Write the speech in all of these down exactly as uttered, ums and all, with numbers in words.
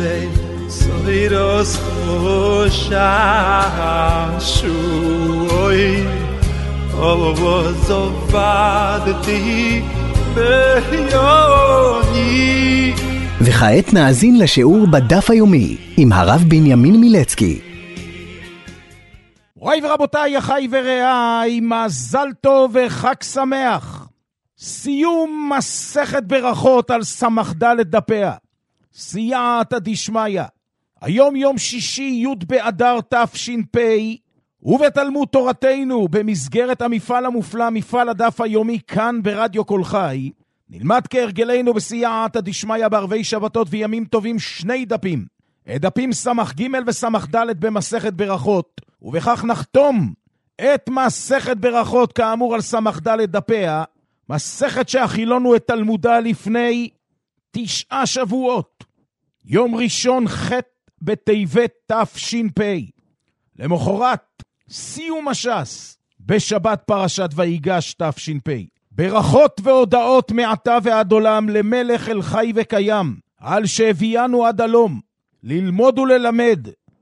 soiros khoshanshoy ovozovadti beyoni. וכעת נאזין לשיעור בדף היומי עם הרב בנימין מילצקי. מוריי ורבותיי, אחיי ורעיי, מזל טוב וחג שמח. סיום מסכת ברכות על סמך ד' דפיה. סייעתא דשמיא. היום יום שישי י' באדר תש"פ, ובתלמוד תורתנו במסגרת המפעל המופלא, מפעל הדף היומי כאן ברדיו קול חי, נלמד כהרגלנו בסייעתא דשמיא בערבי שבתות וימים טובים שני דפים, דפים סמך ג' וסמך ד' במסכת ברכות, ובכך נחתום את מסכת ברכות כאמור על סמך ד' דפיה, מסכת שהחילונו את תלמודה לפני תשעה שבועות, יום ראשון ח' בטבת תש"פ, למחרת סיום הש"ס בשבת פרשת ויגש תש"פ. ברכות והודעות מעתה ועד עולם למלך אל חי וקיים, על שהביאנו עד הלום, ללמוד וללמד,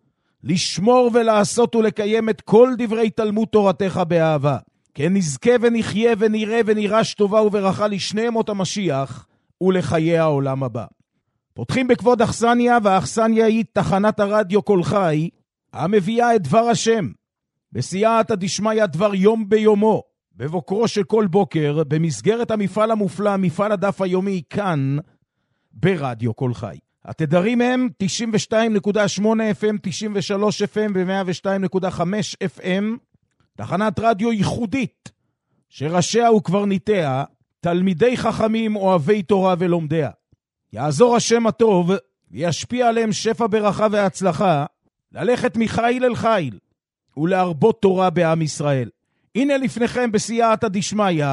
לשמור ולעשות ולקיים את כל דברי תלמוד תורתך באהבה. כן נזכה ונחיה ונראה ונירש טובה וברכה לשני ימות המשיח ולחיי העולם הבא. פותחים בכבוד אכסניה, והאכסניה היא תחנת הרדיו קול חי, המביאה את דבר השם, בסייעתא דשמיא דבר יום ביומו, בבוקרו של כל בוקר, במסגרת המפעל המופלא, מפעל הדף היומי כאן, ברדיו קול חי. התדרים הם תשעים ושתיים נקודה שמונה אף אם, תשעים ושלוש אף אם ו-מאה ושתיים נקודה חמש אף אם, תחנת רדיו ייחודית, שראשיה וקברניטיה, תלמידי חכמים אוהבי תורה ולומדיה. יעזור השם הטוב, וישפיע עליהם שפע ברכה והצלחה, ללכת מחיל אל חיל, ולהרבות תורה בעם ישראל. הנה לפניכם בסייעתא דשמיא,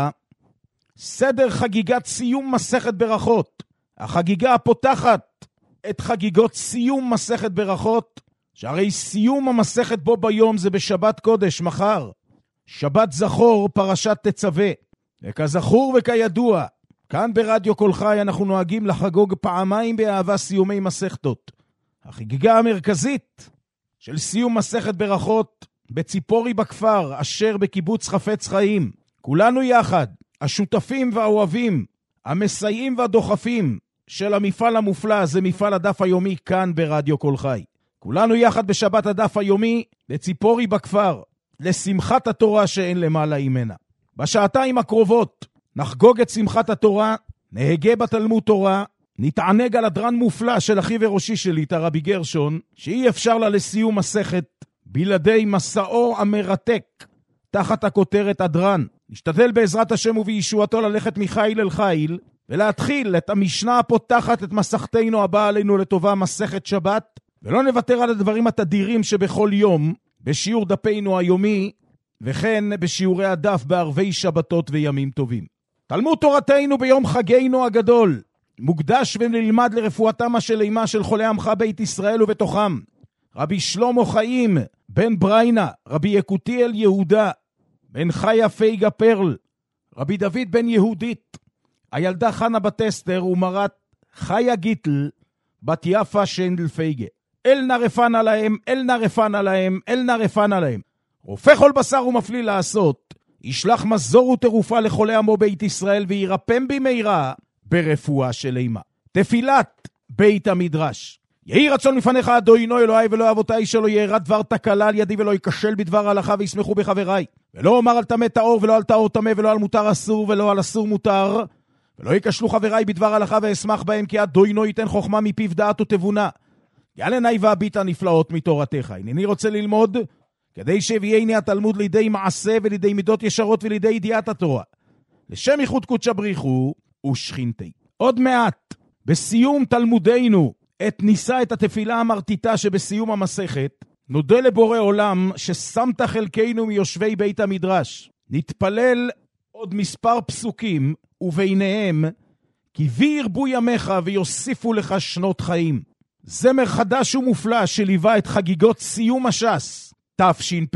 סדר חגיגת סיום מסכת ברכות. החגיגה הפותחת את חגיגות סיום מסכת ברכות, שהרי סיום המסכת בו ביום זה בשבת קודש, מחר. שבת זכור פרשת תצווה. וכזכור וכידוע, כאן ברדיו קול חי אנחנו נוהגים לחגוג פעמיים באהבה סיומי מסכתות. החגיגה המרכזית של סיום מסכת ברכות בציפורי בכפר, אשר בקיבוץ חפץ חיים. כולנו יחד, השותפים והאוהבים, המסייעים והדוחפים של המפעל המופלא, זה מפעל הדף היומי כאן ברדיו קול חי. כולנו יחד בשבת הדף היומי לציפורי בכפר, לשמחת התורה שאין למעלה ממנה. בשעתיים הקרובות נחגוג את שמחת התורה, נהגה בתלמוד תורה, נתענג על הדרן מופלא של אחי וראשי שלי, את הרבי גרשון, שאי אפשר לה לסיום מסכת בלעדי מסעו המרתק תחת הכותרת הדרן. נשתדל בעזרת השם ובישועתו ללכת מחיל אל חיל, ולהתחיל את המשנה הפותחת את מסכתנו הבאה עלינו לטובה, מסכת שבת, ולא נוותר על הדברים התדירים שבכל יום, בשיעור דפינו היומי, וכן בשיעורי הדף בערבי שבתות וימים טובים. תלמוד תורתנו ביום חגינו הגדול, מוקדש ונלמד לרפואתם השלימה של חולי עמך בית ישראל ובתוכם. רבי שלמה חיים, בן בריינה, רבי יקותיאל יהודה, בן חיה פייגה פרל, רבי דוד בן יהודית, הילדה חנה בת אסתר ומרת חיה גיטל, בת יפה שנדל פייגה. אל נרפן עליהם, אל נרפן עליהם, אל נרפן עליהם. רופא כל בשר ומפליא לעשות, ישלח מזור ותרופה לחולי עמו בית ישראל, וירפם במהרה ברפואה שלימה. תפילת בית המדרש. יהי רצון לפניך אדוני אלוהי ולא אבותיי, שלא ירא דבר תקלה על ידי ולא ייכשל בדבר הלכה וישמחו בחבריי. ולא אומר על טמא טהור ולא על טהור טמא, ולא על מותר אסור ולא על אסור מותר, ולא ייכשלו חבריי בדבר הלכה ואשמח בהם, כי אדוני ייתן חוכמה מפיו דעת ותבונה. יעלן עי והביטה נפלאות מתורתך. הנני רוצה ללמוד כדי שהביאני התלמוד לידי מעשה ולידי מידות ישרות ולידי ידיעת התורה, לשם ייחוד קודשא בריחו ושכינתי. עוד מעט בסיום תלמודנו את ניסה את התפילה המרטיטה שבסיום המסכת, נודה לבורא עולם ששמת חלקנו מיושבי בית המדרש. נתפלל עוד מספר פסוקים, וביניהם כי בי ירבו ימיך ויוסיפו לך שנות חיים. זמר חדש ומופלא שליווה את חגיגות סיום הש"ס תש"פ.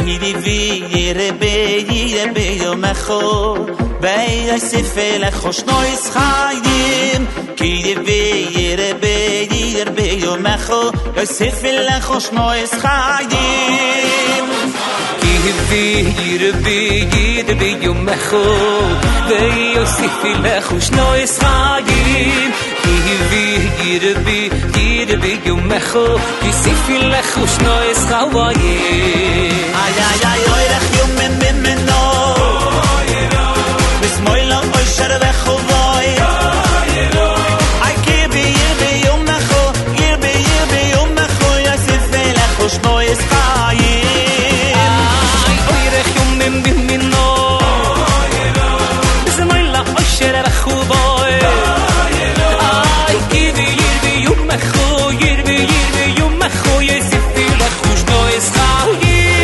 Kidi vi yirbe yirbe yomecho Ve'yasifel lechosh nois chayim Kidi vi yirbe yirbe yomecho Ve'yasifel lechosh nois chayim Kidi vi yirbe yirbe yomecho Ve'yasifel lechosh nois chayim Kidi vi yirbe yirbe yomecho Ve'yasifel lechosh nois chayim Ay ay ay oy rech yom men men men no Bis moila oy shere vechovoy Ay kibi yirbe yom mecho Yirbe yirbe yom mecho Yasife lecho shnois chayim Ay oy rech yom men men men no Bis moila oy shere vechovoy Ay kibi yirbe yom mecho Yirbe yirbe yom mecho Yasife lecho shnois chayim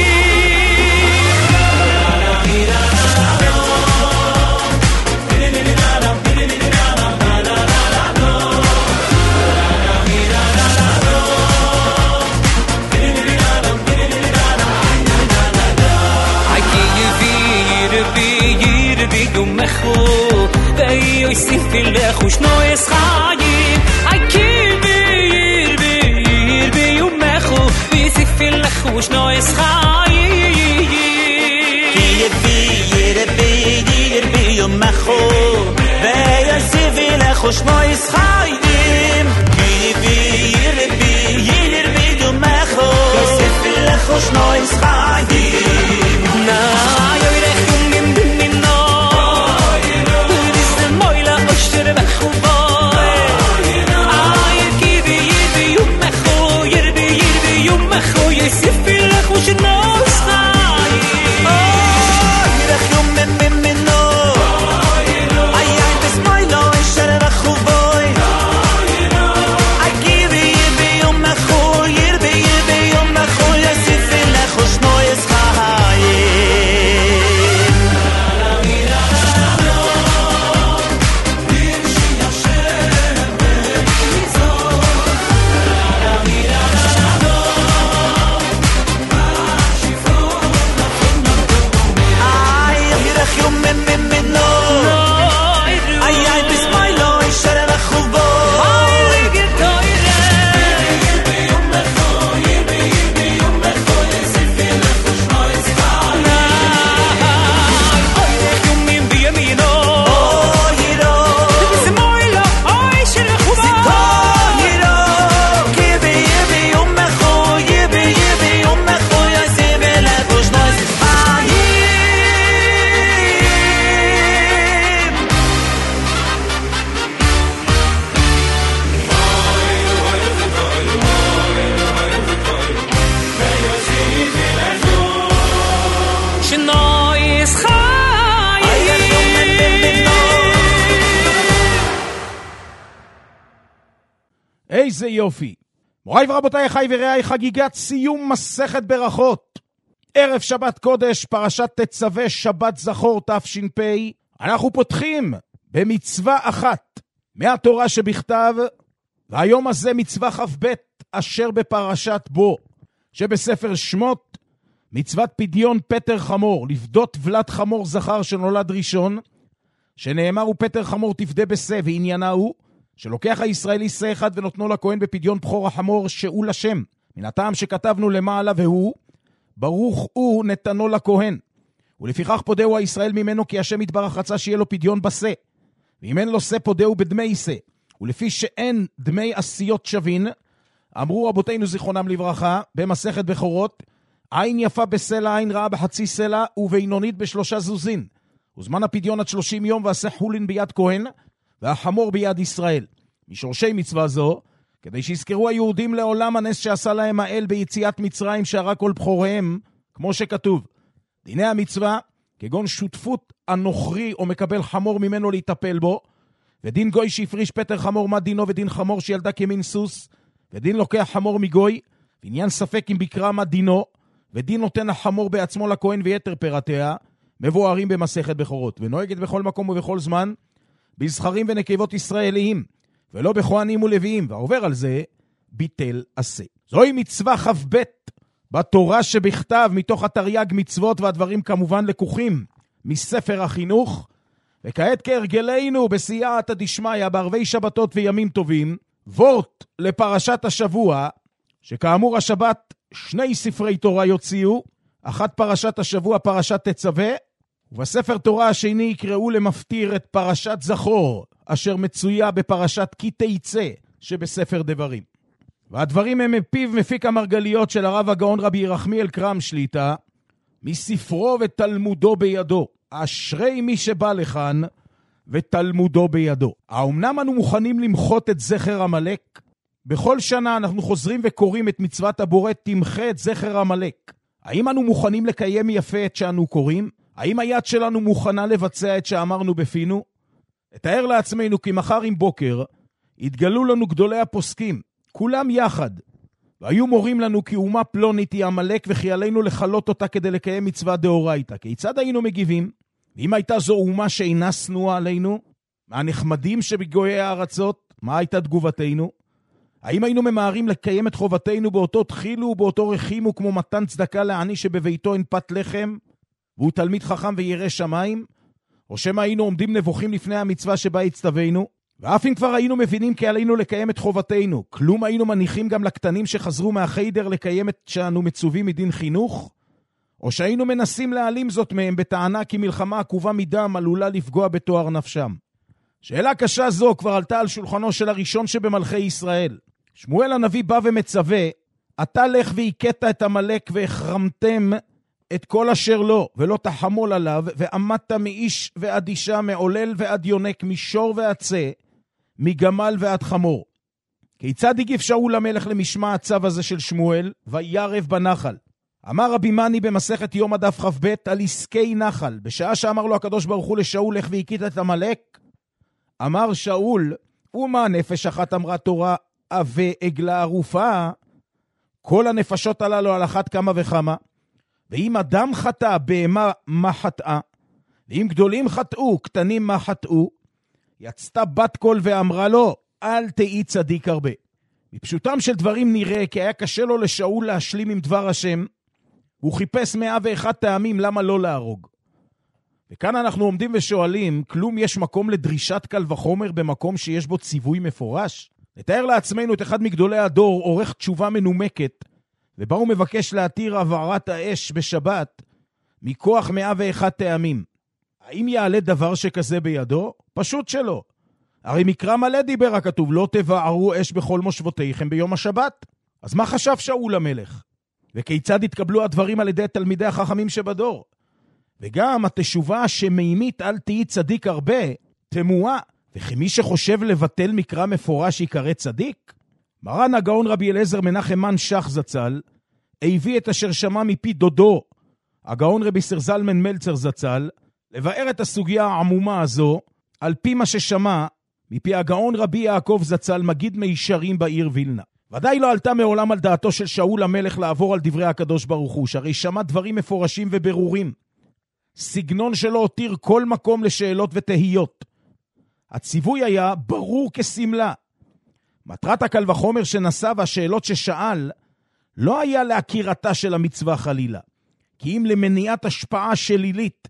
Yosif lechush noes chayim I kibi yirbi yirbi yumechu Yosif lechush noes chayim Kibi yirbi yirbi yumechu Yosif lechush noes chayim Kibi yirbi yirbi yumechu Yosif lechush noes chayim Na yorech yumim bimim no איזה יופי. מוריי ורבותיי, אחיי ורעיי, חגיגת סיום מסכת ברכות. ערב שבת קודש, פרשת תצווה, שבת זכור תש"פ. אנחנו פותחים במצווה אחת מהתורה שבכתב, והיום הזה מצווה כ"ב אשר בפרשת בו, שבספר שמות, מצוות פדיון פטר חמור, לפדות ולד חמור זכר שנולד ראשון, שנאמר הוא פטר חמור תפדה בשה, ועניינה הוא שלוקח הישראלי שה אחד ונותנו לכהן בפדיון בחור החמור שאול השם, מן הטעם שכתבנו למעלה, והוא ברוך הוא נתנו לכהן, ולפיכך פודהו הישראל ממנו, כי השם יתברך רצה שיהיה לו פדיון בשה, ואם אין לו שה פודהו בדמי שה, ולפי שאין דמי עשיות שווין, אמרו רבותינו זיכרונם לברכה במסכת בכורות, עין יפה בסלע, עין רעה בחצי סלע, ובינונית בשלושה זוזין, וזמן הפדיון עד שלושים יום, ועשה חולין ביד כהן והחמור ביד ישראל. משורשי מצווה זו, כדי שיזכרו היהודים לעולם הנס שעשה להם האל ביציאת מצרים, שהרג כל בחוריהם, כמו שכתוב. דיני המצווה, כגון שותפות הנוכרי או מקבל חמור ממנו להיטפל בו, ודין גוי שהפריש פטר חמור מה דינו, ודין חמור שילדה כמין סוס, ודין לוקח חמור מגוי, ועניין ספק אם בקרה מה דינו, ודין נותן החמור בעצמו לכהן ויתר פרטיה, מבוארים במסכת בכורות, ונוהגת בכל מקום ובכל זמן, בזכרים ונקבות ישראליים, ולא בכהנים ולוויים, ועובר על זה ביטל עשה. זוהי מצווה כ"ב בתורה שבכתב, מתוך התרי"ג מצוות, והדברים כמובן לקוחים מספר החינוך. וכעת כהרגלנו בסייעתא דשמיא בערבי שבתות וימים טובים, וורט לפרשת השבוע, שכאמור השבת שני ספרי תורה יוציאו, אחת פרשת השבוע פרשת תצווה, ובספר תורה השני יקראו למפטיר את פרשת זכור, אשר מצויה בפרשת כי תצא שבספר דברים. והדברים הם מפיו מפיק המרגליות של הרב הגאון רבי ירחמיאל קרם שליטה, מספרו ותלמודו בידו. אשרי מי שבא לכאן ותלמודו בידו. האמנם אנו מוכנים למחות את זכר עמלק? בכל שנה אנחנו חוזרים וקוראים את מצוות הבורא תמחה את זכר עמלק. האם אנו מוכנים לקיים יפה את שאנו קוראים? האם היד שלנו מוכנה לבצע את שאמרנו בפינו? נתאר לעצמנו כי מחר עם בוקר התגלו לנו גדולי הפוסקים, כולם יחד, והיו מורים לנו כי אומה פלונית היא עמלק וכי עלינו לחלות אותה כדי לקיים מצווה דאורייתא. כיצד היינו מגיבים? ואם הייתה זו אומה שאינה שנואה עלינו, מהנחמדים שבגויי הארצות, מה הייתה תגובתנו? האם היינו ממהרים לקיים את חובתנו באותו תחילו ובאותו רחימו כמו מתן צדקה לעני שבביתו אין פת לחם, והוא תלמיד חכם וירא שמיים? או שמה היינו עומדים נבוכים לפני המצווה שבה הצטווינו? ואף אם כבר היינו מבינים כי עלינו לקיים את חובתנו, כלום היינו מניחים גם לקטנים שחזרו מהחיידר לקיים את שאנו מצווים מדין חינוך? או שהיינו מנסים להעלים זאת מהם בטענה כי מלחמה עקובה מדם עלולה לפגוע בתואר נפשם? שאלה קשה זו כבר עלתה על שולחנו של הראשון שבמלכי ישראל. שמואל הנביא בא ומצווה, אתה לך והכית את עמלק והחרמתם את כל אשר לו, ולא תחמול עליו, ועמדת מאיש ועד אישה, מעולל ועד יונק, משור ועד צא, מגמל ועד חמור. כיצד הגיב שאול המלך למשמע הצו הזה של שמואל? וירב בנחל. אמר רבי מני במסכת יום הדף כ"ב על עסקי נחל, בשעה שאמר לו הקדוש ברוך הוא לשאול לך והכית את עמלק, אמר שאול, ומה נפש אחת אמרה תורה, אבה עגלה ערופה, כל הנפשות הללו על אחת כמה וכמה, ואם אדם חטא בהמה מה חטאה, ואם גדולים חטאו, קטנים מה חטאו, יצתה בת קול ואמרה לו, אל תהי צדיק הרבה. מפשוטם של דברים נראה כי היה קשה לו לשאול להשלים עם דבר השם, הוא חיפש מאה ואחד טעמים למה לא להרוג. וכאן אנחנו עומדים ושואלים, כלום יש מקום לדרישת קל וחומר במקום שיש בו ציווי מפורש? נתאר לעצמנו את אחד מגדולי הדור, עורך תשובה מנומקת, ובה הוא מבקש להתיר הבערת האש בשבת, מכוח מאה ואחד טעמים. האם יעלה דבר שכזה בידו? פשוט שלא. הרי מקרא מלא דיבר הכתוב, לא תבערו אש בכל מושבותיכם ביום השבת. אז מה חשב שאול המלך? וכיצד התקבלו הדברים על ידי תלמידי החכמים שבדור? וגם התשובה שמימית אל תהי צדיק הרבה, תמוהה, וכי מי שחושב לבטל מקרא מפורש יקרא צדיק? מרן הגאון רבי אליעזר מנחם מן שח זצ"ל, הביא את אשר שמע מפי דודו, הגאון רבי סר זלמן מלצר זצ"ל, לבאר את הסוגיה העמומה הזו, על פי מה ששמע מפי הגאון רבי יעקב זצ"ל מגיד מישרים בעיר וילנה. ודאי לא עלתה מעולם על דעתו של שאול המלך לעבור על דברי הקדוש ברוך הוא, שהרי שמע דברים מפורשים וברורים. סגנון שלו הותיר כל מקום לשאלות ותהיות. הציווי היה ברור כסמלה. מטרת הקל וחומר שנשא והשאלות ששאל לא היה להכירתה של המצווה חלילה, כי אם למניעת השפעה שלילית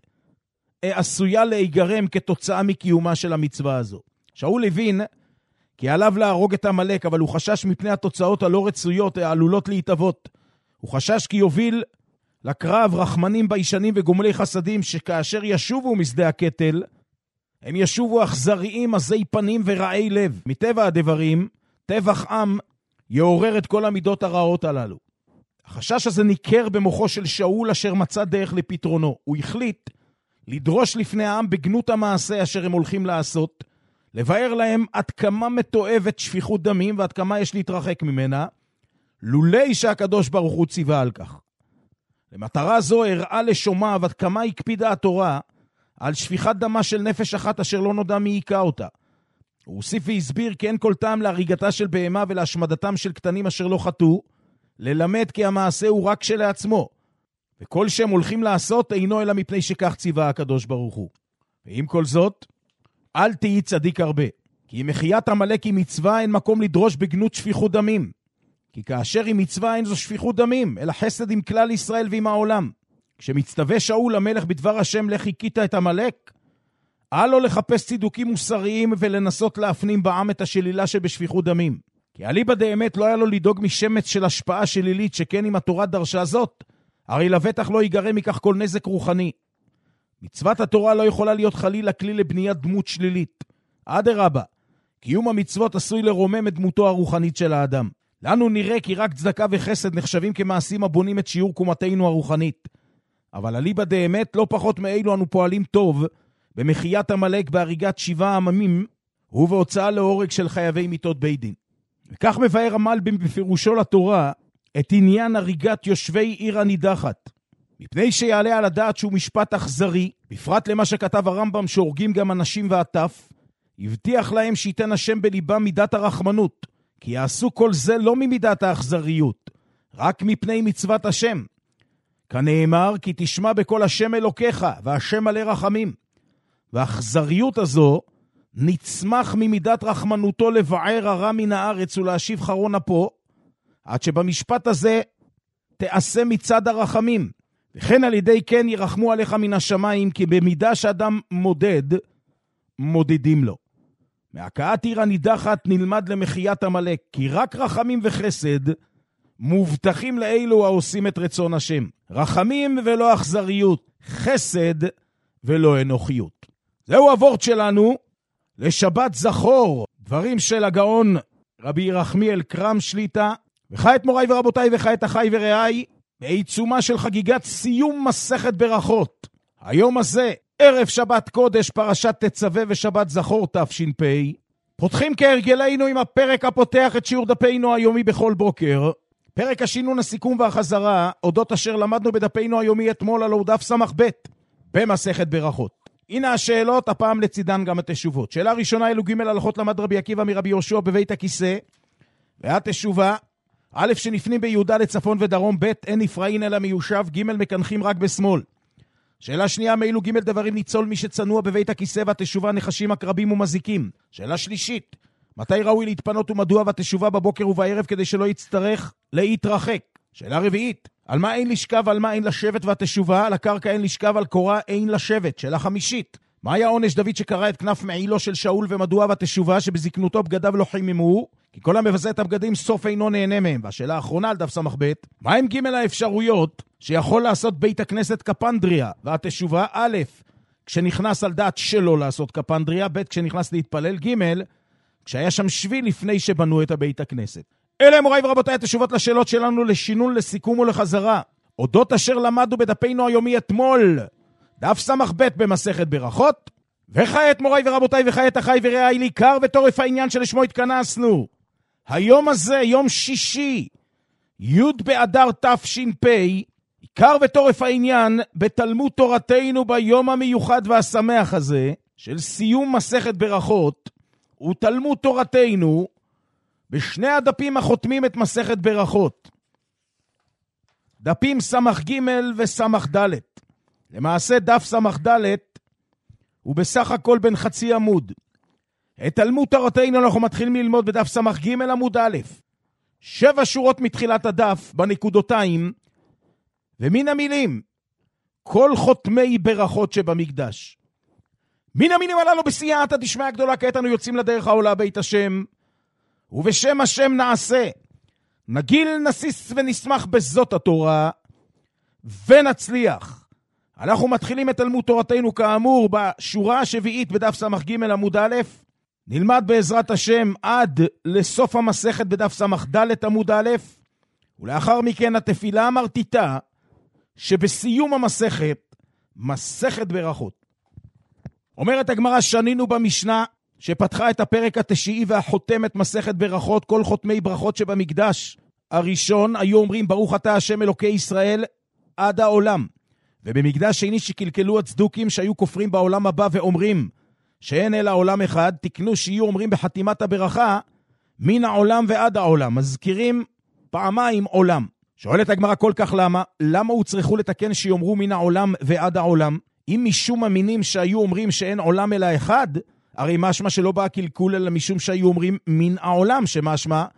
עשויה להיגרם כתוצאה מקיומה של המצווה הזו. שאול הבין כי עליו להרוג את עמלק, אבל הוא חשש מפני התוצאות הלא רצויות העלולות להתאבות. הוא חשש כי יוביל לקרב רחמנים בישנים וגומלי חסדים, שכאשר ישובו משדה הקטל, הם ישובו אכזריים, עזי פנים ורעי לב. מטבע הדברים, טבח עם יעורר את כל המידות הרעות הללו. החשש הזה ניכר במוחו של שאול אשר מצא דרך לפתרונו. הוא החליט לדרוש לפני העם בגנות המעשה אשר הם הולכים לעשות, לבאר להם עד כמה מתועבת שפיכות דמים ועד כמה יש להתרחק ממנה, לולי שהקדוש ברוך הוא ציווה על כך. למטרה זו הראה לשומעיו עד כמה הקפידה התורה על שפיכת דמה של נפש אחת אשר לא נודע מי היכה אותה. הוא הוסיף והסביר כי אין כל טעם להריגתה של בהמה ולהשמדתם של קטנים אשר לא חטאו, ללמד כי המעשה הוא רק שלעצמו, וכל שהם הולכים לעשות אינו אלא מפני שכך ציווה הקדוש ברוך הוא. ועם כל זאת, אל תהי צדיק הרבה, כי אם מחיית עמלק היא מצווה, אין מקום לדרוש בגנות שפיכות דמים. כי כאשר היא מצווה אין זו שפיכות דמים, אלא חסד עם כלל ישראל ועם העולם. כשמצטווה שאול המלך בדבר השם לך הכית את עמלק, אל לו לחפש צידוקים מוסריים ולנסות להפנים בעם את השלילה שבשפיכות דמים. כי אליבא דאמת לא היה לו לדאוג משמץ של השפעה שלילית, שכן אם התורה דרשה זאת, הרי לבטח לא ייגרם מכך כל נזק רוחני. מצוות התורה לא יכולה להיות חלילה כלי לבניית דמות שלילית. אדרבה, קיום המצוות עשוי לרומם את דמותו הרוחנית של האדם. לנו נראה כי רק צדקה וחסד נחשבים כמעשים הבונים את שיעור קומתנו הרוחנית. אבל אליבא דאמת לא פחות מאלו אנו פועלים טוב במחיית עמלק בהריגת שבעה עממים ובהוצאה להורג של חייבי מיתות בית דין. וכך מבאר המלבים בפירושו לתורה את עניין הריגת יושבי עיר הנידחת. מפני שיעלה על הדעת שהוא משפט אכזרי, בפרט למה שכתב הרמב"ם שהורגים גם אנשים ועטף, הבטיח להם שייתן השם בליבם מידת הרחמנות, כי יעשו כל זה לא ממידת האכזריות, רק מפני מצוות השם. כנאמר, כי תשמע בכל השם אלוקיך, והשם מלא רחמים. והאכזריות הזו נצמח ממידת רחמנותו לבער הרע מן הארץ ולהשיב חרון אפו, עד שבמשפט הזה תעשה מצד הרחמים. וכן על ידי כן ירחמו עליך מן השמיים, כי במידה שאדם מודד, מודדים לו. מהכאת עיר הנידחת נלמד למחיית עמלק, כי רק רחמים וחסד מובטחים לאלו העושים את רצון השם. רחמים ולא אכזריות, חסד ולא אנוכיות. זהו הוורט שלנו לשבת זכור, דברים של הגאון רבי ירחמיאל קרם שליטה. וכעת מוריי ורבותיי וכעת אחי ורעיי, בעיצומה של חגיגת סיום מסכת ברכות. היום הזה, ערב שבת קודש, פרשת תצווה ושבת זכור תש"פ, פותחים כהרגלנו עם הפרק הפותח את שיעור דפינו היומי בכל בוקר, פרק השינון, הסיכום והחזרה, אודות אשר למדנו בדפינו היומי אתמול, הלוא דף סמך ב' במסכת ברכות. הנה השאלות, הפעם לצידן גם התשובות. שאלה ראשונה, אלו ג' הלכות למד רבי עקיבא מרבי יהושע בבית הכיסא, והתשובה, א' שנפנים ביהודה לצפון ודרום, ב' אין נפרעין אלא מיושב, ג' מקנחים רק בשמאל. שאלה שנייה, מאילו ג' דברים ניצול מי שצנוע בבית הכיסא, והתשובה נחשים עקרבים ומזיקים. שאלה שלישית, מתי ראוי להתפנות ומדוע, והתשובה בבוקר ובערב כדי שלא יצטרך להתרחק. שאלה רביעית, על מה אין לשכב, על מה אין לשבת, והתשובה על הקרקע אין לשכב, על קורה אין לשבת. שאלה חמישית, מה היה עונש דוד שקרא את כנף מעילו של שאול ומדוע, והתשובה שבזקנותו בגדיו לא חיממו, כי כל המבזה את הבגדים סוף אינו נהנה מהם. והשאלה האחרונה על דף סמך ב', מה הם ג' האפשרויות שיכול לעשות בית הכנסת קפנדריה? והתשובה א', כשנכנס על דעת שלא לעשות קפנדריה, ב' כשנכנס להתפלל, ג' כשהיה שם שביל לפני שבנו את הבית הכנסת. אלה מוריי ורבותיי התשובות לשאלות שלנו לשינון, לסיכום ולחזרה. אודות אשר למדנו בדפינו היומי אתמול, דף סמך ב' במסכת ברכות. וכעת מוריי ורבותיי וכעת אחי ורעיי, לעיקר ותורף העניין שלשמו התכנסנו. היום הזה, יום שישי, י' באדר תש"פ, עיקר ותורף העניין בתלמוד תורתנו ביום המיוחד והשמח הזה, של סיום מסכת ברכות, הוא תלמוד תורתנו בשני הדפים החותמים את מסכת ברכות. דפים סמך ג' וסמך ד'. למעשה דף סמך ד' הוא בסך הכל בין חצי עמוד. את תלמוד תורתנו אנחנו מתחילים ללמוד בדף סמך ג' עמוד א', שבע שורות מתחילת הדף בנקודותיים, ומן המילים כל חותמי ברכות שבמקדש. מן המילים הללו בסייעתא דשמיא הגדולה, כעת אנו יוצאים לדרך העולה בית השם, ובשם השם נעשה, נגיל נסיס ונשמח בזאת התורה, ונצליח. אנחנו מתחילים את תלמוד תורתנו כאמור בשורה השביעית בדף סמך ג' עמוד א', נלמד בעזרת השם עד לסוף המסכת בדף סמך ד' עמוד א', ולאחר מכן התפילה המרטיטה שבסיום המסכת, מסכת ברכות. אומרת הגמרא, שנינו במשנה שפתחה את הפרק התשיעי והחותמת מסכת ברכות, כל חותמי ברכות שבמקדש הראשון היו אומרים ברוך אתה השם אלוקי ישראל עד העולם. ובמקדש שני שקלקלו הצדוקים שהיו כופרים בעולם הבא ואומרים שאין אלא עולם אחד, תקנו שיהיו אומרים בחתימת הברכה מן העולם ועד העולם, מזכירים פעמיים עולם. שואלת הגמרא כל כך למה? למה הוא צריכו לתקן שיאמרו מן העולם ועד העולם? אם משום המינים שהיו אומרים שאין עולם אלא אחד, הרי משמע שלא בא קלקול אלא משום שהיו אומרים מן העולם, שמשמע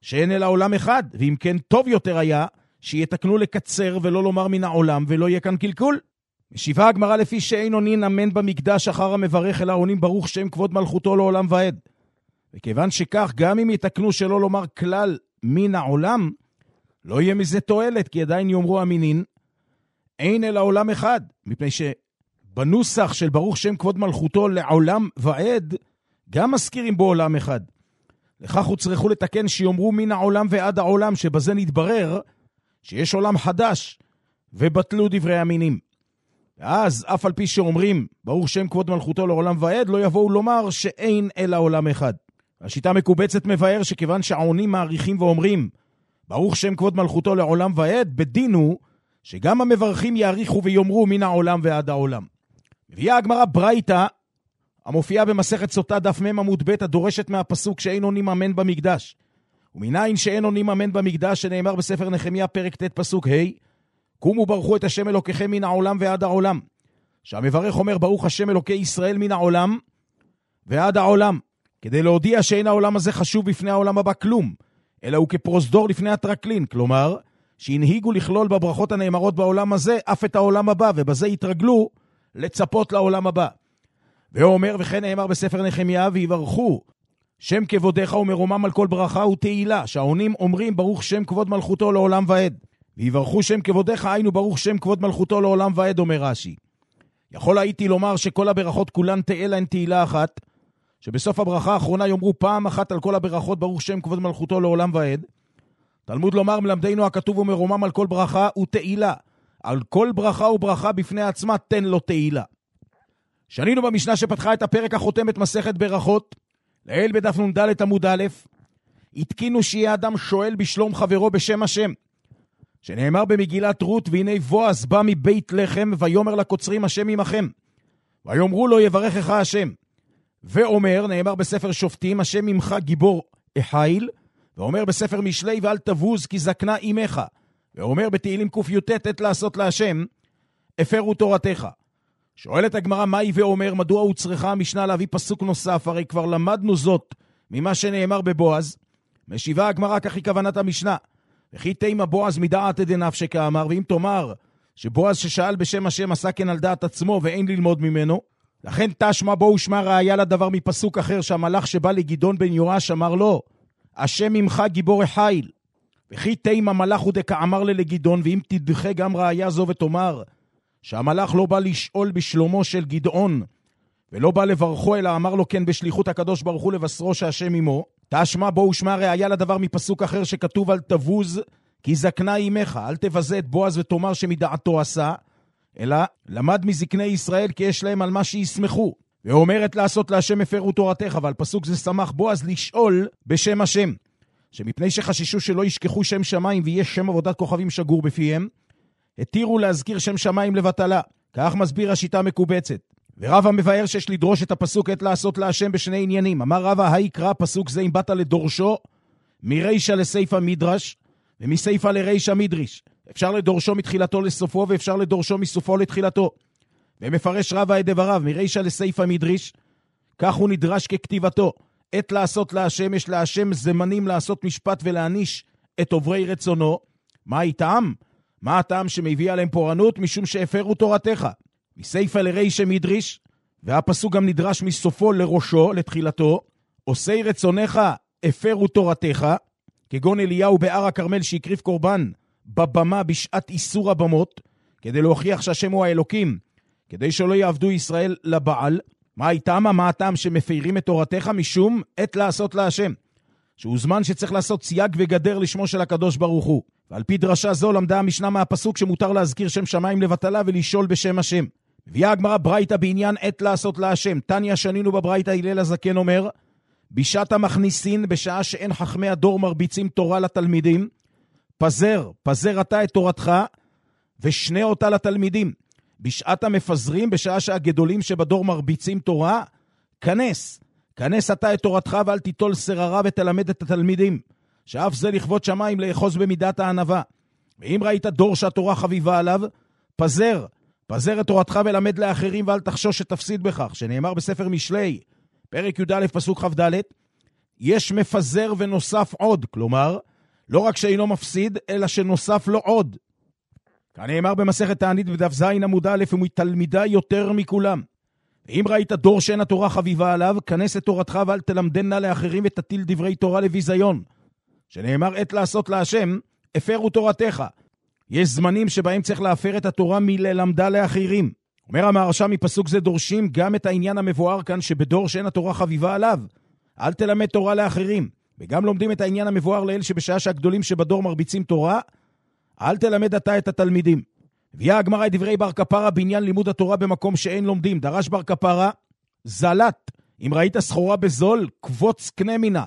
שאין אלא עולם אחד, ואם כן טוב יותר היה שיתקנו לקצר ולא לומר מן העולם, ולא יהיה כאן קלקול. משיבה הגמרא לפי שאין עונין אמן במקדש אחר המברך אלא עונים ברוך שם כבוד מלכותו לעולם ועד. וכיוון שכך, גם אם יתקנו שלא לומר כלל מן העולם, לא יהיה מזה תועלת, כי עדיין יאמרו המינין, אין אלא עולם אחד, מפני שבנוסח של ברוך שם כבוד מלכותו לעולם ועד, גם מזכירים בו עולם אחד. לכך הוא צריכו לתקן שיאמרו מן העולם ועד העולם, שבזה נתברר שיש עולם חדש, ובטלו דברי המינים. ואז אף על פי שאומרים ברוך שם כבוד מלכותו לעולם ועד, לא יבואו לומר שאין אלא עולם אחד. השיטה מקובצת מבאר שכיוון שהעונים מעריכים ואומרים ברוך שם כבוד מלכותו לעולם ועד, בדין הוא שגם המברכים יעריכו ויאמרו מן העולם ועד העולם. מביאה הגמרא ברייתא המופיעה במסכת סוטה דף מ' עמוד ב' הדורשת מהפסוק שאין עונים אמן במקדש. ומנין שאין עונים אמן במקדש שנאמר בספר נחמיה פרק ט' פסוק ה' קומו ברכו את השם אלוקיכם מן העולם ועד העולם. שהמברך אומר ברוך השם אלוקי ישראל מן העולם ועד העולם, כדי להודיע שאין העולם הזה חשוב בפני העולם הבא כלום, אלא הוא כפרוזדור לפני הטרקלין, כלומר שהנהיגו לכלול בברכות הנאמרות בעולם הזה אף את העולם הבא, ובזה יתרגלו לצפות לעולם הבא. והוא אומר, וכן נאמר בספר נחמיה, ויברכו שם כבודך ומרומם על כל ברכה ותהילה, שהעונים אומרים ברוך שם כבוד מלכותו לעולם ועד. ויברכו שם כבודך, היינו ברוך שם כבוד מלכותו לעולם ועד, אומר רש"י. יכול הייתי לומר שכל הברכות כולן תהילה הן תהילה אחת, שבסוף הברכה האחרונה יאמרו פעם אחת על כל הברכות ברוך שם כבוד מלכותו לעולם ועד. תלמוד לומר מלמדנו הכתוב ומרומם על כל ברכה ותהילה. על כל ברכה וברכה בפני עצמה תן לו תהילה. שנינו במשנה שפתחה את הפרק החותמת מסכת ברכות, לעיל בדף נ"ד עמוד א', התקינו שיהיה אדם שואל בשלום חברו בשם השם, שנאמר במגילת רות, והנה בועז בא מבית לחם, ויאמר לקוצרים השם עמכם, ויאמרו לו יברכך השם. ואומר, נאמר בספר שופטים, השם עמך גיבור החיל, ואומר בספר משלי, ואל תבוז כי זקנה עמך, ואומר בתהילים ק"י"ט, עת לעשות להשם, הפרו תורתך. שואלת הגמרא, מהי ואומר, מדוע הוא צריכה המשנה להביא פסוק נוסף? הרי כבר למדנו זאת ממה שנאמר בבועז. משיבה הגמרא, כך היא כוונת המשנה. וכי תימה בועז מדעת דנפשי כאמר, ואם תאמר שבועז ששאל בשם השם עשה כן על דעת עצמו ואין ללמוד ממנו, לכן תשמע בו ושמע ראיה לדבר מפסוק אחר, שהמלאך שבא לגדעון בן יואש אמר לו, השם ממך גיבור החיל. וכי תימה מלאך הוא דכאמר לגדעון, ואם תדחה גם ראיה זו ותאמר שהמלאך לא בא לשאול בשלומו של גדעון, ולא בא לברכו, אלא אמר לו כן בשליחות הקדוש ברוך הוא לבשרו שהשם עמו, תשמע בו ושמע ראיה לדבר מפסוק אחר שכתוב אל תבוז כי זקנה עמך, אל תבזה את בועז ותאמר שמדעתו עשה, אלא למד מזקני ישראל כי יש להם על מה שישמחו. ואומרת לעשות להשם הפרו תורתך, אבל פסוק זה שמח בועז לשאול בשם השם, שמפני שחששו שלא ישכחו שם שמיים ויהיה שם עבודת כוכבים שגור בפיהם, התירו להזכיר שם שמיים לבטלה. כך מסביר השיטה מקובצת. ורבא מבאר שיש לדרוש את הפסוק עת לעשות להשם בשני עניינים. אמר רבא, היקרא פסוק זה אם באת לדורשו מרישא לסייפא מדרש ומסייפא לרישא מדריש. אפשר לדורשו מתחילתו לסופו ואפשר לדורשו מסופו לתחילתו. ומפרש רבא את דבריו מרישא לסייפא מדריש, כך הוא נדרש ככתיבתו. עת לעשות להשם, יש להשם זמנים לעשות משפט ולהניש את עוברי רצונו. מה איתם? מה הטעם שמביא עליהם פורענות? משום שהפרו תורתך. מסייפא לרישא מדריש, והפסוק גם נדרש מסופו לראשו, לתחילתו, עושי רצונך הפרו תורתך, כגון אליהו בהר הכרמל שהקריב קורבן בבמה בשעת איסור הבמות, כדי להוכיח שהשם הוא האלוקים, כדי שלא יעבדו ישראל לבעל. מה איתם? מה הטעם שמפרים את תורתך? משום עת לעשות להשם, שהוא זמן שצריך לעשות סייג וגדר לשמו של הקדוש ברוך הוא. ועל פי דרשה זו למדה המשנה מהפסוק שמותר להזכיר שם שמיים לבטלה ולשאול בשם השם. מביאה הגמרא ברייתא בעניין עת לעשות להשם. תניא שנינו בברייתא, הלל הזקן אומר, בשעת המכניסין, בשעה שאין חכמי הדור מרביצים תורה לתלמידים, פזר, פזר אתה את תורתך ושנה אותה לתלמידים. בשעת המפזרים, בשעה שהגדולים שבדור מרביצים תורה, כנס, כנס אתה את תורתך ואל תיטול שררה ותלמד את התלמידים, שאף זה לכבוד שמיים לאחוז במידת הענווה. ואם ראית דור שהתורה חביבה עליו, פזר, פזר את תורתך ולמד לאחרים ואל תחשוש שתפסיד בכך, שנאמר בספר משלי, פרק י"א פסוק כ"ד, יש מפזר ונוסף עוד, כלומר, לא רק שאינו מפסיד, אלא שנוסף לו עוד. כאן נאמר במסכת תענית בדף זין עמוד א', הוא תלמידה יותר מכולם. ואם ראית דור שאין התורה חביבה עליו, כנס את תורתך ואל תלמדנה לאחרים ותטיל דברי תורה לביזיון. שנאמר עת לעשות להשם, הפרו תורתך. יש זמנים שבהם צריך להפר את התורה מללמדה לאחרים. אומר המהרש"ם מפסוק זה דורשים גם את העניין המבואר כאן שבדור שאין התורה חביבה עליו. אל תלמד תורה לאחרים. וגם לומדים את העניין המבואר לאל שבשעה שהגדולים שבדור מרביצים תורה, אל תלמד אתה את התלמידים. הביאה הגמרא את דברי בר כפרה בעניין לימוד התורה במקום שאין לומדים. דרש בר כפרה, זלת, אם ראית סחורה בזול, קבוץ קנה מינה.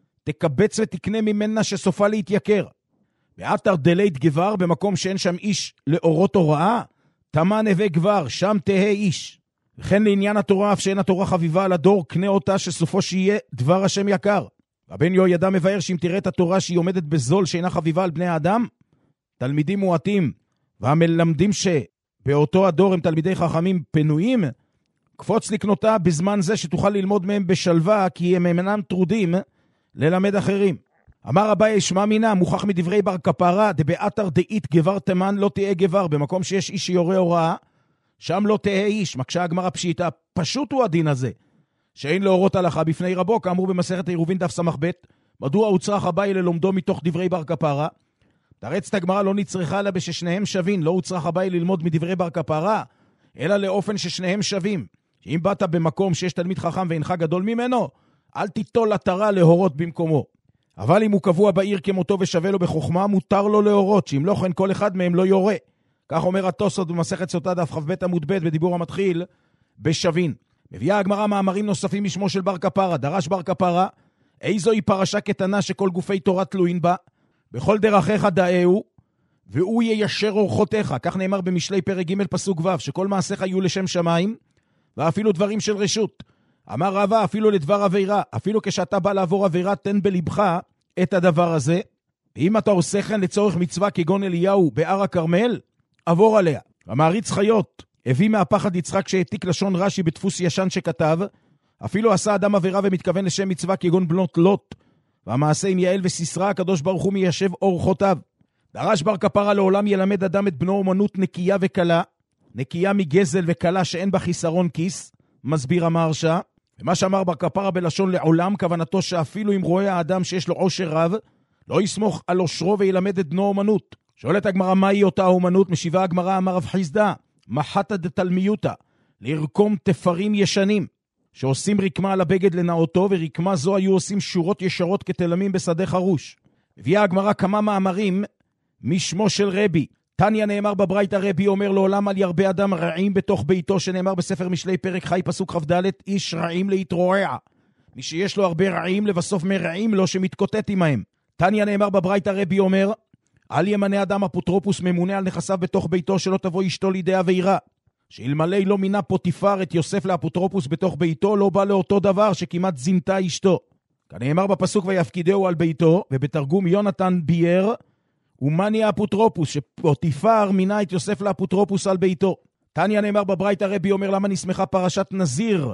תקבץ ותקנה ממנה שסופה להתייקר. ואתר דלית גבר, במקום שאין שם איש לאורות הוראה, תמה נווה גבר, שם תהה איש. וכן לעניין התורה, אף שאין התורה חביבה על הדור, קנה אותה שסופו שיהיה דבר השם יקר. רבן יהוידע מבאר שאם תראה את התורה שהיא עומדת בזול שאינה חביבה על בני האדם, תלמידים מועטים, והמלמדים שבאותו הדור הם תלמידי חכמים פנויים, קפוץ לקנותה בזמן זה שתוכל ללמוד מהם בשלווה, כי הם אינם טרודים ללמד אחרים. אמר אביי ישמע מינה, מוכח מדברי בר כפרה, דבאתר דאית גבר תמן לא תהיה גבר, במקום שיש איש שיורה הוראה, שם לא תהיה איש. מקשה הגמרא פשיטה, פשוט הוא הדין הזה, שאין להורות הלכה בפני רבו, כאמור במסכת עירובין דף סמך ב', מדוע הוצרך אביי ללומדו מתוך דברי בר כפרה? תרצת הגמרא לא נצרכה לה בששניהם שווים, לא הוצרך אביי ללמוד מדברי בר כפרה, אלא לאופן ששניהם שווים. שאם באת במקום שיש תלמיד חכם ואינך גדול ממנו, אל תיטול לתרה להורות במקומו. אבל אם הוא קבוע בעיר כמותו ושווה לו בחוכמה, מותר לו להורות, שאם לא כן כל אחד מהם לא יורה. כך אומר התוספות במסכת סוטה דף כ"ב עמוד ב' בדיבור המתחיל בשווין. מביאה הגמרא מאמרים נוספים משמו של בר כפרה. דרש בר כפרה, איזוהי פרשה קטנה שכל גופי תורה תלויים בה, בכל דרכיך דאהו, והוא יישר אורחותיך. כך נאמר במשלי פרק ג' פסוק ו', שכל מעשיך יהיו לשם שמיים, ואפילו דברים של רשות. אמר רבא, אפילו לדבר עבירה, אפילו כשאתה בא לעבור עבירה, תן בלבך את הדבר הזה. ואם אתה עושה כן לצורך מצווה כגון אליהו בהר הכרמל, עבור עליה. המעריץ חיות הביא מהפחד יצחק שהעתיק לשון רש"י בדפוס ישן שכתב, אפילו עשה אדם עבירה ומתכוון לשם מצווה כגון בנות לוט, והמעשה עם יעל וסיסרא, הקדוש ברוך הוא מיישב אורחותיו. דרש בר כפרה, לעולם ילמד אדם את בנו אומנות נקייה וקלה, נקייה מגזל וקלה שאין בה חיסרון כיס, מסביר המהרש"א. ומה שאמר בר כפרה בלשון לעולם, כוונתו שאפילו אם רואה האדם שיש לו עושר רב, לא יסמוך על עושרו וילמד את בנו אומנות. שואלת הגמרא, מהי אותה אומנות? משיבה הגמרא, אמר רב חיסדא, מחתא דתלמיותא, לרקום תפרים ישנים, שעושים רקמה על הבגד לנאותו, ורקמה זו היו עושים שורות ישרות כתלמים בשדה חרוש. הביאה הגמרא כמה מאמרים משמו של רבי. תניא נאמר בברייתא, רבי אומר לעולם על ירבה אדם רעים בתוך ביתו, שנאמר בספר משלי פרק חי פסוק כ"ד, איש רעים להתרועע. מי שיש לו הרבה רעים לבסוף מרעים לו שמתקוטט עמהם. תניא נאמר בברייתא, רבי אומר, אל ימנה אדם אפוטרופוס ממונה על נכסיו בתוך ביתו, שלא תבוא אשתו לידי עבירה. שאלמלא לא מינה פוטיפר את יוסף לאפוטרופוס בתוך ביתו, לא בא לאותו דבר שכמעט זינתה אשתו. כנאמר בפסוק ויפקידהו על ביתו, ובתרגום יונתן בייר, ומני האפוטרופוס, שפוטיפר מינה את יוסף לאפוטרופוס על ביתו. תניא נאמר בברייתא, רבי אומר, למה נסמכה פרשת נזיר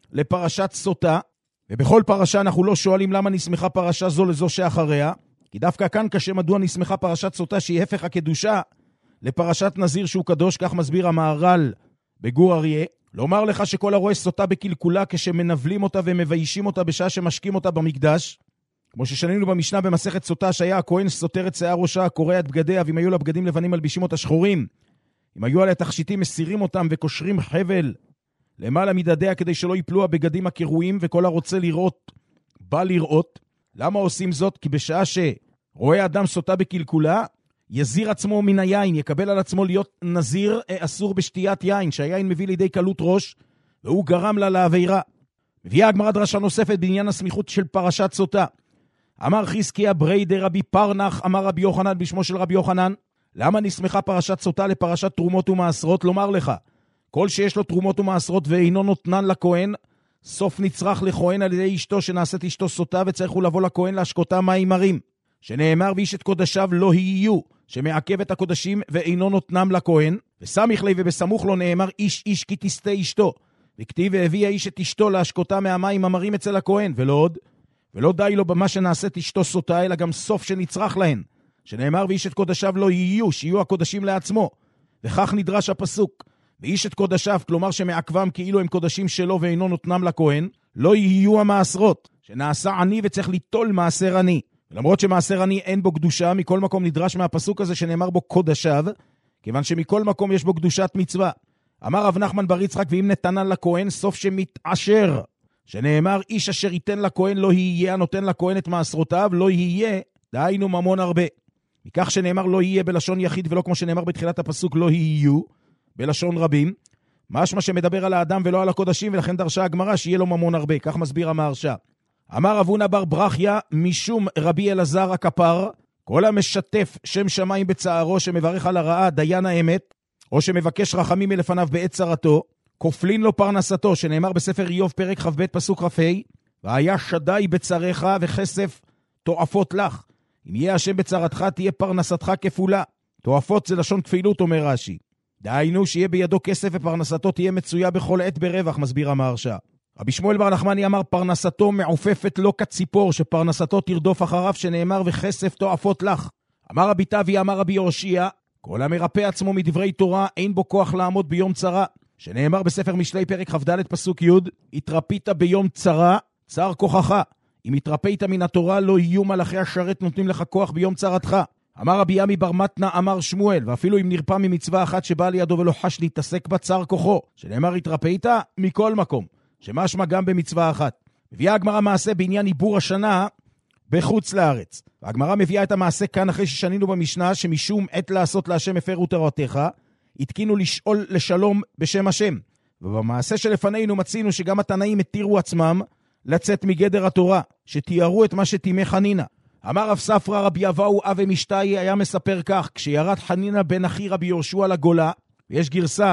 לפרשת סוטה? ובכל פרשה אנחנו לא שואלים למה נסמכה פרשה זו לזו שאחריה, כי דווקא כאן קשה מדוע נסמכה פרשת סוטה שהיא הפך הקדושה לפרשת נזיר שהוא קדוש. כך מסביר המהר"ל בגור אריה. לומר לך שכל הרואה סוטה בקלקולה כשמנבלים אותה ומביישים אותה בשעה שמשקים אותה במקדש, כמו ששנינו במשנה במסכת סוטה, שהיה הכהן סותר את שיער ראשה, קורע את בגדיה, ואם היו לה בגדים לבנים מלבישים אותה שחורים, אם היו עליה תכשיטים מסירים אותם וקושרים חבל למעלה מדדיה כדי שלא ייפלו הבגדים הקרועים, וכל הרוצה לראות בא לראות. למה עושים זאת? כי בשעה שרואה אדם סוטה בקלקולה, יזיר עצמו מן היין, יקבל על עצמו להיות נזיר אסור בשתיית יין, שהיין מביא לידי קלות ראש, והוא גרם לה לעבירה. מביאה הגמרא דרשה נוספת בעניין הסמיכות של פרשת סוטה. אמר חזקיה ברי דרבי פרנח, אמר רבי יוחנן בשמו של רבי יוחנן, למה נסמכה פרשת סוטה לפרשת תרומות ומעשרות? לומר לך, כל שיש לו תרומות ומעשרות ואינו נותנן לכהן, סוף נצרך לכהן על ידי אשתו שנעשית אשתו סוטה, וצריך הוא לבוא לכהן להשקותה מים מרים, שנאמר ואיש את קודשיו לא יהיו, שמעכב את הקודשים ואינו נותנם לכהן. וסמיך לי ובסמוך לו נאמר איש איש כי תסתה אשתו, וכתיב והביא האיש את אשתו להשקותה מהמים המרים אצל הכהן. ולא עוד, ולא די לו במה שנעשית אשתו סוטה, אלא גם סוף שנצרח להן, שנאמר ואיש את קודשיו לא יהיו, שיהיו הקודשים לעצמו. וכך נדרש הפסוק, ואיש את קודשיו, כלומר שמעכבם כאילו הם קודשים שלו ואינו נותנם לכהן, לא יהיו המעשרות, שנעשה עני וצריך ליטול מעשר עני. ולמרות שמעשר עני אין בו קדושה, מכל מקום נדרש מהפסוק הזה שנאמר בו קודשיו, כיוון שמכל מקום יש בו קדושת מצווה. אמר רב נחמן בר יצחק, ואם נתנן לכהן סוף שמתעשר, שנאמר איש אשר ייתן לכהן לא יהיה, הנותן לכהן את מעשרותיו לא יהיה, דהיינו ממון הרבה. מכך שנאמר לא יהיה בלשון יחיד, ולא כמו שנאמר בתחילת הפסוק לא יהיו בלשון רבים, משמע שמדבר על האדם ולא על הקודשים, ולכן דרשה הגמרא שיהיה לו ממון הרבה. כך מסביר המהרש"א. אמר רב הונא בר ברכיה, משום רבי אלעזר הכפר, כל המשתף שם שמיים בצערו, שמברך על הרעה דיין האמת, או שמבקש רחמים מלפניו בעת צרתו, כופלין לו פרנסתו, שנאמר בספר איוב פרק כ"ב פסוק כ"ה, והיה שדי בצריך וכסף תועפות לך. אם יהיה השם בצרתך תהיה פרנסתך כפולה. תועפות זה לשון כפילות, אומר רש"י. דהיינו שיהיה בידו כסף ופרנסתו תהיה מצויה בכל עת ברווח, מסביר המהרש"א. רבי שמואל בר נחמני אמר פרנסתו מעופפת לא כציפור, שפרנסתו תרדוף אחריו, שנאמר וכסף תועפות לך. אמר רבי תבי אמר רבי יושע, כל המרפא עצמו מדברי תורה אין בו כוח לעמוד ביום צרה, שנאמר בספר משלי פרק כ"ד פסוק י', התרפית ביום צרה צר כוחך, אם התרפית מן התורה לא יהיו מלאכי השרת נותנים לך כוח ביום צרתך. אמר רבי ימי בר מתנה אמר שמואל, ואפילו אם נרפא ממצווה אחת שבאה לידו ולא חש להתעסק בה צר כוחו, שנאמר התרפית מכל מקום, שמשמע גם במצווה אחת. מביאה הגמרא מעשה בעניין עיבור השנה בחוץ לארץ. והגמרא מביאה את המעשה כאן אחרי ששנינו במשנה, שמשום עת לעשות להשם הפרו תורתך, התקינו לשאול לשלום בשם השם. ובמעשה שלפנינו מצינו שגם התנאים התירו עצמם לצאת מגדר התורה, שתיארו את מה שתימי חנינה. אמר רב ספרא רבי אבאו אבי משתאי היה מספר כך, כשירד חנינה בן אחי רבי יהושע לגולה, ויש גרסה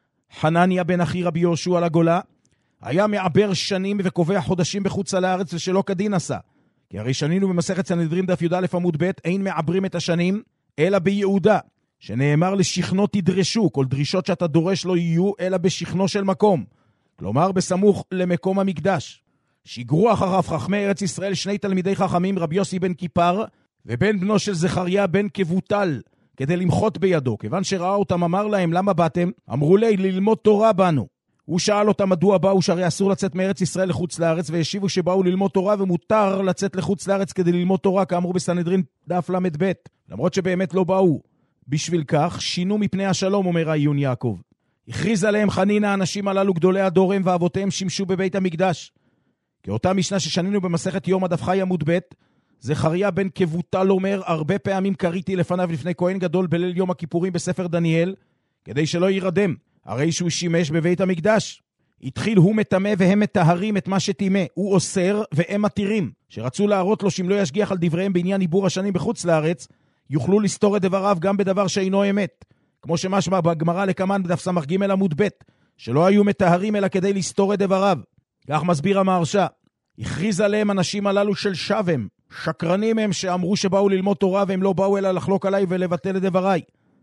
חנניה בן אחי רבי יהושע לגולה, היה מעבר שנים וקובע חודשים בחוץ לארץ ושלא כדין עשה. כי הרי שנינו במסכת סנהדרין דף י"א עמוד ב', אין מעברים את השנים אלא ביהודה, שנאמר לשכנו תדרשו, כל דרישות שאתה דורש לא יהיו אלא בשכנו של מקום, כלומר בסמוך למקום המקדש. שיגרו אחריו חכמי ארץ ישראל שני תלמידי חכמים, רבי יוסי בן כיפר ובן בנו של זכריה בן כבוטל, כדי למחות בידו. כיוון שראה אותם אמר להם, למה באתם? אמרו לי, ללמוד תורה באנו. הוא שאל אותם מדוע באו, שהרי אסור לצאת מארץ ישראל לחוץ לארץ, והשיבו שבאו ללמוד תורה ומותר לצאת לחוץ לארץ כדי ללמוד תורה, כאמרו בסנהדרין דף למד ב'. למרות שבאמת לא באו בשביל כך, שינו מפני השלום, אומר העיון יעקב. הכריז עליהם חנינא, האנשים הללו גדולי הדור הם, ואבותיהם שימשו בבית המקדש. כאותה משנה ששנינו במסכת יום הדף חי עמוד ב', זכריה בן כבוטל אומר, הרבה פעמים קריתי לפניו לפני כהן גדול בליל יום הכיפורים בספר דניאל, כדי שלא יירדם, הרי שהוא שימש בבית המקדש. התחיל הוא מטמא והם מטהרים את מה שטימא, הוא אוסר והם מתירים, שרצו להראות לו שאם לא ישגיח על דבריהם בעניין עיבור השנים בחוץ לארץ, יוכלו לסתור את דבריו גם בדבר שאינו אמת, כמו שמשמע בגמרא לקמן בדף סמך ג' עמוד ב', שלא היו מטהרים אלא כדי לסתור את דבריו. כך מסביר המהרש"א. הכריז עליהם אנשים הללו של שווים, שקרנים הם שאמרו שבאו ללמוד תורה והם לא באו אלא לחלוק עליי ולבטל את דבריי.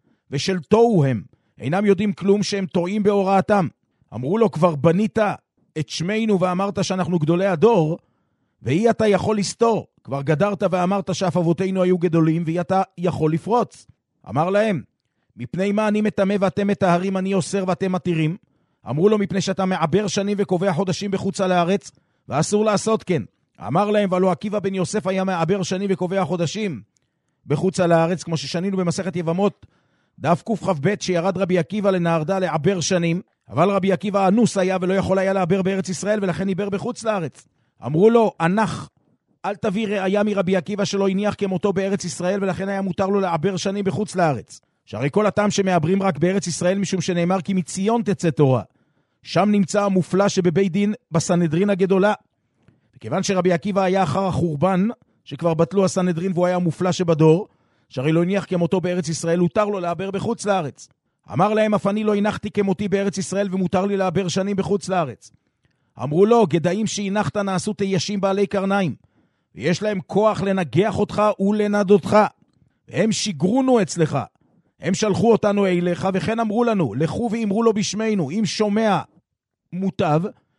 ושל תוהו הם, אינם יודעים כלום שהם טועים בהוראתם. אמרו לו, כבר בנית את שמנו ואמרת שאנחנו גדולי הדור, ואי אתה יכול לסתור. כבר גדרת ואמרת שאף אבותינו היו גדולים, ואי אתה יכול לפרוץ. אמר להם, מפני מה אני מטמא ואתם מטהרים, אני אוסר ואתם מתירים? אמרו לו, מפני שאתה מעבר שנים וקובע חודשים בחוץ לארץ, ואסור לעשות כן. אמר להם, ולא עקיבא בן יוסף היה מעבר שנים וקובע חודשים בחוץ לארץ, כמו ששנינו במסכת יבמות, דף קכ"ב, שירד רבי עקיבא לנהרדה לעבר שנים, אבל רבי עקיבא אנוס היה ולא יכול היה לעבר בארץ ישראל, ולכן עיבר בחוץ לארץ. אמרו לו, הנח, אל תביא ראיה מרבי עקיבא שלא הניח כמותו בארץ ישראל, ולכן היה מותר לו לעבר שנים בחוץ לארץ. שהרי כל הטעם שמעברים רק בארץ ישראל, משום שנאמר כי מציון תצא תורה. שם נמצא המופלא שבבית דין בסנהדרין הגדולה. וכיוון שרבי עקיבא היה אחר החורבן, שכבר בטלו הסנהדרין והוא היה המופלא שבדור, שהרי לא הניח כמותו בארץ ישראל, הותר לו לעבר בחוץ לארץ. אמר להם, אף אני לא הנחתי כמותי בארץ ישראל, ומותר לי לעבר שנים בחוץ לארץ. אמרו לו, גדיים שהנחת נעשו תיישים בעלי קרניים, ויש להם כוח לנגח אותך ולנד אותך. והם שיגרונו אצלך. הם שלחו אותנו אליך, וכן אמרו לנו, לכו ואמרו לו בשמנו, אם שומע מוטב,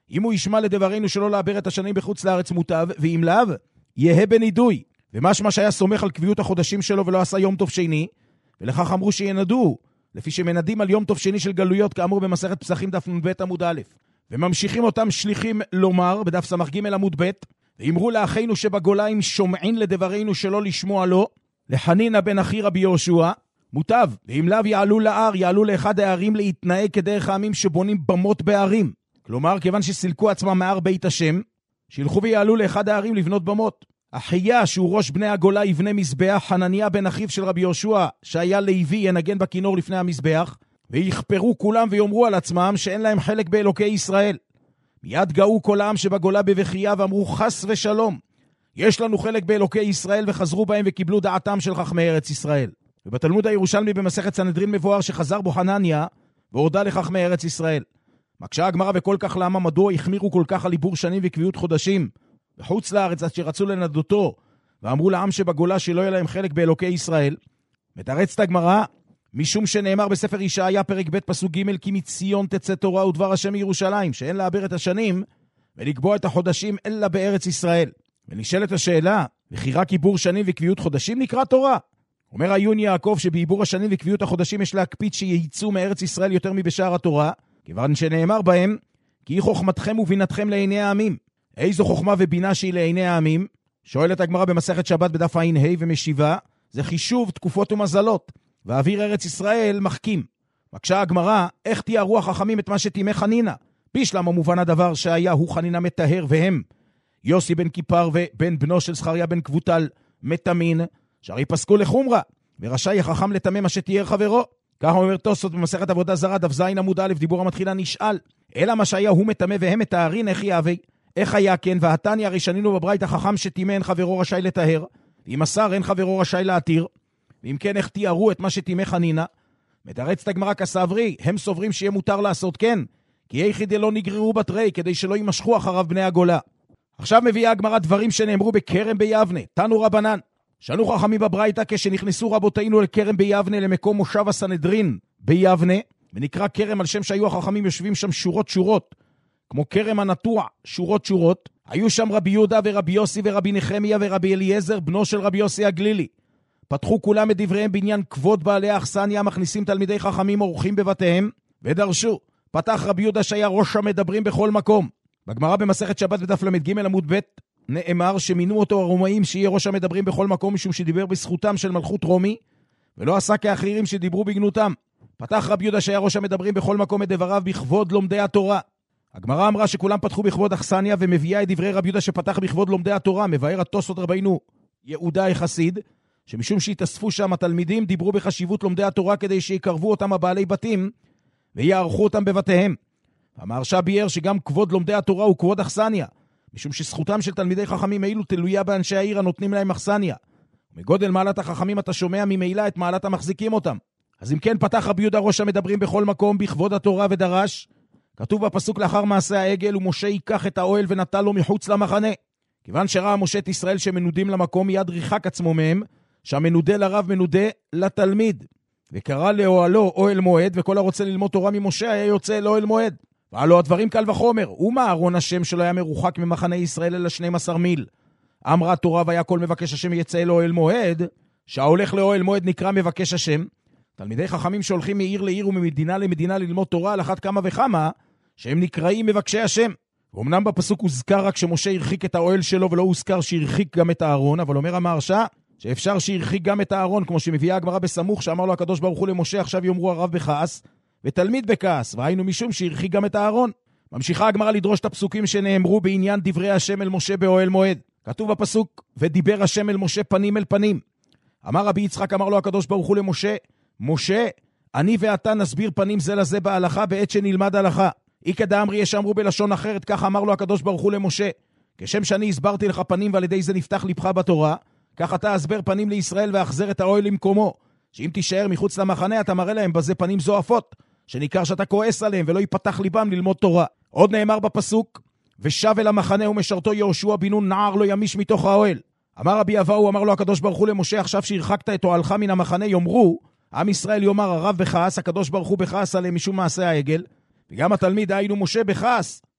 אם הוא ישמע לדברנו שלא לעבר את השנים בחוץ לארץ מוטב, ואם לאו, יהה בנידוי. ומשמע שהיה סומך על קביעות החודשים שלו ולא עשה יום טוב שני, ולכך אמרו שינדו, לפי שמנדים על יום טוב שני של גלויות, כאמור במסכת פסחים דף נ"ב עמוד א'. וממשיכים אותם שליחים לומר, בדף סמך ג' עמוד ב', ואמרו לאחינו שבגולה אם שומעין לדברנו שלא לשמוע לו, לחנינה בן אחי רבי יהושע, מוטב, ואם לאו יעלו להר, יעלו לאחד הערים להתנהג כדרך העמים שבונים במות בערים. כלומר, כיוון שסילקו עצמם מהר בית השם, שילכו ויעלו לאחד הערים לבנות במות. אחיה, שהוא ראש בני הגולה, יבנה מזבח, חנניה בן אחיו של רבי יהושע, שהיה לוי, ינגן בכינור לפני המזבח, ויחפרו כולם ויאמרו על עצמם שאין להם חלק באלוקי ישראל. מיד גאו כל העם שבגולה בבכייה ואמרו חס ושלום, יש לנו חלק באלוקי ישראל, וחזרו בהם וקיבלו דעתם של חכמי ארץ ישראל. ובתלמוד הירושלמי במסכת סנהדרין מבואר שחזר בו חנניה והורדה לחכמי ארץ ישראל. מקשה הגמרא וכל כך למה, מדוע החמירו כל כך על עיבור שנים וקביעות חודשים בחוץ לארץ עד שרצו לנדותו ואמרו לעם שבגולה שלא יהיה להם חלק באלוקי ישראל? מתרצת הגמרא, משום שנאמר בספר ישעיה פרק ב' פסוק ג' כי מציון תצא תורה ודבר השם מירושלים, שאין לעבר את השנים ולקבוע את החודשים אלא בארץ ישראל. ונשאלת השאלה, וכי רק עיבור שנים וקביעות חודשים נקרא תורה? אומר עיון יעקב שבעיבור השנים וקביעות החודשים יש להקפיד שייצאו מארץ ישראל יותר מבשאר התורה, כיוון שנאמר בהם, כי היא חוכמתכם ובינתכם לעיני העמים. איזו חוכמה ובינה שהיא לעיני העמים? שואלת הגמרא במסכת שבת בדף עין ה' ומשיבה, זה חישוב תקופות ומזלות, ואוויר ארץ ישראל מחכים. מקשה הגמרא, איך תיארו החכמים את מה שתימי חנינה? בישלם המובן הדבר שהיה הוא חנינה מטהר והם, יוסי בן כיפר ובן בנו של זכריה בן קבוטל מתמין, שהרי פסקו לחומרה, ורשאי החכם לתמם מה שתיאר חברו. כך אומר תוספות במסכת עבודה זרה דף ז עמוד א' דיבור המתחילה נשאל, אלא מה שהיה הוא מטמא והם מטהרין, איך יהווה? איך היה כן? והתניא הרי שנינו בברייתא החכם שתימא אין חברו רשאי לטהר, ואם אסר אין חברו רשאי להתיר, ואם כן איך תיארו את מה שתימא חנינה? מתרצת הגמרא כסברי, הם סוברים שיהיה מותר לעשות כן, כי איכי דלא נגררו בתרי, כדי שלא יימשכו אחריו בני הגולה. עכשיו מביאה הגמרא דברים שנאמרו בכרם ביבנה, תנו רבנן. שנו חכמים בברייתא כשנכנסו רבותינו לכרם ביבנה, למקום מושב הסנהדרין ביבנה, ונקרא כרם על שם שהיו החכמים יושבים שם שורות שורות, כמו כרם הנטוע, שורות שורות. היו שם רבי יהודה ורבי יוסי ורבי נחמיה ורבי אליעזר, בנו של רבי יוסי הגלילי. פתחו כולם את דבריהם בעניין כבוד בעלי האכסניה, מכניסים תלמידי חכמים אורחים בבתיהם, ודרשו. פתח רבי יהודה שהיה ראש המדברים בכל מקום. בגמרא במסכת שבת בדף למד ג' עמוד ב' נאמר שמינו אותו הרומאים שיהיה ראש המדברים בכל מקום, משום שדיבר בזכותם של מלכות רומי, ולא עשה כאחרים שדיברו בגנותם. פתח רבי יהודה שהיה ראש המדברים בכל מקום את דבריו בכבוד לומדי התורה. הגמרא אמרה שכולם פתחו בכבוד אכסניה, ומביאה את דברי רבי יהודה שפתח בכבוד לומדי התורה. מבאר התוספות רבינו יהודה החסיד, שמשום שהתאספו שם התלמידים, דיברו בחשיבות לומדי התורה כדי שיקרבו אותם הבעלי בתים, ויערכו אותם בבתיהם. המהרש"א ביאר שגם כבוד לומדי התורה הוא כבוד אכסניה, משום שזכותם של תלמידי חכמים אילו תלויה באנשי העיר הנותנים להם אכסניה. מגודל מעלת החכמים אתה שומע ממילא את מעלת המחזיקים אותם. אז אם כן פתח רבי יהודה ראש המדברים בכל מקום בכבוד התורה ודרש, כתוב בפסוק לאחר מעשה העגל, ומשה ייקח את האוהל ונטל לו מחוץ למחנה. כיוון שראה משה את ישראל שמנודים למקום, מיד ריחק עצמו מהם, שהמנודה לרב מנודה לתלמיד. וקרא לאוהלו אוהל מועד, וכל הרוצה ללמוד תורה ממשה היה יוצא אל אוהל מועד. ועלו הדברים קל וחומר, ומה ארון השם שלו היה מרוחק ממחנה ישראל אלא שנים עשר מיל. אמרה תורה והיה כל מבקש השם יצא אל אוהל מועד, שההולך לאוהל מועד נקרא מבקש השם. תלמידי חכמים שהולכים מעיר לעיר וממדינה למדינה ללמוד תורה על אחת כמה וכמה, שהם נקראים מבקשי השם. ואומנם בפסוק הוזכר רק שמשה הרחיק את האוהל שלו, ולא הוזכר שהרחיק גם את הארון, אבל אומר המהרש"א שאפשר שהרחיק גם את הארון, כמו שמביאה הגמרא בסמוך, שאמר לו הקדוש ברוך הוא למשה, עכשיו יאמרו הרב בכעס ותלמיד בכעס, והיינו משום שהרחיק גם את הארון. ממשיכה הגמרא לדרוש את הפסוקים שנאמרו בעניין דברי השם אל משה באוהל מועד. כתוב בפסוק, ודיבר השם אל משה פנים אל פנים. אמר רבי יצחק, אמר לו הקדוש ברוך הוא למשה, משה, אני ואתה נסביר פנים זה לזה בהלכה בעת שנלמד הלכה. איקא דאמרי יש אמרו בלשון אחרת, כך אמר לו הקדוש ברוך הוא למשה, כשם שאני הסברתי לך פנים ועל ידי זה נפתח לבך בתורה, כך אתה הסבר פנים לישראל ואחזר את האוהל למקומו, שאם תישאר מחוץ למחנה אתה מראה להם בזה פנים זועפות, שניכר שאתה כועס עליהם ולא ייפתח ליבם ללמוד תורה. עוד נאמר בפסוק, ושב אל המחנה ומשרתו יהושע בן נון נער לא ימיש מתוך האוהל. אמר רבי אבאו, אמר לו הקדוש ברוך הוא למשה, עכשיו שהרחקת את אוהלך מן המחנה, יאמרו, עם ישראל יאמר הרב בכעס, הקדוש ברוך הוא בכעס עליהם משום מעשה העגל, וגם התלמיד היינו משה בכעס,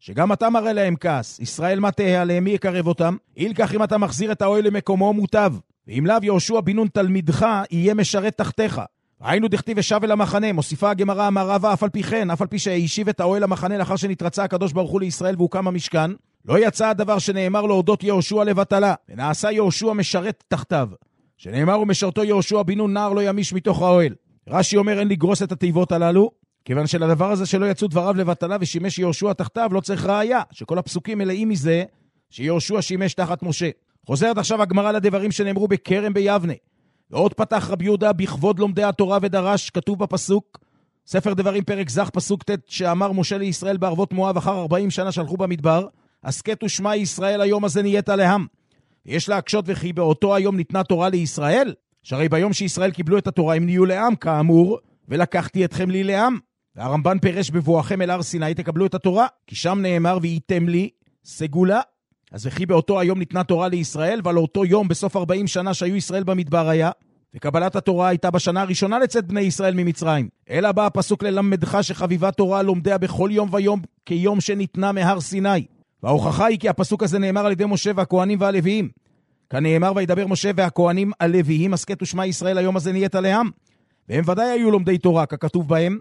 שגם אתה מראה להם כעס. ישראל מה תהיה עליהם, מי יקרב אותם? אילכך אם אתה מחזיר את האוהל למקומו מוטב. ואם לאו יהושע בן נון תלמידך, יהיה משרת תחתיך. ראינו דכתיב ושב אל המחנה, מוסיפה הגמרא אמר רבא, אף על פי כן, אף על פי שהשיב את האוהל למחנה לאחר שנתרצה הקדוש ברוך הוא לישראל והוקם המשכן, לא יצא הדבר שנאמר לו אודות יהושע לבטלה, ונעשה יהושע משרת תחתיו. שנאמר ומשרתו יהושע בן נון נער לא ימיש מתוך האוהל. רש"י אומר אין לגרוס את התיבות הללו, כיוון שלדבר הזה שלא יצאו דבריו לבטלה ושימש יהושע תחתיו לא צריך ראיה, שכל הפסוקים מלאים מזה שיהושע שימש תחת משה. חוזרת עכשיו הגמרא לדברים שנאמרו בכרם ביבנה. ועוד פתח רבי יהודה בכבוד לומדי התורה ודרש, כתוב בפסוק, ספר דברים פרק זך פסוק ת' שאמר משה לישראל בערבות מואב אחר ארבעים שנה שלחו במדבר, הסכת ושמע ישראל היום הזה נהיית להם. יש להקשות וכי באותו היום ניתנה תורה לישראל, שהרי ביום שישראל קיבלו את התורה הם נהיו לעם כאמור, ולקחתי אתכם לי לעם. והרמב"ן פירש בבואכם אל הר סיני תקבלו את התורה, כי שם נאמר וייתם לי סגולה. אז וכי באותו היום ניתנה תורה לישראל, ועל אותו יום בסוף ארבעים שנה שהיו ישראל במדבר היה, וקבלת התורה הייתה בשנה הראשונה לצאת בני ישראל ממצרים. אלא בא הפסוק ללמדך שחביבה תורה לומדיה בכל יום ויום כיום שניתנה מהר סיני. וההוכחה היא כי הפסוק הזה נאמר על ידי משה והכהנים והלוויים. כאן נאמר וידבר משה והכהנים הלוויים, הסכת ושמע ישראל היום הזה נהיית לעם. והם ודאי היו לומדי תורה, ככתוב בהם,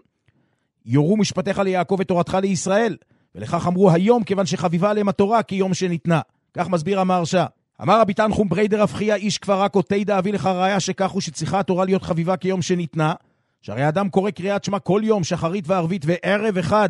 יורו משפטיך ליעקב ותורתך לישראל. ולכך אמרו היום כיוון שחביבה עליהם התורה כי יום שניתנה. כך מסביר המהרש"א. אמר רבי תנחום בריידר רב חייא איש כבר רק אותי דאבי לך ראיה שכך הוא שצריכה התורה להיות חביבה כיום שניתנה, שהרי אדם קורא קריאת שמע כל יום שחרית וערבית וערב אחד.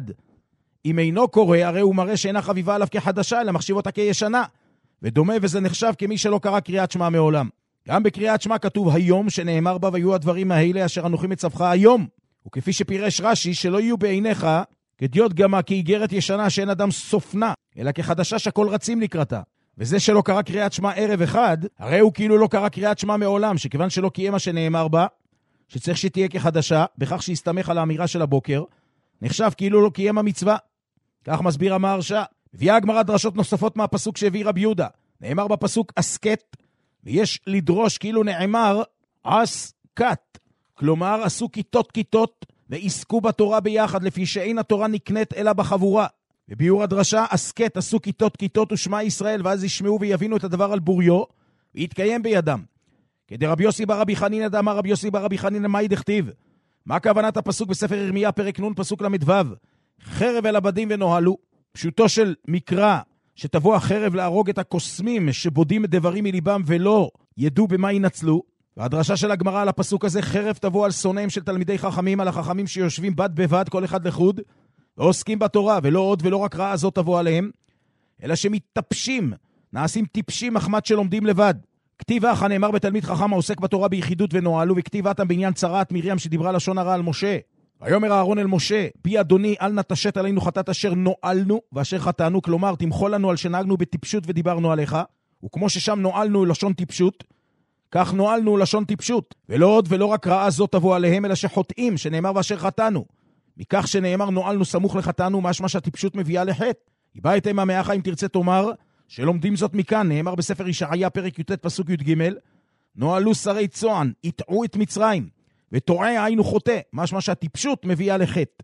אם אינו קורא הרי הוא מראה שאינה חביבה עליו כחדשה אלא מחשיב אותה כישנה, ודומה וזה נחשב כמי שלא קרא קריאת שמע מעולם. גם בקריאת שמע כתוב היום שנאמר בה ויהיו הדברים האלה אשר אנוכי מצווך היום, וכפי שפירש רש"י שלא יהיו בעיניך כדיוט גמה כאיגרת ישנה שאין אדם סופנה, אלא כחדשה שכל רצים לקראתה. וזה שלא קרא קריאת שמע ערב אחד, הרי הוא כאילו לא קרא קריאת שמע מעולם, שכיוון שלא קיים מה שנאמר בה, שצריך שתהיה כחדשה, בכך שיסתמך על האמירה של הבוקר, נחשב כאילו לא קיים המצווה. כך מסביר המהרש"א. הביאה הגמרא דרשות נוספות מהפסוק שהביא רבי יהודה. נאמר בפסוק הסכת, ויש לדרוש כאילו נאמר הסכת. כלומר עשו כיתות כיתות, ועסקו בתורה ביחד, לפי שאין התורה נקנית אלא בחבורה. בביאור הדרשה, הסכת עשו כיתות כיתות ושמע ישראל, ואז ישמעו ויבינו את הדבר על בוריו, ויתקיים בידם. כדי רבי יוסי בר רבי חנינא דאמר רבי יוסי בר רבי חנינא מאי דכתיב. מה כוונת הפסוק בספר ירמיה פרק נ' פסוק למ"ו? חרב אל עבדים ונוהלו. פשוטו של מקרא, שתבוא החרב להרוג את הקוסמים שבודים דברים מליבם ולא ידעו במה ינצלו. והדרשה של הגמרא על הפסוק הזה, חרב תבוא על שונאים של תלמידי חכמים, על החכמים שיושבים בד בבד כל אחד לחוד, ועוסקים בתורה, ולא עוד ולא רק רעה הזאת תבוא עליהם, אלא שמתטפשים, נעשים טיפשים מחמת שלומדים לבד. כתיב אחא נאמר בתלמיד חכם העוסק בתורה ביחידות ונועלו, וכתיב אתם בעניין צרת מרים שדיברה לשון הרע על משה. ויאמר אהרון אל משה, פי אדוני אל נא תשת עלינו חטאת אשר נועלנו ואשר חטאנו, כלומר תמחול לנו על שנהגנו בטיפשות ודיברנו עליך, וכמו ששם נועלנו לשון טיפשות, כך נועלנו לשון טיפשות, ולא עוד ולא רק רעה זאת תבוא עליהם, אלא שחוטאים, שנאמר ואשר חטאנו. מכך שנאמר נועלנו סמוך לחטאנו, משמע שהטיפשות מביאה לחטא. יבא את אימה מאחה אם תרצה תאמר, שלומדים זאת מכאן, נאמר בספר ישעיה פרק י"ט פסוק י"ג, נועלו שרי צוען, יטעו את מצרים, וטועה היינו חוטא, משמע שהטיפשות מביאה לחטא.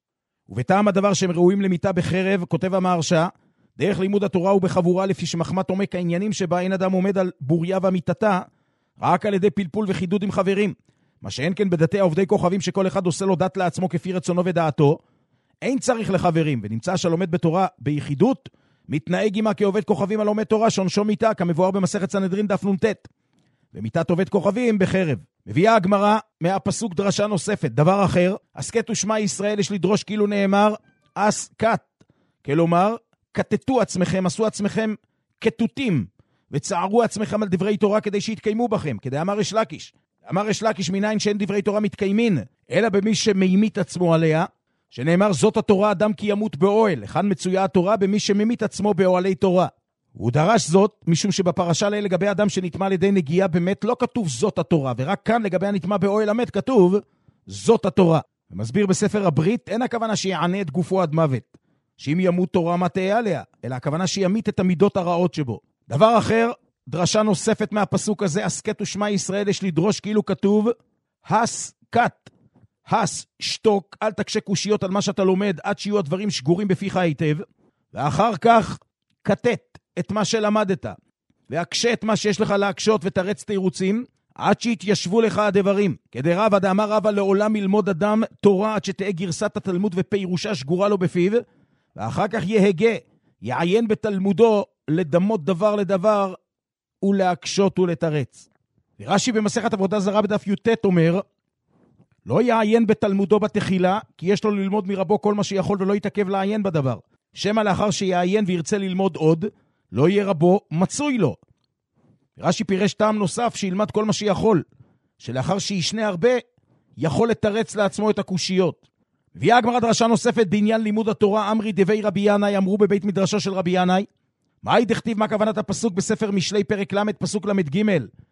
ובטעם הדבר שהם ראויים למיתה בחרב, כותב המהרש"א, דרך לימוד התורה ובחבורה, לפי שמחמת עומק העניינים שבה אין אדם עומד על בוריה והמיתתה, רק על ידי פלפול וחידוד עם חברים. מה שאין כן בדתי העובדי כוכבים שכל אחד עושה לו דת לעצמו כפי רצונו ודעתו, אין צריך לחברים, ונמצא שלומד בתורה ביחידות, מתנהג עמה כעובד כוכבים על לומד תורה שעונשו מיתה, כמבואר במסכת סנהדרין דף נ"ט. ומיתת עובד כוכבים בחרב. מביאה הגמרא מהפסוק דרשה נוספת, דבר אחר, הסכת ושמע ישראל יש לדרוש כאילו נאמר הסכת, כלומר כתתו עצמכם, עשו עצמכם כתותים, וצערו עצמכם על דברי תורה כדי שיתקיימו בכם, כדי אמר יש לקיש. אמר יש לקיש מניין שאין דברי תורה מתקיימין, אלא במי שממיט עצמו עליה, שנאמר זאת התורה אדם כי ימות באוהל, לכאן מצויה התורה במי שממיט עצמו באוהלי תורה. הוא דרש זאת משום שבפרשה לאל לגבי אדם שנטמע על ידי נגיעה באמת לא כתוב זאת התורה, ורק כאן לגבי הנטמע באוהל המת כתוב זאת התורה. ומסביר בספר הברית, אין הכוונה שיענה את גופו עד מוות, שאם ימות תורה מה תהיה עליה, אלא הכוונה שימית את המידות הרעות שבו. דבר אחר, דרשה נוספת מהפסוק הזה, הסכת ושמע ישראל יש לדרוש כאילו כתוב הסכת. הס, שתוק, אל תקשה קושיות על מה שאתה לומד עד שיהיו הדברים שגורים בפיך היטב. ואחר כך כתת את מה שלמדת, והקשה את מה שיש לך להקשות ותרץ תירוצים, עד שיתיישבו לך הדברים. כדי רבא דאמר רבא לעולם ילמוד אדם תורה עד שתהיה גרסת התלמוד ופירושה שגורה לו בפיו, ואחר כך יהגה, יעיין בתלמודו לדמות דבר לדבר ולהקשות ולתרץ. ורש"י במסכת עבודה זרה בדף י"ט אומר, לא יעיין בתלמודו בתחילה, כי יש לו ללמוד מרבו כל מה שיכול ולא יתעכב לעיין בדבר. שמא לאחר שיעיין וירצה ללמוד עוד, לא יהיה רבו מצוי לו. רש"י פירש טעם נוסף שילמד כל מה שיכול, שלאחר שישנה הרבה, יכול לתרץ לעצמו את הקושיות. הביאה הגמרא דרשה נוספת בעניין לימוד התורה, אמרי דבי רבי ינאי, אמרו בבית מדרשו של רבי ינאי, מהי דכתיב, מה כוונת הפסוק בספר משלי פרק ל' פסוק ל"ג?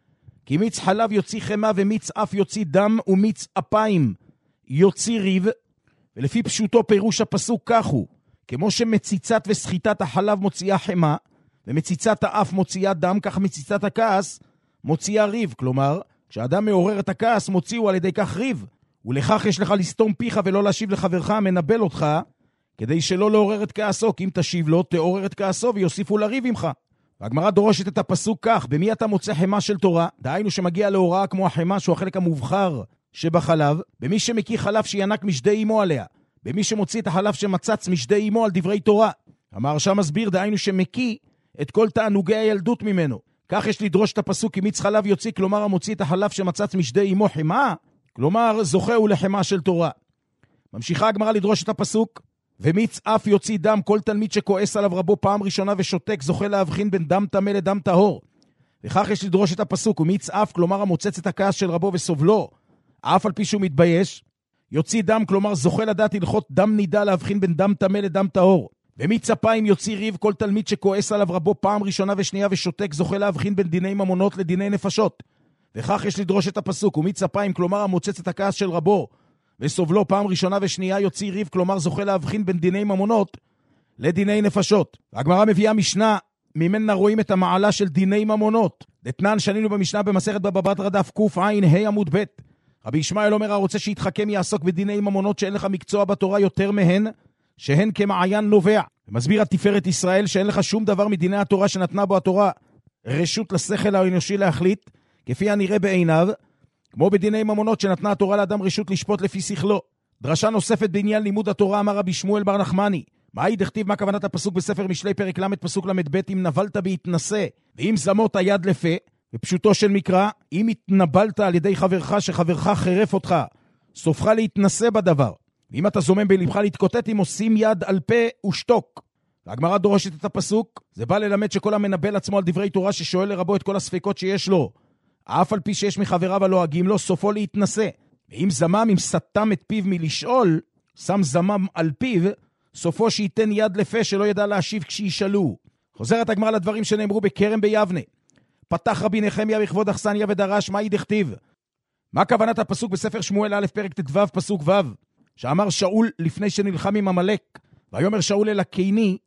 כי מיץ חלב יוציא חמה ומיץ אף יוציא דם ומיץ אפיים יוציא ריב, ולפי פשוטו פירוש הפסוק כך הוא, כמו שמציצת וסחיטת החלב מוציאה חמה, ומציצת האף מוציאה דם, כך מציצת הכעס מוציאה ריב. כלומר, כשאדם מעורר את הכעס מוציאו על ידי כך ריב, ולכך יש לך לסתום פיך ולא להשיב לחברך המנבל אותך, כדי שלא לעורר את כעסו, כי אם תשיב לו תעורר את כעסו ויוסיפו לריב עמך. והגמרא דורשת את הפסוק כך, במי אתה מוצא חמה של תורה? דהיינו שמגיע להוראה כמו החמה שהוא החלק המובחר שבחלב, במי שמקיא חלב שינק משדי אמו עליה, במי שמוציא את החלב שמצץ משדי אמו על דברי תורה. המהרש"א מסביר, דהיינו שמקיא את כל תענוגי הילדות ממנו. כך יש לדרוש את הפסוק, כי מיץ חלב יוציא, כלומר המוציא את החלב שמצץ משדי אמו חמה, כלומר זוכה הוא לחמה של תורה. ממשיכה הגמרא לדרוש את הפסוק, ומיץ אף יוציא דם, כל תלמיד שכועס עליו רבו פעם ראשונה ושותק, זוכה להבחין בין דם טמא לדם טהור. וכך יש לדרוש את הפסוק, ומיץ אף, כלומר המוצץ את הכעס של רבו וסובלו, אף על פי שהוא מתבייש, יוציא דם, כלומר זוכה לדעת הלכות דם נידה להבחין בין דם טמא לדם טהור. ומיץ אפיים יוציא ריב, כל תלמיד שכועס עליו רבו פעם ראשונה ושנייה ושותק, זוכה להבחין בין דיני ממונות לדיני נפשות. וכך יש לדרוש את הפסוק, ומיץ אפיים, כלומר המוצץ את הכעס של רבו וסובלו פעם ראשונה ושנייה, יוציא ריב, כלומר זוכה להבחין בין דיני ממונות לדיני נפשות. הגמרא מביאה משנה, ממנה רואים את המעלה של דיני ממונות. דתנן שנינו במשנה במסכת בבא בתרא דף קע"ה עמוד ב'. רבי ישמעאל אומר, הרוצה שיתחכם יעסוק בדיני ממונות שאין לך מקצוע בתורה יותר מהן, שהן כמעיין נובע. ומסביר התפארת ישראל שאין לך שום דבר מדיני התורה שנתנה בו התורה רשות לשכל האנושי להחליט, כפי הנראה בעיניו, כמו בדיני ממונות שנתנה התורה לאדם רשות לשפוט לפי שכלו. דרשה נוספת בעניין לימוד התורה, אמר רבי שמואל בר נחמני, מהי דכתיב, מה כוונת הפסוק בספר משלי פרק ל' פסוק ל"ב, אם נבלת בהתנשא ואם זמות היד לפה, ופשוטו של מקרא, אם התנבלת על ידי חברך שחברך חרף אותך, סופך להתנשא בדבר. ואם אתה זומם בלבך להתקוטט, אם עושים יד על פה ושתוק. והגמרא דורשת את הפסוק, זה בא ללמד שכל המנבל עצמו על דברי תורה ששואל לרבו את כל הספקות שיש לו, אף על פי שיש מחבריו הלועגים לו, סופו להתנשא. ואם זמם, אם סתם את פיו מלשאול, שם זמם על פיו, סופו שייתן יד לפה שלא ידע להשיב כשישאלו. חוזרת הגמרא לדברים שנאמרו בכרם ביבנה. פתח רבי נחמיה בכבוד אכסניה ודרש, מהי דכתיב? מה כוונת הפסוק בספר שמואל א' פרק ט"ו פסוק ו', שאמר שאול לפני שנלחם עם עמלק, ויאמר שאול אל הקיני,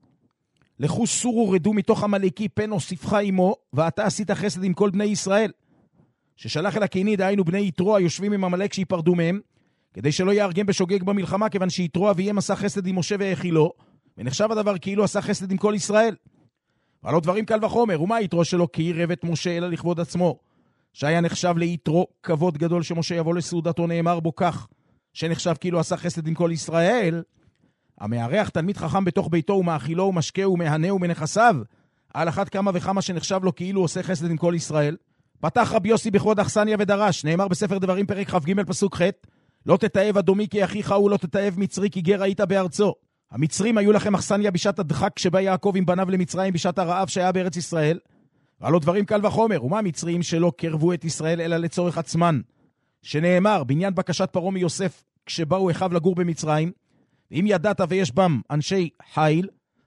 לכו סורו רדו מתוך עמלקי, פן אוסיפך עמו, ואתה עשית חסד עם כל בני ישראל. ששלח אל הקיני, דהיינו בני יתרו היושבים עם עמלק שיפרדו מהם, כדי שלא יארגם בשוגג במלחמה, כיוון שיתרו אביהם עשה חסד עם משה והאכילו, ונחשב הדבר כאילו עשה חסד עם כל ישראל. ועלו דברים קל וחומר, ומה יתרו שלו? כי עירב את משה אלא לכבוד עצמו, שהיה נחשב ליתרו כבוד גדול שמשה יבוא לסעודתו, נאמר בו כך, שנחשב כאילו עשה חסד עם כל ישראל. המארח תלמיד חכם בתוך ביתו ומאכילו ומשקהו ומהנהו ומנכסיו, על אחת כמה וכמה שנחשב לו כאילו עושה חסד עם כל ישראל. פתח רבי יוסי בכבוד אכסניה ודרש, נאמר בספר דברים פרק כ"ג פסוק ח', לא תתאהב אדומי כי אחיך הוא, לא תתאהב מצרי כי גר היית בארצו. המצרים היו לכם אכסניה בשעת הדחק שבא יעקב עם בניו למצרים בשעת הרעב שהיה בארץ ישראל. ועלו דברים קל וחומר, ומה המצרים שלא קרבו את ישראל אלא לצורך עצמן, שנאמר בעניין בקשת פרעה מיוסף כשבאו אחיו לגור במצרים, ואם ידעת ויש בם אנשי חיל,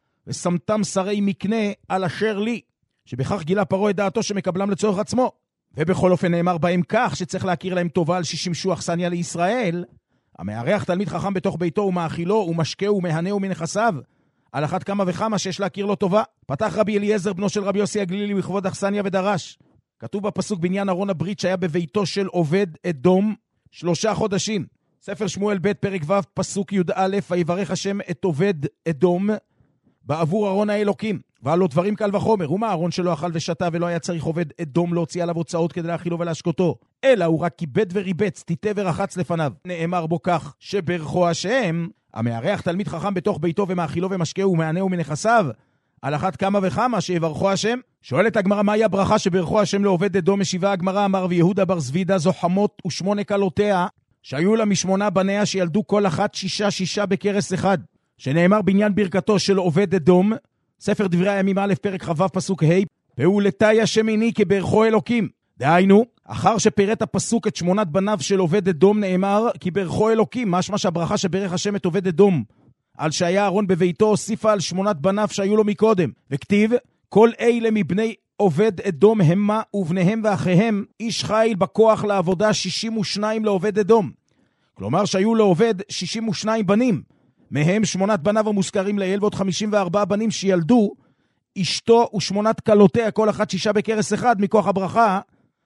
ושמתם שרי מקנה על אשר לי, שבכך גילה פרעה את דעתו שמקבלם לצורך עצמו. ובכל אופן נאמר בהם כך, שצריך להכיר להם טובה על ששימשו אכסניה לישראל. המארח תלמיד חכם בתוך ביתו ומאכילו ומשקהו ומהנהו ומנכסיו, על אחת כמה וכמה שיש להכיר לו טובה. פתח רבי אליעזר בנו של רבי יוסי הגלילי בכבוד אכסניה ודרש. כתוב בפסוק בעניין ארון הברית שהיה בביתו של עובד אדום שלושה חודשים. ספר שמואל ב' פרק ו' פסוק י"א, ויברך השם את עובד אדום בעבור ארון האלוקים, ועל לו דברים קל וחומר. ומה ארון שלא אכל ושתה ולא היה צריך עובד אדום להוציא עליו הוצאות כדי להאכילו ולהשקותו, אלא הוא רק כיבד וריבץ, תיתה ורחץ לפניו. נאמר בו כך, שברכו השם, המארח תלמיד חכם בתוך ביתו ומאכילו ומשקהו ומענהו מנכסיו, על אחת כמה וכמה שיברכו השם. שואלת הגמרא, מהי הברכה שברכו השם לעובד אדום? משיבה הגמרא, אמר ויהודה בר זבידה, זו חמות ושמונה כלותיה, שהיו לה משמונה בניה שילדו כל אחת שישה שישה בקרס אחד, שנאמר בעניין ברכתו של עובד אדום, ספר דברי הימים א' פרק חו' פסוק ה', פעולתי השמיני כברכו אלוקים. דהיינו, אחר שפירט הפסוק את שמונת בניו של עובד אדום, נאמר כי ברכו אלוקים, משמע שהברכה שברך השם את עובד אדום על שהיה אהרון בביתו, הוסיפה על שמונת בניו שהיו לו מקודם. וכתיב, כל אלה מבני עובד אדום המה ובניהם ואחיהם, איש חיל בכוח לעבודה שישים ושניים לעובד אדום. כלומר שהיו לעובד שישים ושניים בנים, מהם שמונת בניו המוזכרים לעיל, ועוד חמישים וארבעה בנים שילדו אשתו ושמונת כלותיה, כל אחת שישה בקרס אחד, מכוח הברכה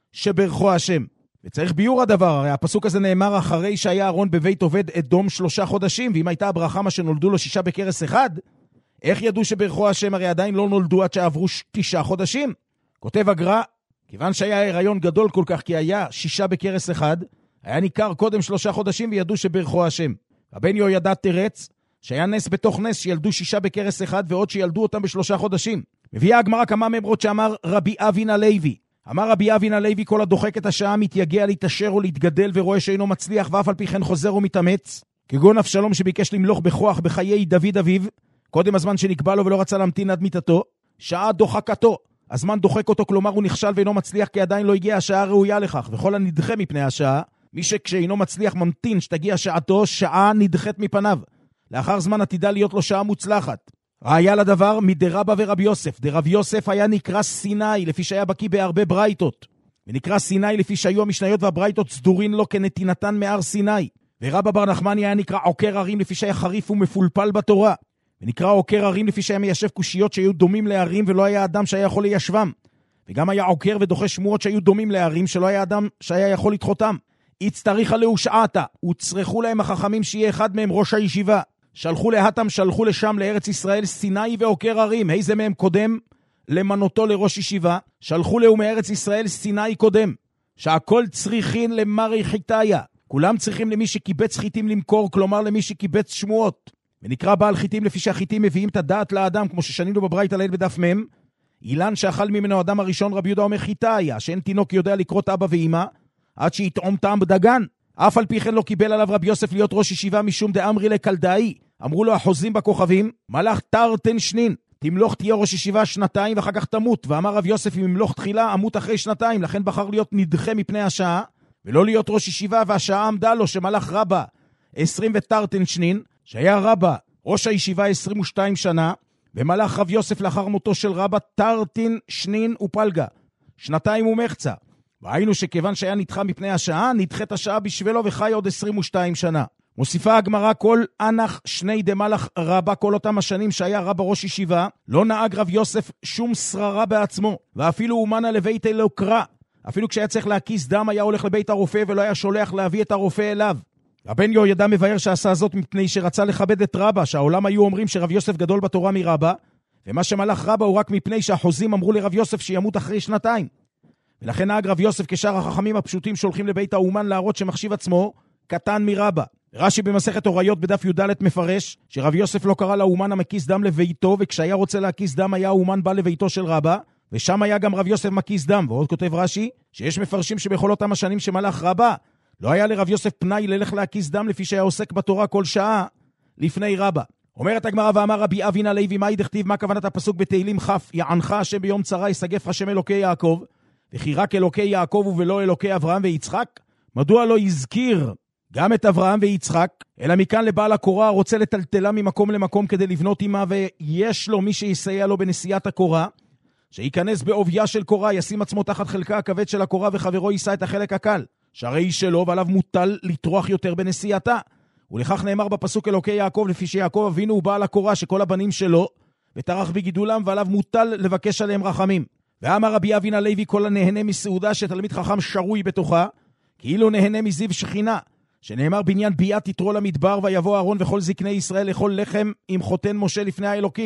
שברכו השם. וצריך ביור הדבר, הרי הפסוק הזה נאמר אחרי שהיה אהרון בבית עובד אדום שלושה חודשים, ואם הייתה הברכה מה שנולדו לו שישה בקרס אחד, איך ידעו שברכו השם? הרי עדיין לא נולדו עד שעברו תשעה חודשים. כותב הגר"א, כיוון שהיה הריון גדול כל כך כי היה שישה בקרס אחד, היה ניכר קודם שלושה חודשים וידעו שברכו השם. רבן יהוידע תרץ שהיה נס בתוך נס שילדו שישה בקרס אחד ועוד שילדו אותם בשלושה חודשים. מביאה הגמרא כמה ממרות שאמר רבי אבין הלוי. אמר רבי אבין הלוי, כל הדוחק את השעה מתייגע להתעשר או להתגדל ורואה שאינו מצליח, ואף על פי כן חוזר ומתאמץ, כגון אבשלום שביקש למלוך בכוח בחיי דוד אביו, קודם הזמן שנקבע לו ולא רצה להמתין עד מיתתו, שעה דוחקתו, הזמן דוחק אותו, כלומר הוא נכשל ואינו מצליח כי עדיין לא הגיעה השעה ראויה לכך, וכל הנדחה מפני השעה, מי שכשאינו מצליח ממתין שתגיע שעתו, שעה נדחת מפניו, לאחר זמן עתידה להיות לו שעה מוצלחת. ראיה לדבר מדרבא ורבי יוסף. דרב יוסף היה נקרא סיני, לפי שהיה בקיא בהרבה ברייתות, ונקרא סיני לפי שהיו המשניות והברייתות סדורין לו כנתינתן מהר סיני. ורבא בר נחמני היה נקרא עוקר הרים, לפי שהיה חריף ומפולפל בתורה, ונקרא עוקר הרים לפי שהיה מיישב קושיות שהיו דומים להרים ולא היה אדם שהיה יכול ליישבם, וגם היה עוקר ודוחה שמועות שהיו דומים להרים שלא היה אדם שהיה יכול לדחותם. הצטריך עליהו שעתה, וצרכו להם החכמים שיהיה אחד מהם ראש הישיבה, שלחו להתם, שלחו לשם לארץ ישראל סיני ועוקר הרים, איזה מהם קודם למנותו לראש ישיבה? שלחו לו מארץ ישראל סיני קודם, שהכל צריכין למרי חיטאיה, כולם צריכים למי שקיבץ חיטים למכור, כלומר למי שקיבץ שמועות, ונקרא בעל חיטים לפי שהחיטים מביאים את הדעת לאדם, כמו ששנינו בברייתא ליל בדף מם. אילן שאכל ממנו אדם הראשון, רבי יהודה אומר חיטאיה, שאין תינוק יודע לקרוא אבא ואמא עד שיטעום טעם בדגן. אף על פי כן לא קיבל עליו רבי יוסף להיות ראש ישיבה משום דאמרי לקלדאי, אמרו לו החוזים בכוכבים, מלאך תרתן שנין, תמלוך תהיה ראש ישיבה שנתיים ואחר כך תמות. ואמר רב יוסף, אם ימלוך תחילה אמות אחרי שנתיים, לכן בחר להיות נדחה מפני השעה ולא להיות ראש ישיבה, והשעה עמדה לו שמלאך רבא עשרים ותרתן שנין, שהיה רבא ראש הישיבה עשרים ושתיים שנה, ומלאך רב יוסף לאחר מותו של רבא תרתין שנין ופלגה, שנתיים ומחצה. והיינו שכיוון שהיה נדחה מפני השעה, נדחת השעה בשבילו וחי עוד עשרים ושתיים שנה. מוסיפה הגמרא, כל אנח שני דמלך רבא, כל אותם השנים שהיה רבא ראש ישיבה, לא נהג רב יוסף שום שררה בעצמו, ואפילו אומנה לבית אלוקרא, אפילו כשהיה צריך להקיס דם היה הולך לבית הרופא ולא היה שולח להביא את הרופא אליו. רבן יהוידע מבאר שעשה זאת מפני שרצה לכבד את רבא, שהעולם היו אומרים שרב יוסף גדול בתורה מרבא, ומה שמלך רבא הוא רק מפני שהחוזים אמרו לרב יוסף שימות אחרי שנתיים. ולכן נהג רב יוסף כשאר החכמים הפשוטים שהולכים לבית האומן להראות שמחשיב עצמו קטן מרבא. רש"י במסכת הוריות בדף י"ד מפרש שרב יוסף לא קרא לאומן המקיס דם לביתו, וכשהיה רוצה להקיס דם היה האומן בא לביתו של רבא, ושם היה גם רב יוסף מקיס דם. ועוד כותב רש"י שיש מפרשים שבכל אותם השנים שמלך רבא לא היה לרב יוסף פנאי ללך להקיס דם, לפי שהיה עוסק בתורה כל שעה לפני רבא. אומרת הגמרא, ואמר רבי אבין הלוי, מה דכתיב? מה כוונת הפסוק בתהילים כ'? יענך השם ביום צרה, יסגף השם אלוקי יעקב, וכי רק אלוקי יעקב ולא אלוקי אברהם ויצחק? מדוע לא יזכיר גם את אברהם ויצחק, אלא מכאן לבעל הקורה רוצה לטלטלה ממקום למקום כדי לבנות עמה, ויש לו מי שיסייע לו בנסיעת הקורה, שייכנס בעוביה של קורה, ישים עצמו תחת חלקה הכבד של הקורה, וחברו יישא את החלק הקל, שהרי היא שלו ועליו מוטל לטרוח יותר בנסיעתה. ולכך נאמר בפסוק אלוקי יעקב, לפי שיעקב אבינו הוא בעל הקורה שכל הבנים שלו וטרח בגידולם, ועליו מוטל לבקש עליהם רחמים. ואמר רבי אבין הלוי, כל הנהנה מסעודה שתלמיד חכם שרוי בתוכה, כאילו נהנה מזיו שכינה, שנאמר בניין ביאת תתרו למדבר, ויבוא אהרון וכל זקני ישראל לאכול לחם עם חותן משה לפני האלוקים.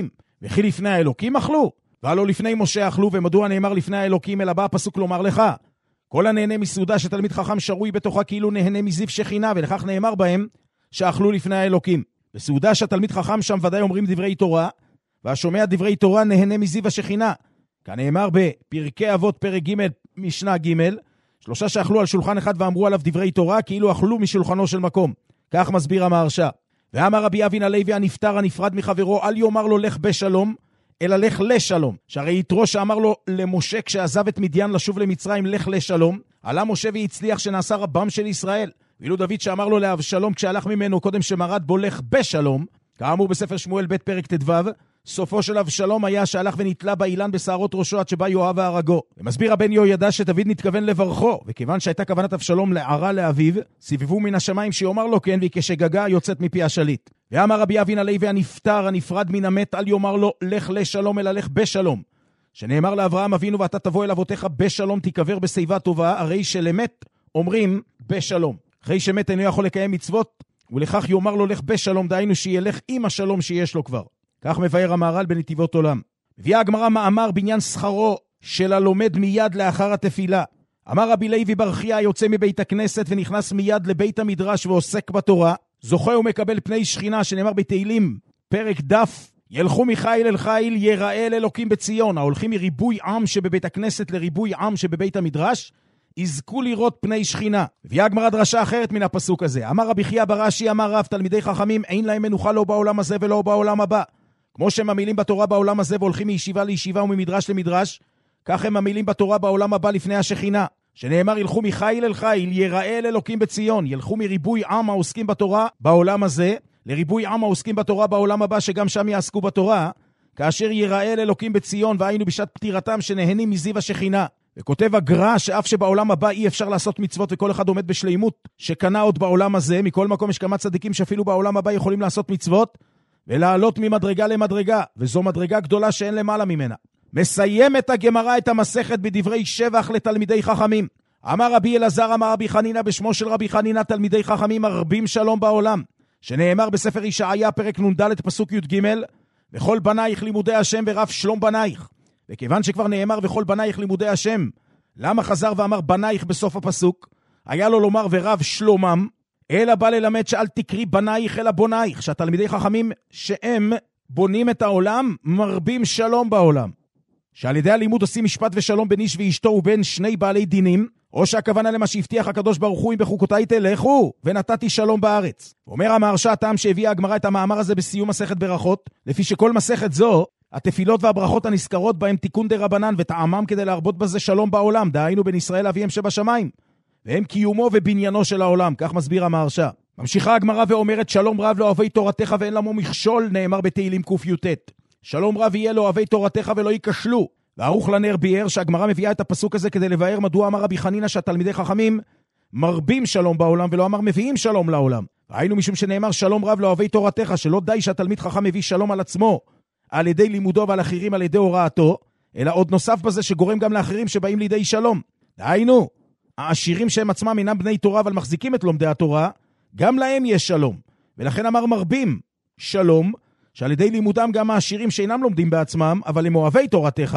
וכי לפני האלוקים אכלו? והלא לפני משה אכלו, ומדוע נאמר לפני האלוקים, אלא בא הפסוק לומר לך, כל הנהנה מסעודה שתלמיד חכם שרוי בתוכה כאילו נהנה מזיו שכינה, ולכך נאמר בהם שאכלו לפני האלוקים. בסעודה שהתלמיד חכם שם ודאי אומרים דברי תורה, והשומע דברי תורה נהנה מזיו השכינה. כאן נאמר בפרקי אבות פרק ג' משנה ג', שלושה שאכלו על שולחן אחד ואמרו עליו דברי תורה, כאילו אכלו משולחנו של מקום. כך מסביר המהרש"א. ואמר רבי אבין הלוי הנפטר הנפרד מחברו, אל יאמר לו לך בשלום, אלא לך לשלום. שהרי יתרו שאמר לו למשה כשעזב את מדיין לשוב למצרים, לך לשלום, עלה משה והצליח שנעשה רבם של ישראל. ואילו דוד שאמר לו לאבשלום כשהלך ממנו קודם שמרד בו לך בשלום, כאמור בספר שמואל ב' פרק ט"ו, סופו של אבשלום היה שהלך ונתלה באילן בשערות ראשו עד שבא יואב והרגו. ומסביר הבן יהוידע שדוד נתכוון לברכו, וכיוון שהייתה כוונת אבשלום להערה לאביו, סיבבו מן השמיים שיאמר לו כן, והיא כשגגה יוצאת מפי השליט. ואמר רבי אבין הלוי הנפטר הנפרד מן המת, אל יאמר לו לך לשלום אלא לך בשלום. שנאמר לאברהם אבינו ואתה תבוא אל אבותיך בשלום תיקבר בשיבה טובה, הרי שלמת אומרים בשלום. אחרי שמת אינו יכול לקיים מצוות, ולכך יאמר לו לך בשלום, דהיינו שילך עם השלום שיש לו כבר. כך מבאר המהר"ל בנתיבות עולם. מביאה הגמרא מאמר בעניין שכרו של הלומד מיד לאחר התפילה. אמר רבי לוי בר חייא יוצא מבית הכנסת ונכנס מיד לבית המדרש ועוסק בתורה, זוכה ומקבל פני שכינה, שנאמר בתהילים פרק דף, ילכו מחיל אל חיל יראה אל אלוקים בציון. ההולכים מריבוי עם שבבית הכנסת לריבוי עם שבבית המדרש, יזכו לראות פני שכינה. הביאה הגמרא דרשה אחרת מן הפסוק הזה. אמר רבי חייא בר אשי אמר רב, תלמידי חכמים אין להם מנוחה לא בעולם הזה ולא בעולם הבא. כמו שהם ממילים בתורה בעולם הזה והולכים מישיבה לישיבה וממדרש למדרש, כך הם ממילים בתורה בעולם הבא לפני השכינה. שנאמר ילכו מחיל אל חיל יראה אל אלוקים בציון. ילכו מריבוי עם העוסקים בתורה בעולם הזה לריבוי עם העוסקים בתורה בעולם הבא, שגם שם יעסקו בתורה, כאשר יראה אל אלוקים בציון, והיינו בשעת פטירתם שנהנים מזיו השכינה. וכותב הגר"א שאף שבעולם הבא אי אפשר לעשות מצוות וכל אחד עומד בשלימות שקנה עוד בעולם הזה, מכל מקום יש כמה צדיקים שאפילו בעולם הבא יכולים לעשות מצוות ולעלות ממדרגה למדרגה, וזו מדרגה גדולה שאין למעלה ממנה. מסיים את הגמרא את המסכת בדברי שבח לתלמידי חכמים. אמר רבי אלעזר אמר רבי חנינא בשמו של רבי חנינא, תלמידי חכמים מרבים שלום בעולם, שנאמר בספר ישעיה פרק נ"ד פסוק י"ג, וכל בנייך לימודי השם ורב שלום בנייך. וכיוון שכבר נאמר וכל בנייך לימודי השם, למה חזר ואמר בנייך בסוף הפסוק? היה לו לומר ורב שלומם, אלא בא ללמד שאל תקרי בנייך אלא בונייך, שהתלמידי חכמים שהם בונים את העולם מרבים שלום בעולם, שעל ידי הלימוד עושים משפט ושלום בין איש ואשתו ובין שני בעלי דינים, או שהכוונה למה שהבטיח הקדוש ברוך הוא אם בחוקותיי תלכו ונתתי שלום בארץ. אומר המהרש"א הטעם שהביאה הגמרא את המאמר הזה בסיום מסכת ברכות, לפי שכל מסכת זו התפילות והברכות הנזכרות בהם תיקון דרבנן, וטעמם כדי להרבות בזה שלום בעולם, דהיינו בין ישראל אביהם שבשמיים, והם קיומו ובניינו של העולם. כך מסביר המהרש"א. ממשיכה הגמרא ואומרת שלום רב לא אוהבי תורתך ואין למו מכשול, נאמר בתהילים ק"ט. שלום רב יהיה לא אוהבי תורתך ולא ייכשלו. וערוך לנר ביאר שהגמרא מביאה את הפסוק הזה כדי לבאר מדוע אמר רבי חנינא שהתלמידי חכמים מרבים שלום בעולם ולא אמר מביאים שלום לעולם. ראינו משום שנאמר שלום רב לא אוהבי תורתך, שלא די שהתלמיד חכם מביא שלום על עצמו על ידי לימודו ועל אחרים על ידי הוראתו, אלא עוד נוסף בזה שגורם גם לאחרים שבאים לידי שלום. דהיינו, העשירים שהם עצמם אינם בני תורה אבל מחזיקים את לומדי התורה, גם להם יש שלום. ולכן אמר מרבים שלום, שעל ידי לימודם גם העשירים שאינם לומדים בעצמם, אבל הם אוהבי תורתך,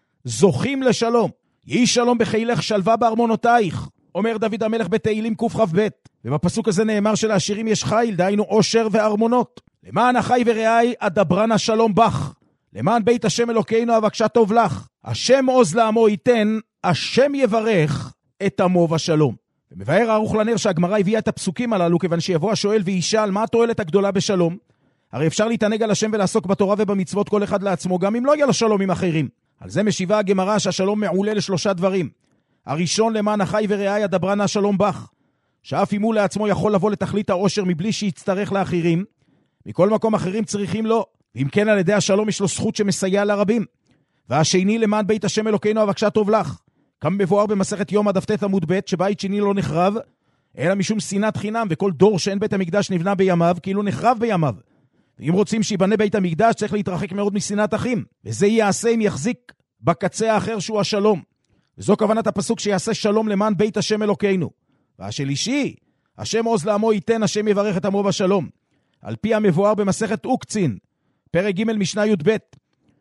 זוכים לשלום. יהי שלום בחילך שלווה בארמונותייך, אומר דוד המלך בתהילים קכ"ב. ובפסוק הזה נאמר שלעשירים יש חיל, דהיינו עושר וארמונות. למען החי ורעי אדברנה שלום בך, למען בית השם אלוקינו אבקשה טוב לך. השם עוז לעמו ייתן, השם יברך את עמו ושלום. ומבאר הערוך לנר שהגמרא הביאה את הפסוקים הללו, כיוון שיבוא השואל וישאל מה התועלת הגדולה בשלום. הרי אפשר להתענג על השם ולעסוק בתורה ובמצוות כל אחד לעצמו, גם אם לא יהיה לו שלום עם אחרים. על זה משיבה הגמרא שהשלום מעולה לשלושה דברים. הראשון, למען החי ורעי אדברנה שלום בך, שאף אם הוא לעצמו יכול לבוא לתכלית העושר מבלי שיצטרך לאחרים, מכל מקום אחרים צריכים לו, ואם כן על ידי השלום יש לו זכות שמסייע לרבים. והשני, למען בית השם אלוקינו אבקשה טוב לך, כמה מבואר במסכת יומא דף ט' עמוד ב' שבית שני לא נחרב, אלא משום שנאת חינם, וכל דור שאין בית המקדש נבנה בימיו, כאילו נחרב בימיו. ואם רוצים שיבנה בית המקדש, צריך להתרחק מאוד משנאת אחים, וזה יעשה אם יחזיק בקצה האחר שהוא השלום. וזו כוונת הפסוק שיעשה שלום למען בית השם אלוקינו. והשלישי, השם עוז לעמו ייתן, השם יברך את עמו בשלום. על פי המבואר במסכת אוקצין, פרק ג' משנה י"ב,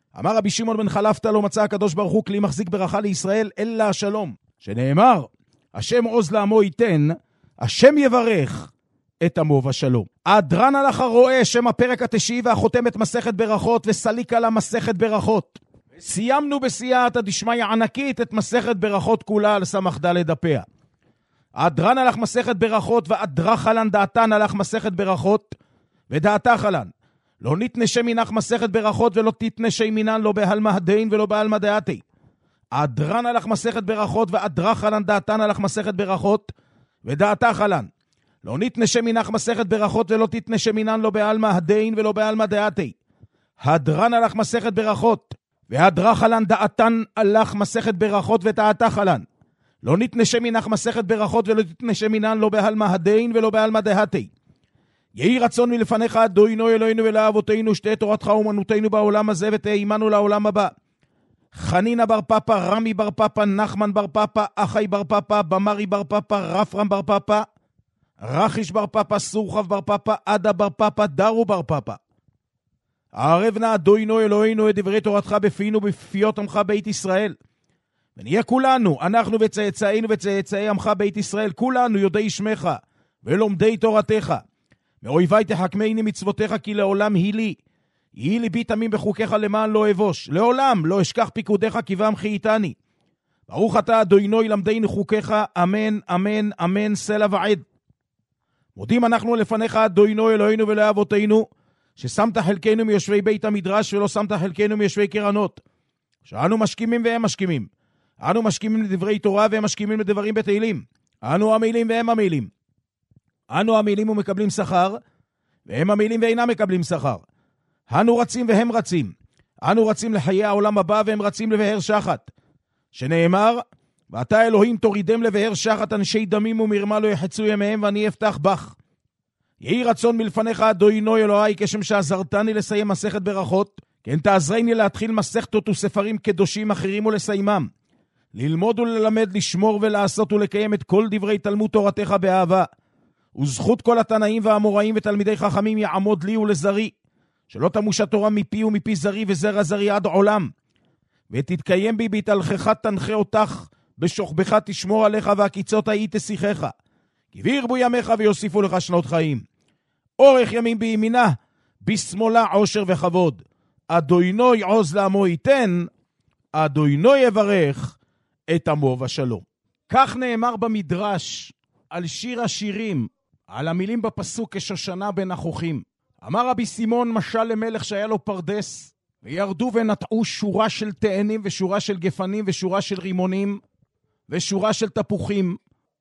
אמר רבי שמעון בן חלפתא, לא מצא הקדוש ברוך הוא כלי מחזיק ברכה לישראל אלא השלום, שנאמר השם עוז לעמו ייתן, השם יברך את עמו בשלום. הדרן הלך הרואה, שם הפרק התשיעי והחותמת מסכת ברכות, וסליק על המסכת ברכות. סיימנו בסייעתא דשמיא ענקית את מסכת ברכות כולה על סמך ד' דפיה. הדרן הלך מסכת ברכות, והדרך הלן דעתן הלך מסכת ברכות, ודעתך הלן. לא נתנשי מנך מסכת ברכות, ולא תתנשי מנן, לא בהלמה הדין ולא בהלמה דעתי. הדרן הלך מסכת ברכות, והדרך הלן דעתן הלך מסכת ברכות, ודעתך הלן. לא נתנשי מנך מסכת ברכות, ולא תתנשי מנן, לא בהלמה הדין ולא בהלמה דעתי. הדרן הלך מסכת ברכות, והדרך הלן דעתן הלך מסכת ברכות, ודעתך הלן. לא נתנשי מנך מסכת ברכות, ולא תתנשי מנן, לא בהלמה הדין ולא בהלמה דעתי. יהי רצון מלפניך אדוני אלוהינו ולאבותינו, שתהיה תורתך אומנותנו בעולם הזה, ותהיה עמנו לעולם הבא. חנינה בר פפא, רמי בר פפא, נחמן בר פפא, אחי בר פפא, במרי בר פפא, רפרם בר פפא, רחיש בר פפא, סורחב בר פפא, עדה בר פפא, דרו בר פפא. הערב נא אדוני אלוהינו את דברי תורתך בפינו ובפיות עמך בית ישראל. ונהיה כולנו, אנחנו וצאצאינו וצאצאי עמך בית ישראל, כולנו יודעי שמך ולומדי תורתך. מאויבי תחכמני מצוותיך, כי לעולם היא לי. יהי ליבי תמים בחוקיך למען לא אבוש. לעולם לא אשכח פיקודיך, כי בם חייתני. ברוך אתה אדוני למדני חוקיך, אמן אמן אמן סלע ועד. מודים אנחנו לפניך אדוני אלוהינו ולאבותינו, ששמת חלקנו מיושבי בית המדרש, ולא שמת חלקנו מיושבי קרנות. שאנו משכימים והם משכימים. אנו משכימים לדברי תורה והם משכימים לדברים בתהילים. אנו עמלים והם עמלים. אנו עמלים ומקבלים שכר, והם עמלים ואינם מקבלים שכר. אנו רצים והם רצים. אנו רצים לחיי העולם הבא, והם רצים לבאר שחת. שנאמר, ואתה אלוהים תורידם לבאר שחת, אנשי דמים ומרמה לא יחצו ימיהם, ואני אפתח בך. יהי רצון מלפניך אדוני אלוהי, כשם שעזרתני לסיים מסכת ברכות, כן תעזרני להתחיל מסכתות וספרים קדושים אחרים ולסיימם. ללמוד וללמד, לשמור ולעשות ולקיים את כל דברי תלמוד תורתך באהבה. וזכות כל התנאים והאמוראים ותלמידי חכמים יעמוד לי ולזרי, שלא תמוש התורה מפי ומפי זרי וזרע זרי עד עולם. ותתקיים בי בהתהלכך תנחה אותך, בשוכבך תשמור עליך, והקיצות ההיא תשיחך. כי וירבו ימיך ויוסיפו לך שנות חיים. אורך ימים בימינה, בשמאלה עושר וכבוד. אדוני עוז לעמו ייתן, אדוני יברך את עמו בשלום. כך נאמר במדרש על שיר השירים, על המילים בפסוק כשושנה בין החוכים. אמר רבי סימון, משל למלך שהיה לו פרדס, וירדו ונטעו שורה של תאנים ושורה של גפנים ושורה של רימונים ושורה של תפוחים,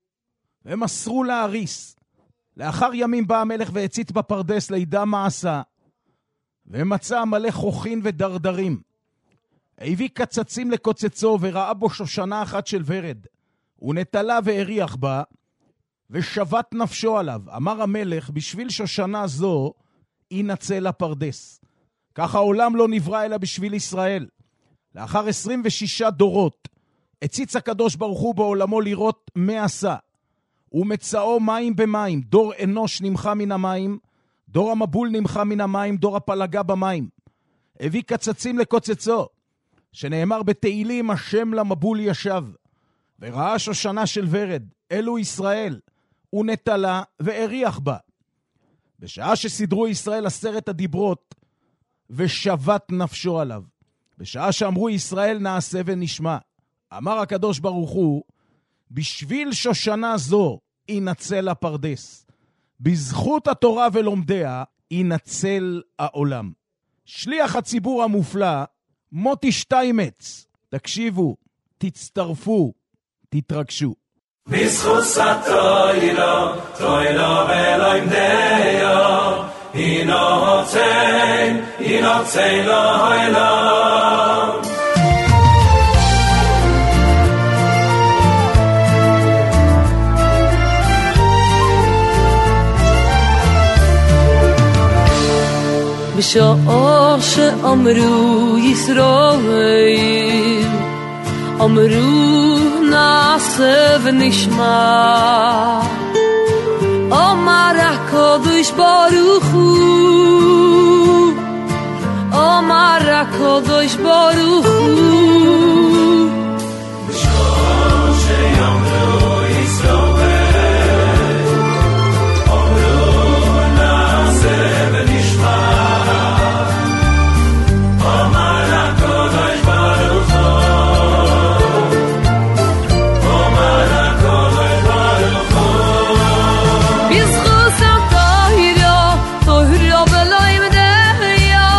ומסרו להריס. לאחר ימים בא המלך והצית בפרדס לידע מה עשה, ומצא מלא חוכין ודרדרים. הביא קצצים לקוצצו, וראה בו שושנה אחת של ורד, ונטלה והריח בה, ושבת נפשו עליו. אמר המלך, בשביל שושנה זו ינצל הפרדס. ככה העולם לא נברא אלא בשביל ישראל. לאחר עשרים ושישה דורות, הציץ הקדוש ברוך הוא בעולמו לראות מה עשה. ומצאו מים במים, דור אנוש נמחה מן המים, דור המבול נמחה מן המים, דור הפלגה במים. הביא קצצים לקוצצו, שנאמר בתהילים, השם למבול ישב, וראה שושנה של ורד, אלו ישראל, ונטלה והריח בה. בשעה שסדרו ישראל עשרת הדיברות, ושבת נפשו עליו. בשעה שאמרו ישראל נעשה ונשמע. אמר הקדוש ברוך הוא, בשביל שושנה זו ינצל הפרדס. בזכות התורה ולומדיה ינצל העולם. שליח הציבור המופלא, מוטי שטיימץ. תקשיבו, תצטרפו, תתרגשו. בזכות סתוירו, תוירו ולומדיה, ינוצן, ינוצן לעולם. בשעה שאמרו ישראל, אמרו נעשה ונשמע, אמר הקדוש ברוך הוא, אמר הקדוש ברוך הוא בשום שיאמרו ישראל אמרו נעשה ונשמע אמר הקדוש ברוך הוא אמר הקדוש ברוך הוא בזכות התוירו תוירו בלוים דהיה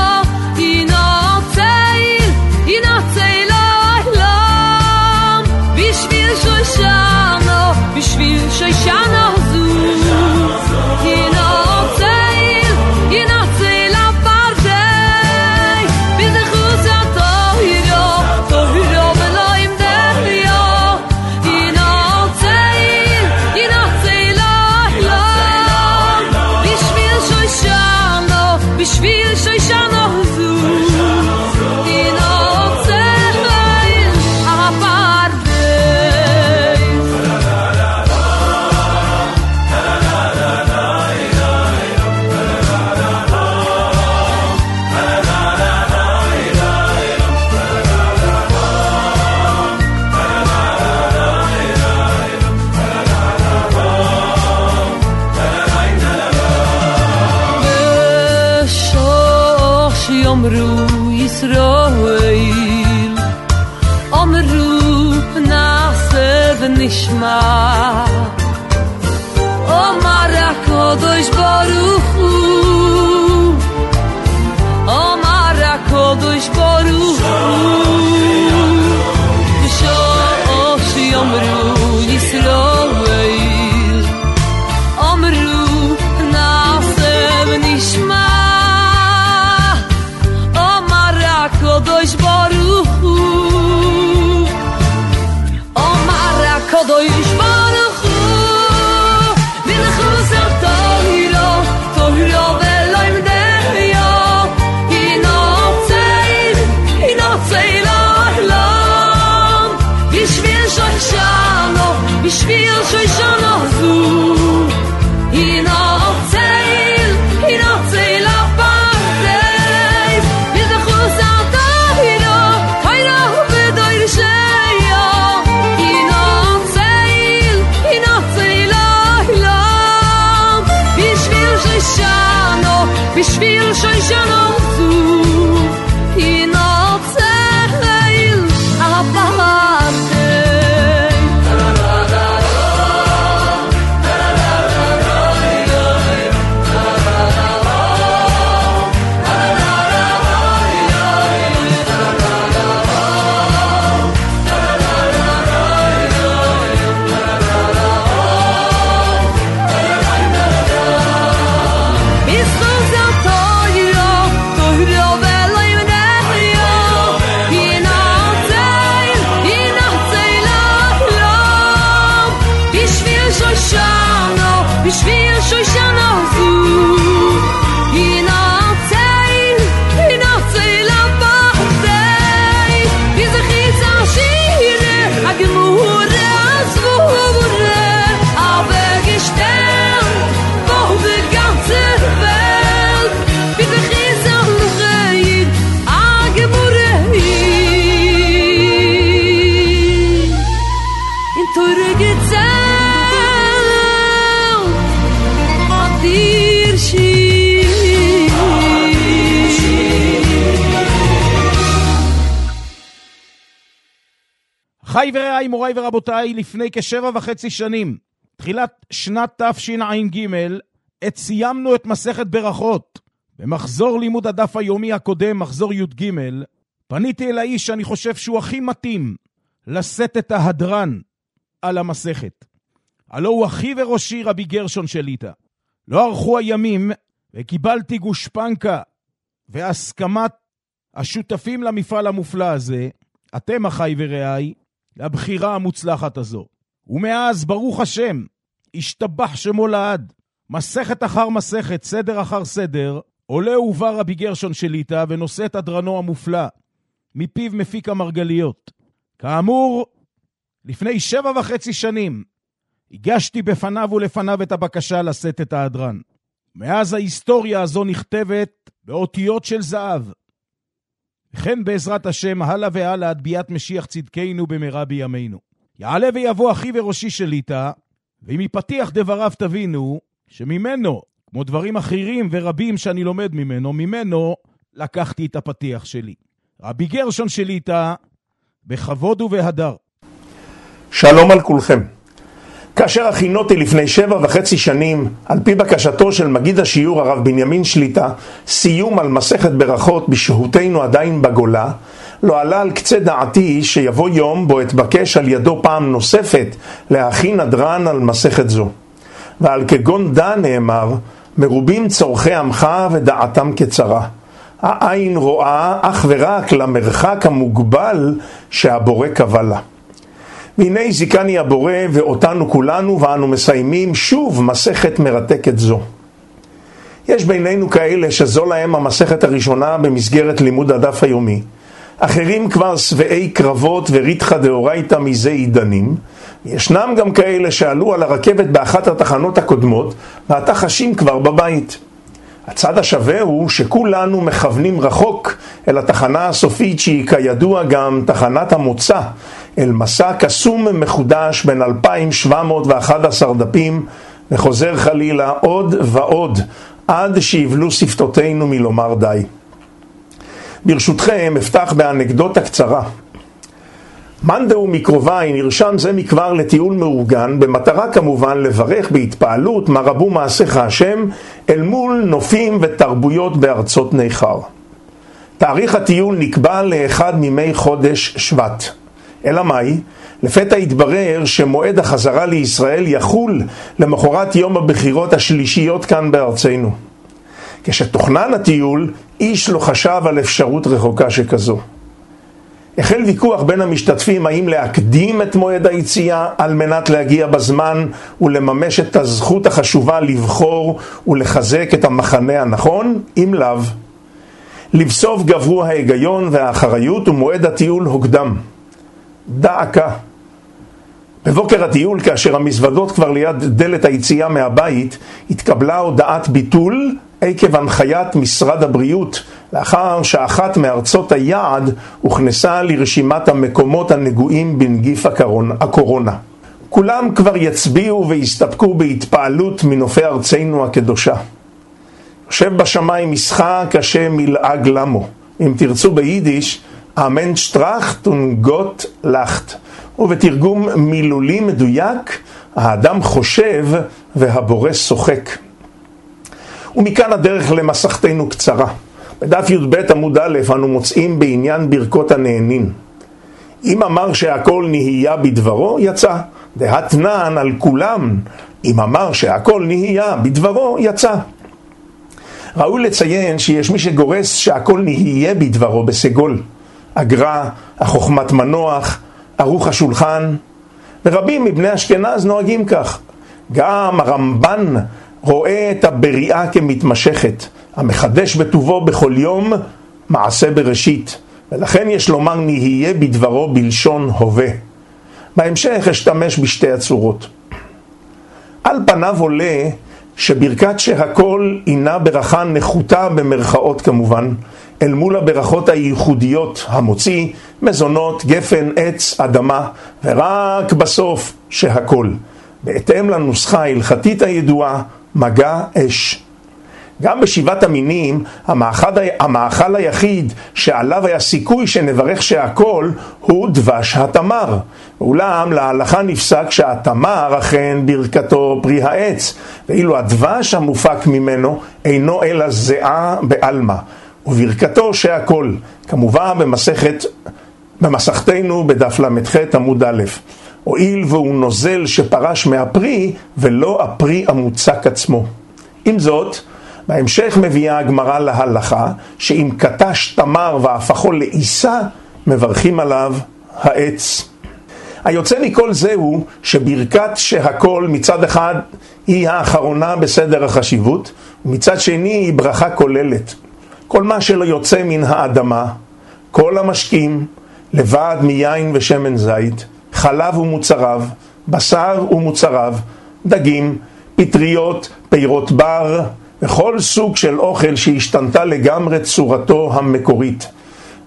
ינצל ינצל לעולם בשביל שושנה בשביל שושנה זו ינצל ינצל הפרדי בזכות התוירו תוירו בלוים דהיה ינצל ינצל לעולם בשביל שושנה בשביל שושנה זו ינצל הפרדי בשוך שיאמרו ישראל אמרו נעשה ונשמע אמר הקדוש ברוך הוא אמר הקדוש ברוך הוא בשוך שיאמרו ישראל אמרו נעשה ונשמע אמר הקדוש ברוך הוא אמר הקדוש ברוך הוא בלחוס התוירו תוירו ולוים דהיה ינצל ינצל לעולם בשביל שושנה בשביל שושנה זו ינצל ינצל הפרדי בזכות התוירו תוירו ודורשיה ינצל ינצל לעולם בשביל שושנה בשביל שושנה זו ינצל הפרדי בזכות התוירו תוירו ולוים דהיה ינצל ינצל לעולם בשביל שושנה בשביל שושנה זו ינצל ינצל הפרדי בזכית השיר הגמור הסבורה aber gestellt vor der ganze Welt wie beginnen rein agemure in tore gezelt adir shi חי ורעי מוריי ורבותיי, לפני כשבע וחצי שנים, תחילת שנת תשע"ג, עת סיימנו את מסכת ברכות. במחזור לימוד הדף היומי הקודם, מחזור י"ג, פניתי אל האיש שאני חושב שהוא הכי מתאים לשאת את ההדרן על המסכת. הלא הוא אחי וראשי רבי גרשון שליטה. לא ערכו הימים וקיבלתי גושפנקה והסכמת השותפים למפעל המופלא הזה, אתם אחי ורעי, לבחירה המוצלחת הזו. ומאז ברוך השם, השתבח שמו לעד, מסכת אחר מסכת, סדר אחר סדר, עולה ובא רבי גרשון שליטה ונושא את הדרנו המופלא, מפיו מפיק המרגליות. כאמור, לפני שבע וחצי שנים, הגשתי בפניו ולפניו את הבקשה לשאת את ההדרן. מאז ההיסטוריה הזו נכתבת באותיות של זהב. וכן בעזרת השם הלאה והלאה עד ביאת משיח צדקנו במהרה בימינו. יעלה ויבוא אחי וראשי שליטה, ואם יפתיח דבריו תבינו שממנו, כמו דברים אחרים ורבים שאני לומד ממנו, ממנו לקחתי את הפתיח שלי. רבי גרשון שליטה, בכבוד ובהדר. שלום על כולכם. כאשר הכינותי לפני שבע וחצי שנים, על פי בקשתו של מגיד השיעור הרב בנימין שליטה, סיום על מסכת ברכות בשהותנו עדיין בגולה, לא עלה על קצה דעתי שיבוא יום בו אתבקש על ידו פעם נוספת להכין הדרן על מסכת זו. ועל כגון דא נאמר, מרובים צורכי עמך ודעתם קצרה. העין רואה אך ורק למרחק המוגבל שהבורא קבע לה. והנה זיקני הבורא ואותנו כולנו, ואנו מסיימים שוב מסכת מרתקת זו. יש בינינו כאלה שזו להם המסכת הראשונה במסגרת לימוד הדף היומי. אחרים כבר שבעי קרבות וריתחא דאורייתא מזה עידנים. ישנם גם כאלה שעלו על הרכבת באחת התחנות הקודמות, ועתה חשים כבר בבית. הצד השווה הוא שכולנו מכוונים רחוק אל התחנה הסופית שהיא כידוע גם תחנת המוצא, אל מסע קסום מחודש בין אלפיים שבע מאות ואחת עשרה דפים, וחוזר חלילה עוד ועוד עד שיבלו שפתותינו מלומר די. ברשותכם אפתח באנקדוטה קצרה. מאן דהוא מקרובי נרשם זה מכבר לטיול מאורגן, במטרה כמובן לברך בהתפעלות מה רבו מעשיך השם אל מול נופים ותרבויות בארצות ניכר. תאריך הטיול נקבע לאחד מימי חודש שבט. אלא מאי? לפתע התברר שמועד החזרה לישראל יחול למחרת יום הבחירות השלישיות כאן בארצנו. כשתוכנן הטיול, איש לא חשב על אפשרות רחוקה שכזו. החל ויכוח בין המשתתפים האם להקדים את מועד היציאה על מנת להגיע בזמן ולממש את הזכות החשובה לבחור ולחזק את המחנה הנכון, אם לאו. לבסוף גברו ההיגיון והאחריות ומועד הטיול הוקדם. דעקה. בבוקר הטיול, כאשר המזוודות כבר ליד דלת היציאה מהבית, התקבלה הודעת ביטול עקב הנחיית משרד הבריאות, לאחר שאחת מארצות היעד הוכנסה לרשימת המקומות הנגועים בנגיף הקורונה. כולם כבר יצביעו והסתפקו בהתפעלות מנופי ארצנו הקדושה. יושב בשמיים משחק השם מלעג למו. אם תרצו ביידיש, אמן שטרחט ונגוט לחט. ובתרגום מילולי מדויק, האדם חושב והבורא שוחק. ומכאן הדרך למסכתנו קצרה. בדף י"ב עמוד א' אנו מוצאים בעניין ברכות הנהנין. אם אמר שהכל נהיה בדברו, יצא. דהתנן על כולם. אם אמר שהכל נהיה בדברו, יצא. ראוי לציין שיש מי שגורס שהכל נהיה בדברו בסגול. אגרה, החוכמת מנוח, ערוך השולחן, ורבים מבני אשכנז נוהגים כך. גם הרמב"ן רואה את הבריאה כמתמשכת, המחדש בטובו בכל יום מעשה בראשית, ולכן יש לומר נהיה בדברו בלשון הווה. בהמשך אשתמש בשתי הצורות. על פניו עולה שברכת שהכל אינה ברכה נחותה במרכאות כמובן, אל מול הברכות הייחודיות המוציא, מזונות, גפן, עץ, אדמה, ורק בסוף שהכל. בהתאם לנוסחה ההלכתית הידועה, מגע אש. גם בשבעת המינים, המאכל, המאכל היחיד שעליו היה סיכוי שנברך שהכל הוא דבש התמר. אולם להלכה נפסק שהתמר אכן ברכתו פרי העץ, ואילו הדבש המופק ממנו אינו אלא זיעה בעלמא. וברכתו שהכל, כמובן במסכת, במסכתנו בדף למ"ח עמוד א', הואיל והוא נוזל שפרש מהפרי ולא הפרי המוצק עצמו. עם זאת, בהמשך מביאה הגמרא להלכה שאם קטש תמר והפכו לעיסה, מברכים עליו העץ. היוצא מכל זהו שברכת שהכל מצד אחד היא האחרונה בסדר החשיבות, ומצד שני היא ברכה כוללת. כל מה שלא יוצא מן האדמה, כל המשקים, לבד מיין ושמן זית, חלב ומוצריו, בשר ומוצריו, דגים, פטריות, פירות בר, וכל סוג של אוכל שהשתנתה לגמרי צורתו המקורית.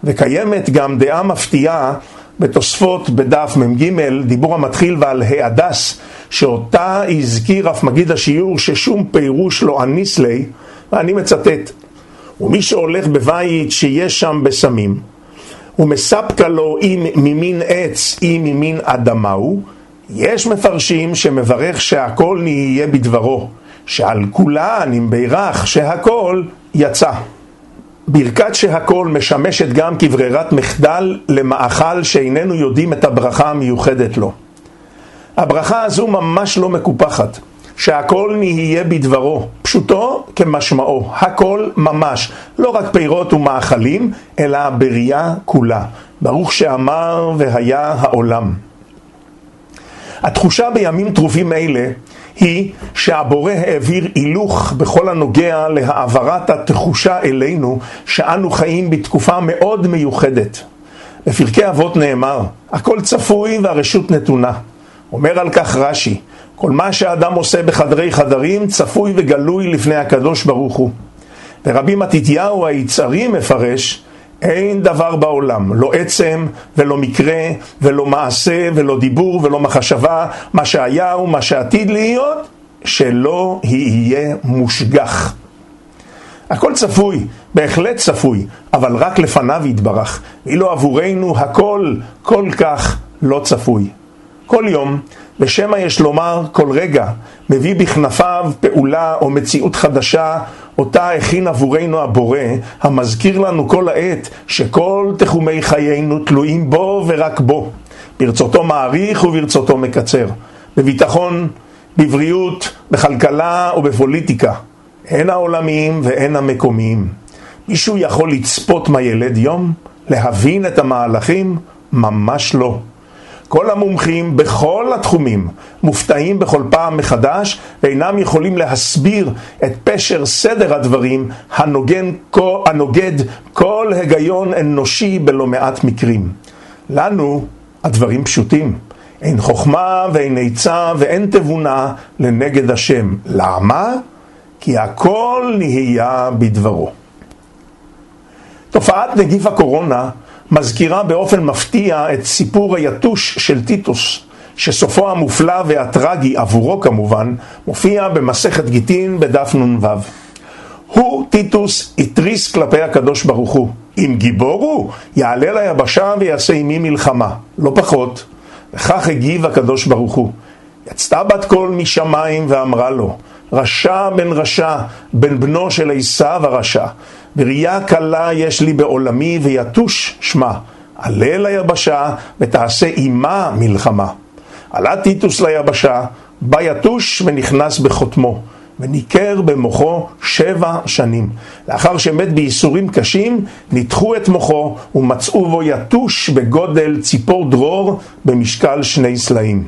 וקיימת גם דעה מפתיעה בתוספות בדף מ"ג, דיבור המתחיל ועל ההדס, שאותה הזכיר אף מגיד השיעור ששום פירוש לא עניס לי, ואני מצטט: ומי שהולך בבית שיש שם בסמים, ומספקה לו אם ממין עץ אם ממין אדמה הוא, יש מפרשים שמברך שהכל נהיה בדברו, שעל כולן אם בירך שהכל יצא. ברכת שהכל משמשת גם כברירת מחדל למאכל שאיננו יודעים את הברכה המיוחדת לו. הברכה הזו ממש לא מקופחת, שהכל נהיה בדברו, פשוטו כמשמעו, הכל ממש, לא רק פירות ומאכלים, אלא הבריאה כולה. ברוך שאמר והיה העולם. התחושה בימים טרופים אלה היא שהבורא העביר הילוך בכל הנוגע להעברת התחושה אלינו, שאנו חיים בתקופה מאוד מיוחדת. בפרקי אבות נאמר, הכל צפוי והרשות נתונה. אומר על כך רש"י, כל מה שהאדם עושה בחדרי חדרים צפוי וגלוי לפני הקדוש ברוך הוא. ורבי מתתיהו היצרי מפרש, אין דבר בעולם, לא עצם ולא מקרה ולא מעשה ולא דיבור ולא מחשבה, מה שהיה ומה שעתיד להיות, שלא יהיה מושגח. הכל צפוי, בהחלט צפוי, אבל רק לפניו יתברך, ואילו עבורנו הכל כל כך לא צפוי. כל יום, ושמה יש לומר כל רגע, מביא בכנפיו פעולה או מציאות חדשה, אותה הכין עבורנו הבורא, המזכיר לנו כל העת שכל תחומי חיינו תלויים בו ורק בו. ברצותו מעריך וברצותו מקצר. בביטחון, בבריאות, בכלכלה ובפוליטיקה. הן העולמיים והן המקומיים. מישהו יכול לצפות מה ילד יום? להבין את המהלכים? ממש לא. כל המומחים בכל התחומים מופתעים בכל פעם מחדש, ואינם יכולים להסביר את פשר סדר הדברים הנוגן, הנוגד כל היגיון אנושי בלא מעט מקרים. לנו הדברים פשוטים. אין חוכמה ואין עצה ואין תבונה לנגד השם. למה? כי הכל נהיה בדברו. תופעת נגיף הקורונה מזכירה באופן מפתיע את סיפור היתוש של טיטוס, שסופו המופלא והטרגי עבורו כמובן, מופיע במסכת גיטין בדף נ"ו. הוא, טיטוס, התריס כלפי הקדוש ברוך הוא. אם גיבור הוא, יעלה ליבשה ויעשה עמי מלחמה. לא פחות. וכך הגיב הקדוש ברוך הוא. יצתה בת קול משמיים ואמרה לו, רשע בן רשע, בן בנו של עשיו הרשע. בראייה קלה יש לי בעולמי ויתוש שמה. עלה ליבשה ותעשה עמה מלחמה. עלה טיטוס ליבשה, בא יתוש ונכנס בחותמו, וניקר במוחו שבע שנים. לאחר שמת בייסורים קשים, ניתחו את מוחו ומצאו בו יתוש בגודל ציפור דרור במשקל שני סלעים.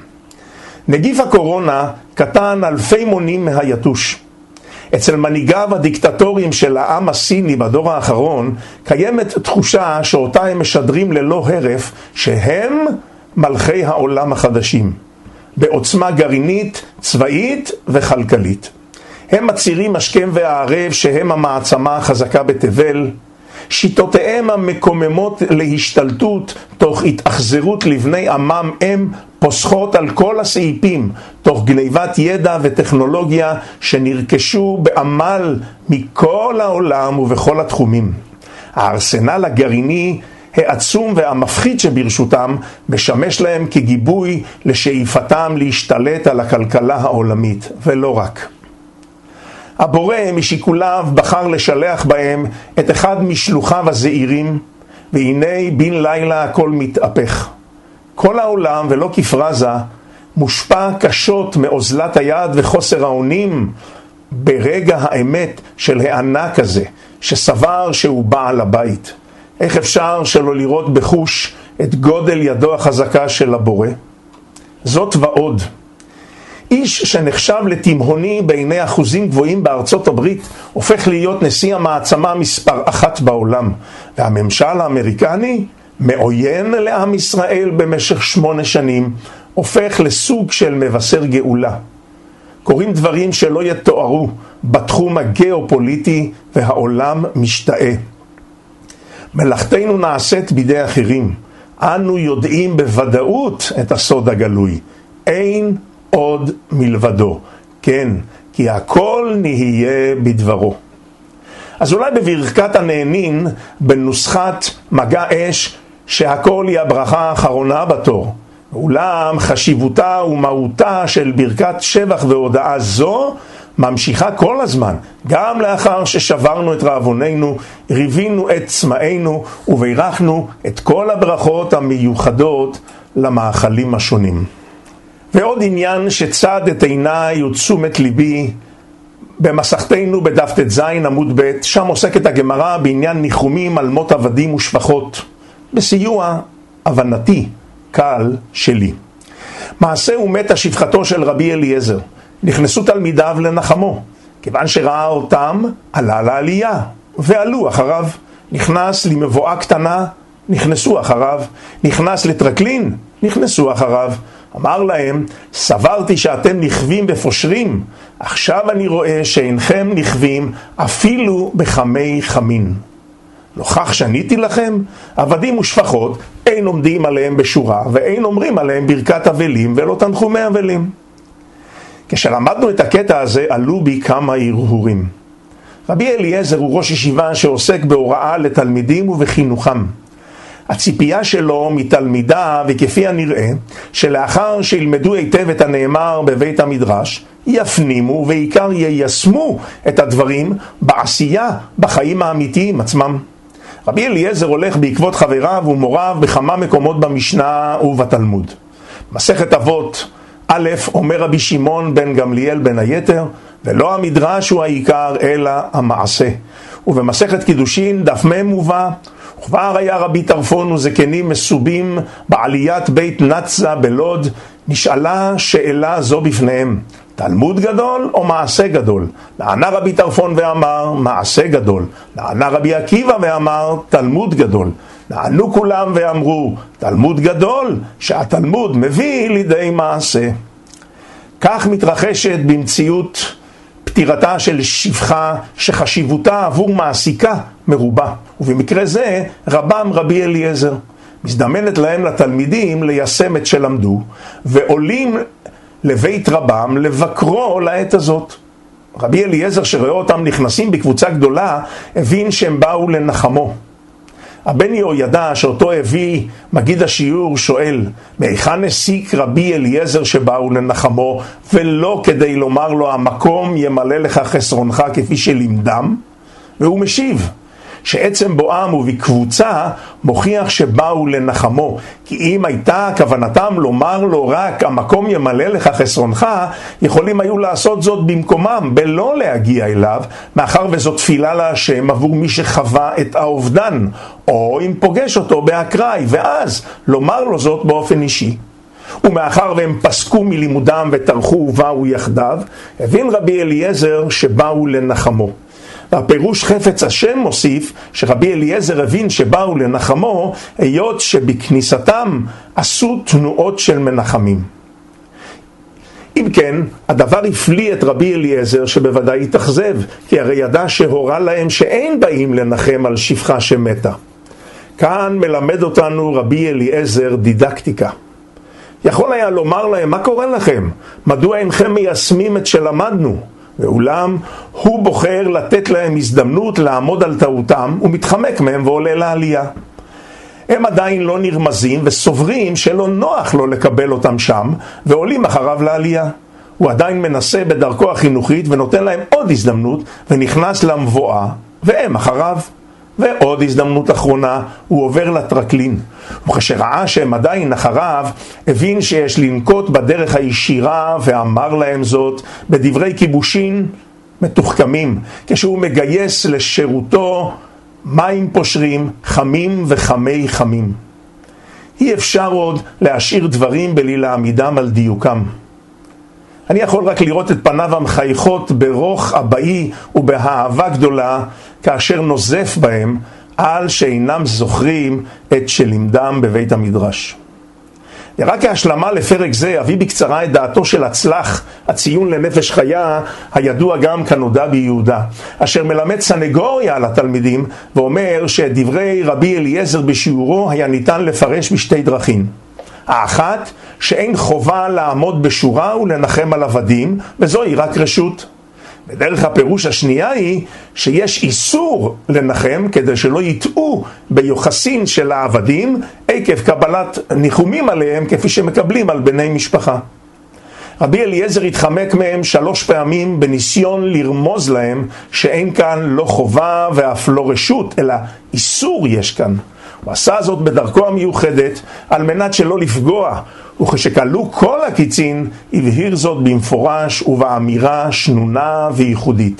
נגיף הקורונה קטן אלפי מונים מהיתוש. אצל מנהיגיו הדיקטטוריים של העם הסיני בדור האחרון קיימת תחושה שאותה הם משדרים ללא הרף שהם מלכי העולם החדשים, בעוצמה גרעינית, צבאית וכלכלית. הם מצהירים השכם והערב שהם המעצמה החזקה בתבל. שיטותיהם המקוממות להשתלטות תוך התאכזרות לבני עמם הם פוסחות על כל הסעיפים תוך גניבת ידע וטכנולוגיה שנרכשו בעמל מכל העולם ובכל התחומים. הארסנל הגרעיני העצום והמפחיד שברשותם משמש להם כגיבוי לשאיפתם להשתלט על הכלכלה העולמית, ולא רק. הבורא משיקוליו בחר לשלח בהם את אחד משלוחיו הזעירים, והנה בן לילה הכל מתהפך. כל העולם ולא כפרזה מושפע קשות מאוזלת היד וחוסר האונים ברגע האמת של הענק הזה, שסבר שהוא בעל הבית. איך אפשר שלא לראות בחוש את גודל ידו החזקה של הבורא? זאת ועוד. איש שנחשב לתימהוני בעיני אחוזים גבוהים בארצות הברית, הופך להיות נשיא המעצמה מספר אחת בעולם. והממשל האמריקני, מעוין לעם ישראל במשך שמונה שנים, הופך לסוג של מבשר גאולה. קוראים דברים שלא יתוארו בתחום הגיאופוליטי והעולם משתאה. מלאכתנו נעשית בידי אחרים. אנו יודעים בוודאות את הסוד הגלוי. אין עוד מלבדו. כן, כי הכל נהיה בדברו. אז אולי בברכת הנהנין, בנוסחת מגע אש, שהכל היא הברכה האחרונה בתור. אולם חשיבותה ומהותה של ברכת שבח והודאה זו ממשיכה כל הזמן, גם לאחר ששברנו את רעבוננו, ריבינו את צמאנו ובירכנו את כל הברכות המיוחדות למאכלים השונים. ועוד עניין שצד את עיניי ותשומת ליבי, במסכתנו בדף ט"ז עמוד ב', שם עוסקת הגמרא בעניין ניחומים על מות עבדים ושפחות, בסיוע הבנתי קל שלי. מעשה ומתה שפחתו של רבי אליעזר. נכנסו תלמידיו לנחמו, כיוון שראה אותם עלה לעלייה ועלו אחריו. נכנס למבואה קטנה, נכנסו אחריו. נכנס לטרקלין, נכנסו אחריו. אמר להם, סברתי שאתם נכווים ופושרים, עכשיו אני רואה שאינכם נכווים אפילו בחמי חמין. לא כך שניתי לכם? עבדים ושפחות אין עומדים עליהם בשורה ואין אומרים עליהם ברכת אבלים ולא תנחומי אבלים. כשלמדנו את הקטע הזה עלו בי כמה הרהורים. רבי אליעזר הוא ראש ישיבה שעוסק בהוראה לתלמידים ובחינוכם. הציפייה שלו מתלמידה, וכפי הנראה, שלאחר שילמדו היטב את הנאמר בבית המדרש, יפנימו ועיקר יישמו את הדברים בעשייה, בחיים האמיתיים עצמם. רבי אליעזר הולך בעקבות חבריו ומוריו בכמה מקומות במשנה ובתלמוד. מסכת אבות א' אומר רבי שמעון בן גמליאל בין היתר, ולא המדרש הוא העיקר אלא המעשה. ובמסכת קידושין דף מ' מובא, וכבר היה רבי טרפון וזקנים מסובים בעליית בית נצה בלוד, נשאלה שאלה זו בפניהם, תלמוד גדול או מעשה גדול? נענה רבי טרפון ואמר מעשה גדול. נענה רבי עקיבא ואמר תלמוד גדול. נענו כולם ואמרו תלמוד גדול, שהתלמוד מביא לידי מעשה. כך מתרחשת במציאות פטירתה של שפחה שחשיבותה עבור מעסיקה מרובה, ובמקרה זה רבם רבי אליעזר. מזדמנת להם לתלמידים ליישם את שלמדו, ועולים לבית רבם לבקרו לעת הזאת. רבי אליעזר שראה אותם נכנסים בקבוצה גדולה, הבין שהם באו לנחמו. הבן יהוידע שאותו הביא מגיד השיעור שואל, מהיכן הסיק רבי אליעזר שבאו לנחמו, ולא כדי לומר לו המקום ימלא לך חסרונך כפי שלימדם? והוא משיב שעצם בואם ובקבוצה מוכיח שבאו לנחמו, כי אם הייתה כוונתם לומר לו רק המקום ימלא לך חסרונך, יכולים היו לעשות זאת במקומם בלא להגיע אליו, מאחר וזו תפילה להשם עבור מי שחווה את האובדן, או אם פוגש אותו באקראי, ואז לומר לו זאת באופן אישי. ומאחר והם פסקו מלימודם וטרחו ובאו יחדיו, הבין רבי אליעזר שבאו לנחמו. והפירוש חפץ השם מוסיף שרבי אליעזר הבין שבאו לנחמו, היות שבכניסתם עשו תנועות של מנחמים. אם כן, הדבר הפליא את רבי אליעזר שבוודאי התאכזב, כי הרי ידע שהורה להם שאין באים לנחם על שפחה שמתה. כאן מלמד אותנו רבי אליעזר דידקטיקה. יכול היה לומר להם, מה קורה לכם? מדוע אינכם מיישמים את שלמדנו? ואולם הוא בוחר לתת להם הזדמנות לעמוד על טעותם ומתחמק מהם ועולה לעלייה. הם עדיין לא נרמזים וסוברים שלא נוח לו לקבל אותם שם ועולים אחריו לעלייה. הוא עדיין מנסה בדרכו החינוכית ונותן להם עוד הזדמנות ונכנס למבואה והם אחריו. ועוד הזדמנות אחרונה, הוא עובר לטרקלין. וכשראה שהם עדיין אחריו, הבין שיש לנקוט בדרך הישירה ואמר להם זאת בדברי כיבושין מתוחכמים, כשהוא מגייס לשירותו מים פושרים, חמים וחמי חמים. אי אפשר עוד להשאיר דברים בלי להעמידם על דיוקם. אני יכול רק לראות את פניו המחייכות ברוך אבאי ובאהבה גדולה, כאשר נוזף בהם על שאינם זוכרים את שלימדם בבית המדרש. ורק כהשלמה לפרק זה אביא בקצרה את דעתו של הצלח, הציון לנפש חיה, הידוע גם כנודע ביהודה, אשר מלמד סנגוריה על התלמידים, ואומר שדברי רבי אליעזר בשיעורו היה ניתן לפרש בשתי דרכים. האחת, שאין חובה לעמוד בשורה ולנחם על עבדים, וזוהי רק רשות. בדרך הפירוש השנייה היא שיש איסור לנחם כדי שלא יטעו ביוחסין של העבדים עקב קבלת ניחומים עליהם כפי שמקבלים על בני משפחה. רבי אליעזר התחמק מהם שלוש פעמים בניסיון לרמוז להם שאין כאן לא חובה ואף לא רשות אלא איסור יש כאן. הוא עשה זאת בדרכו המיוחדת על מנת שלא לפגוע, וכשקלו כל הקיצין הבהיר זאת במפורש ובאמירה שנונה וייחודית.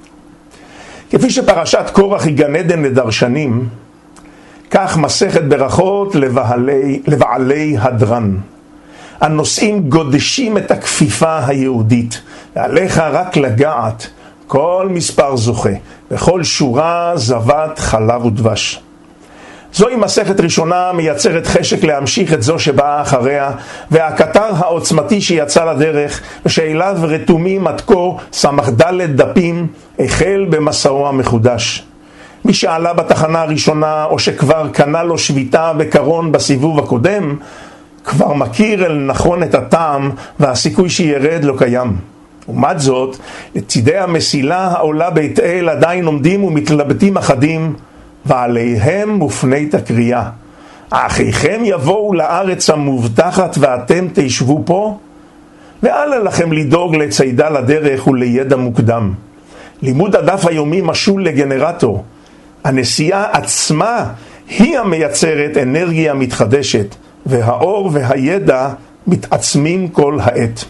כפי שפרשת קורח היא גן עדן לדרשנים, כך מסכת ברכות לבעלי, לבעלי הדרן. הנושאים גודשים את הכפיפה היהודית, ועליך רק לגעת כל מספר זוכה, וכל שורה זבת חלב ודבש. זוהי מסכת ראשונה מייצרת חשק להמשיך את זו שבאה אחריה, והקטר העוצמתי שיצא לדרך ושאליו רתומים עד כה סמך ד' דפים החל במסעו המחודש. מי שעלה בתחנה הראשונה או שכבר קנה לו שביתה בקרון בסיבוב הקודם, כבר מכיר אל נכון את הטעם והסיכוי שירד לא קיים. ומד זאת, לצידי המסילה העולה בית אל עדיין עומדים ומתלבטים אחדים, ועליהם מופנית הקריאה. אחיכם יבואו לארץ המובטחת ואתם תשבו פה? ואל לכם לדאוג לצידה לדרך ולידע מוקדם. לימוד הדף היומי משול לגנרטור. הנסיעה עצמה היא המייצרת אנרגיה מתחדשת, והאור והידע מתעצמים כל העת.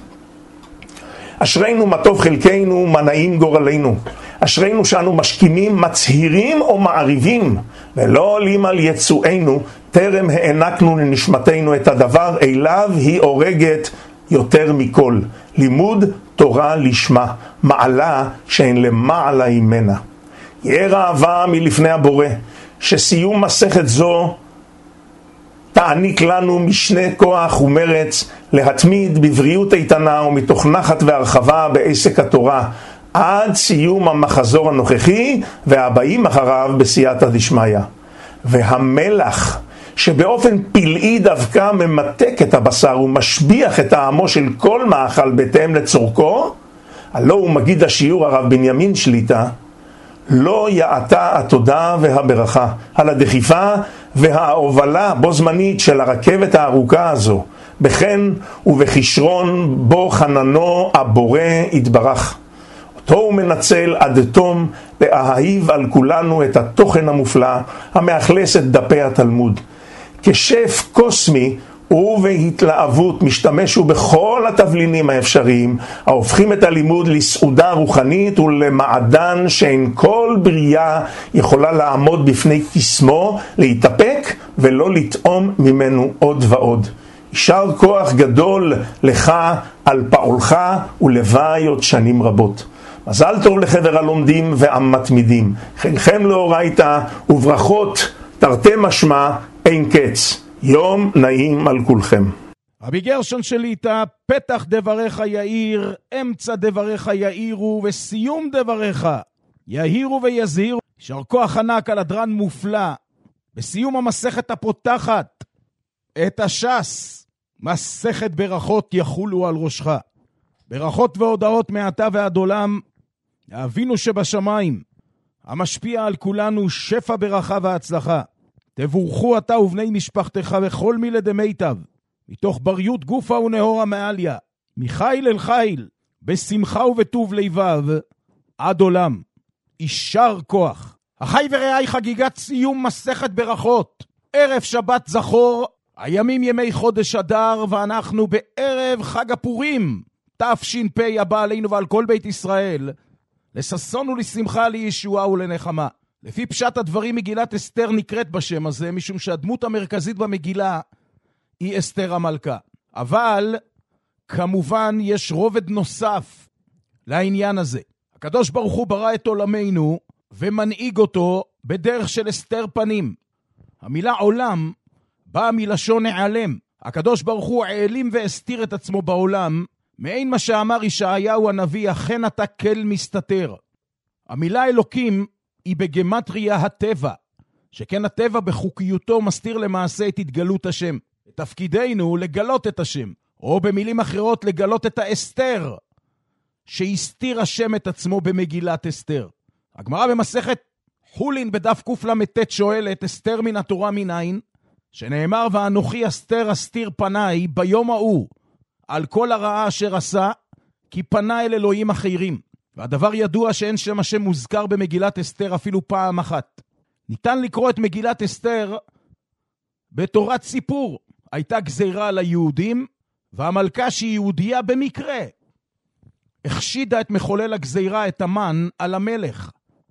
אשרינו מה טוב חלקנו, מה נעים גורלנו. אשרינו שאנו משכימים, מצהירים או מעריבים, ולא עולים על יצואנו, טרם הענקנו לנשמתנו את הדבר אליו היא הורגת יותר מכל. לימוד תורה לשמה, מעלה שאין למעלה ממנה. יהיה ראווה מלפני הבורא, שסיום מסכת זו תעניק לנו משנה כוח ומרץ להתמיד בבריאות איתנה ומתוך נחת והרחבה בעסק התורה, עד סיום המחזור הנוכחי והבאים אחריו בסייעתא דשמיא. והמלח שבאופן פלאי דווקא ממתק את הבשר ומשביח את טעמו של כל מאכל בהתאם לצורכו, הלא הוא מגיד השיעור הרב בנימין שליטה, לא יעתה התודה והברכה על הדחיפה וההובלה בו זמנית של הרכבת הארוכה הזו, בכן ובכישרון בו חננו הבורא יתברך. אותו הוא מנצל עד תום להאהיב על כולנו את התוכן המופלא המאכלס את דפי התלמוד. כשף קוסמי ובהתלהבות משתמש הוא בכל התבלינים האפשריים ההופכים את הלימוד לסעודה רוחנית ולמעדן שאין כל בריאה יכולה לעמוד בפני קסמו, להתאפק ולא לטעום ממנו עוד ועוד. יישר כוח גדול לך על פעולך ולוואי עוד שנים רבות. מזל טוב לחבר הלומדים והמתמידים, חלכם לאורייתא וברכות תרתי משמע אין קץ. יום נעים על כולכם. רבי גרשון שליט"א, פתח דבריך יאיר, אמצע דבריך יאירו, וסיום דבריך יאירו ויזהירו. יישר כוח ענק על הדרן מופלא. בסיום המסכת הפותחת את הש"ס, מסכת ברכות יחולו על ראשך. ברכות והודעות מעתה ועד עולם, אבינו שבשמיים, המשפיע על כולנו שפע ברכה והצלחה. תבורכו אתה ובני משפחתך וכל מילי דמיטב, מתוך בריות גופה ונהורה מעליה, מחיל אל חיל, בשמחה ובטוב לבב, עד עולם. יישר כוח. אחי ורעי, חגיגת סיום מסכת ברכות. ערב שבת זכור, הימים ימי חודש אדר, ואנחנו בערב חג הפורים, תש"פ הבא עלינו ועל כל בית ישראל, לששון ולשמחה, לישועה ולנחמה. לפי פשט הדברים מגילת אסתר נקראת בשם הזה, משום שהדמות המרכזית במגילה היא אסתר המלכה. אבל כמובן יש רובד נוסף לעניין הזה. הקדוש ברוך הוא ברא את עולמנו ומנהיג אותו בדרך של אסתר פנים. המילה עולם באה מלשון נעלם, הקדוש ברוך הוא העלים והסתיר את עצמו בעולם, מעין מה שאמר ישעיהו הנביא, אכן אתה כל מסתתר. המילה אלוקים היא בגמטריה הטבע, שכן הטבע בחוקיותו מסתיר למעשה את התגלות השם. תפקידנו לגלות את השם, או במילים אחרות לגלות את האסתר, שהסתיר השם את עצמו במגילת אסתר. הגמרא במסכת חולין בדף קל"ט שואלת, אסתר מן התורה מניין? שנאמר, ואנוכי אסתר אסתיר פניי ביום ההוא על כל הרעה אשר עשה, כי פנה אל אלוהים אחרים. והדבר ידוע שאין שם השם מוזכר במגילת אסתר אפילו פעם אחת. ניתן לקרוא את מגילת אסתר בתורת סיפור. הייתה גזירה על היהודים, והמלכה שהיא יהודייה במקרה החשידה את מחולל הגזירה, את המן, על המלך.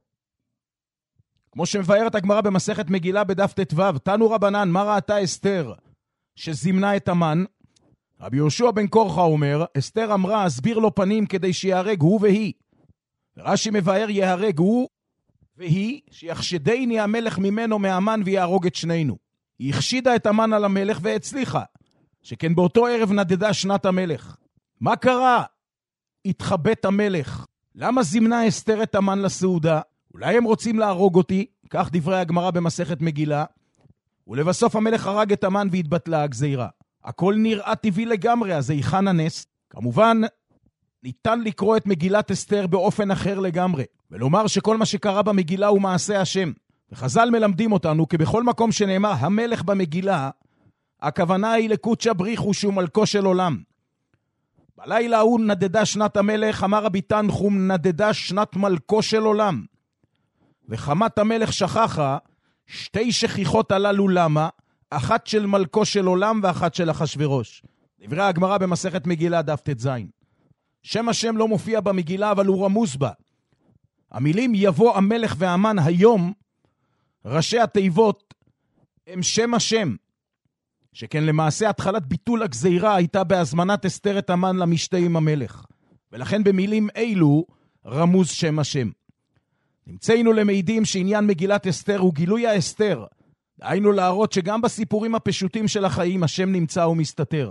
כמו שמבארת הגמרא במסכת מגילה בדף ט"ו, תנו רבנן, מה ראתה אסתר שזימנה את המן? רבי יהושע בן קורחה אומר, אסתר אמרה, אסביר לו פנים כדי שיהרג הוא והיא. רש"י מבאר, יהרג הוא והיא, שיחשדני המלך ממנו מהמן ויהרוג את שנינו. היא החשידה את המן על המלך והצליחה, שכן באותו ערב נדדה שנת המלך. מה קרה? התחבט המלך. למה זימנה אסתר את המן לסעודה? אולי הם רוצים להרוג אותי, כך דברי הגמרא במסכת מגילה, ולבסוף המלך הרג את המן והתבטלה הגזירה. הכל נראה טבעי לגמרי, אז היכן הנס? כמובן, ניתן לקרוא את מגילת אסתר באופן אחר לגמרי, ולומר שכל מה שקרה במגילה הוא מעשה השם. וחז"ל מלמדים אותנו, כי בכל מקום שנאמר המלך במגילה, הכוונה היא לקודשא בריחו שהוא מלכו של עולם. בלילה ההוא נדדה שנת המלך, אמר רבי תנחום, נדדה שנת מלכו של עולם. וחמת המלך שכחה, שתי שכיחות הללו למה, אחת של מלכו של עולם ואחת של אחשוורוש. דברי הגמרא במסכת מגילה דף ט"ז. שם השם לא מופיע במגילה, אבל הוא רמוז בה. המילים יבוא המלך והמן היום, ראשי התיבות הם שם השם, שכן למעשה התחלת ביטול הגזירה הייתה בהזמנת אסתר את המן למשתה עם המלך, ולכן במילים אילו רמוז שם השם. נמצאנו למעידים שעניין מגילת אסתר הוא גילוי האסתר, דהיינו להראות שגם בסיפורים הפשוטים של החיים השם נמצא ומסתתר.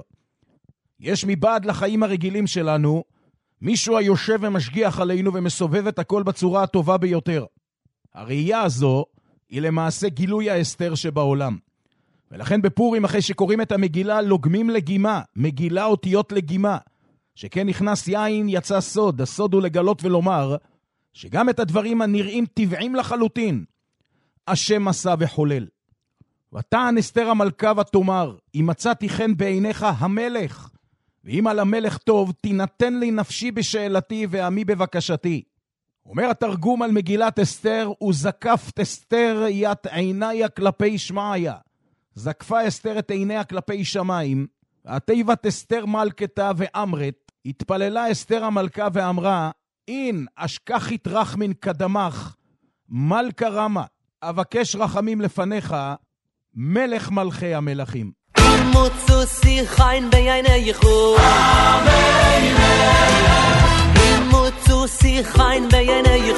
יש מבעד לחיים הרגילים שלנו מישהו היושב ומשגיח עלינו ומסובב את הכל בצורה הטובה ביותר. הראייה הזו היא למעשה גילוי האסתר שבעולם. ולכן בפורים, אחרי שקוראים את המגילה, לוגמים לגימה, מגילה אותיות לגימה, שכן נכנס יין יצא סוד. הסוד הוא לגלות ולומר שגם את הדברים הנראים טבעים לחלוטין השם עשה וחולל. ותען אסתר המלכה ותאמר, אם מצאתי חן בעיניך המלך, ואם על המלך טוב, תינתן לי נפשי בשאלתי ועמי בבקשתי. אומר התרגום על מגילת אסתר, וזקפת אסתר ית עיניה כלפי שמעיה. זקפה אסתר את עיניה כלפי שמיים, והתיבת אסתר מלכתה ואמרת, התפללה אסתר המלכה ואמרה, אין אשכחית רחמין קדמך, מלכה רמה, אבקש רחמים לפניך, מלך מלכי המלכים. מוצו שיחין בעינייך מוצו שיחין בעינייך